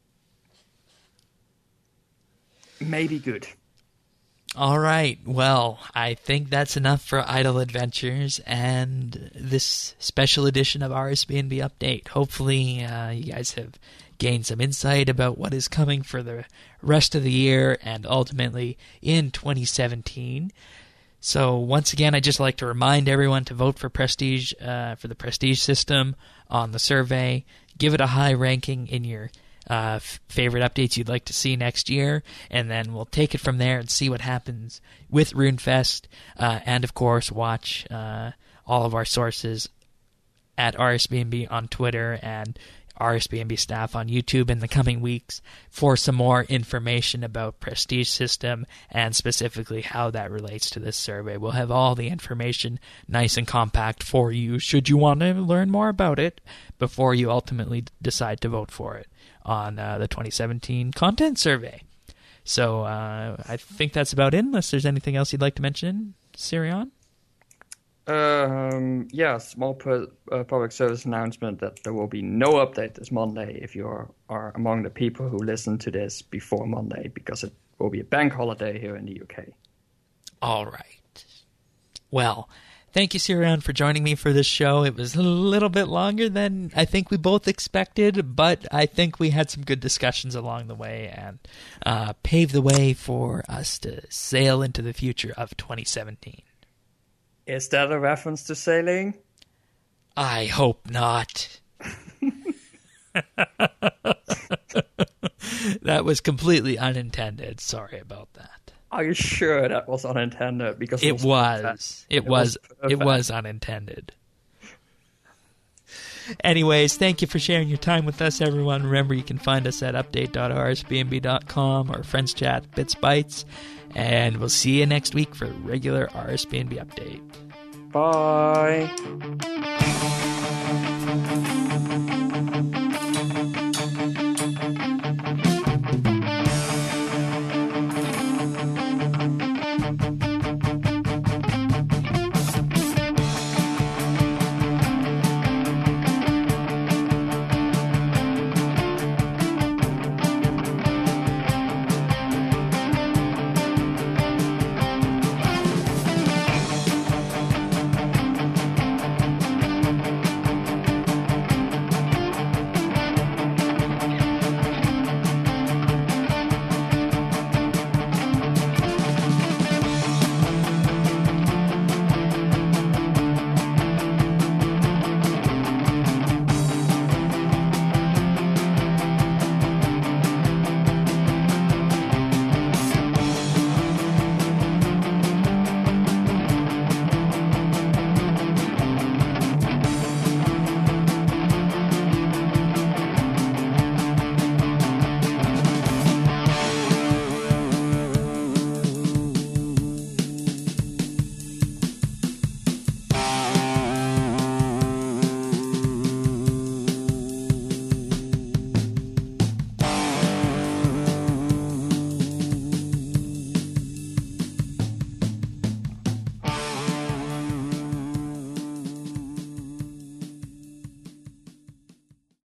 Maybe good. All right. Well, I think that's enough for Idle Adventures and this special edition of R S B N B Update. Hopefully, uh, you guys have gained some insight about what is coming for the rest of the year and ultimately in twenty seventeen. So once again, I'd just like to remind everyone to vote for Prestige, uh, for the Prestige system on the survey. Give it a high ranking in your Uh, f- favorite updates you'd like to see next year, and then we'll take it from there and see what happens with RuneFest, uh, and of course watch uh, all of our sources at R S B N B on Twitter and R S B N B staff on YouTube in the coming weeks for some more information about Prestige system and specifically how that relates to this survey. We'll have all the information nice and compact for you should you want to learn more about it before you ultimately decide to vote for it on uh, the twenty seventeen content survey. So uh, I think that's about it, unless there's anything else you'd like to mention, Sirion? Um, yeah, small pu- uh, public service announcement that there will be no update this Monday if you are, are among the people who listen to this before Monday, because it will be a bank holiday here in the U K. All right. Well, thank you, Sirion, for joining me for this show. It was a little bit longer than I think we both expected, but I think we had some good discussions along the way and uh, paved the way for us to sail into the future of twenty seventeen. Is that a reference to sailing? I hope not. That was completely unintended. Sorry about that. Are you sure that was unintended? Because It was. It was. It perfect. was unintended. Anyways, thank you for sharing your time with us, everyone. Remember, you can find us at update dot r s b n b dot com or Friends Chat Bits Bytes, and we'll see you next week for a regular R S B N B update. Bye.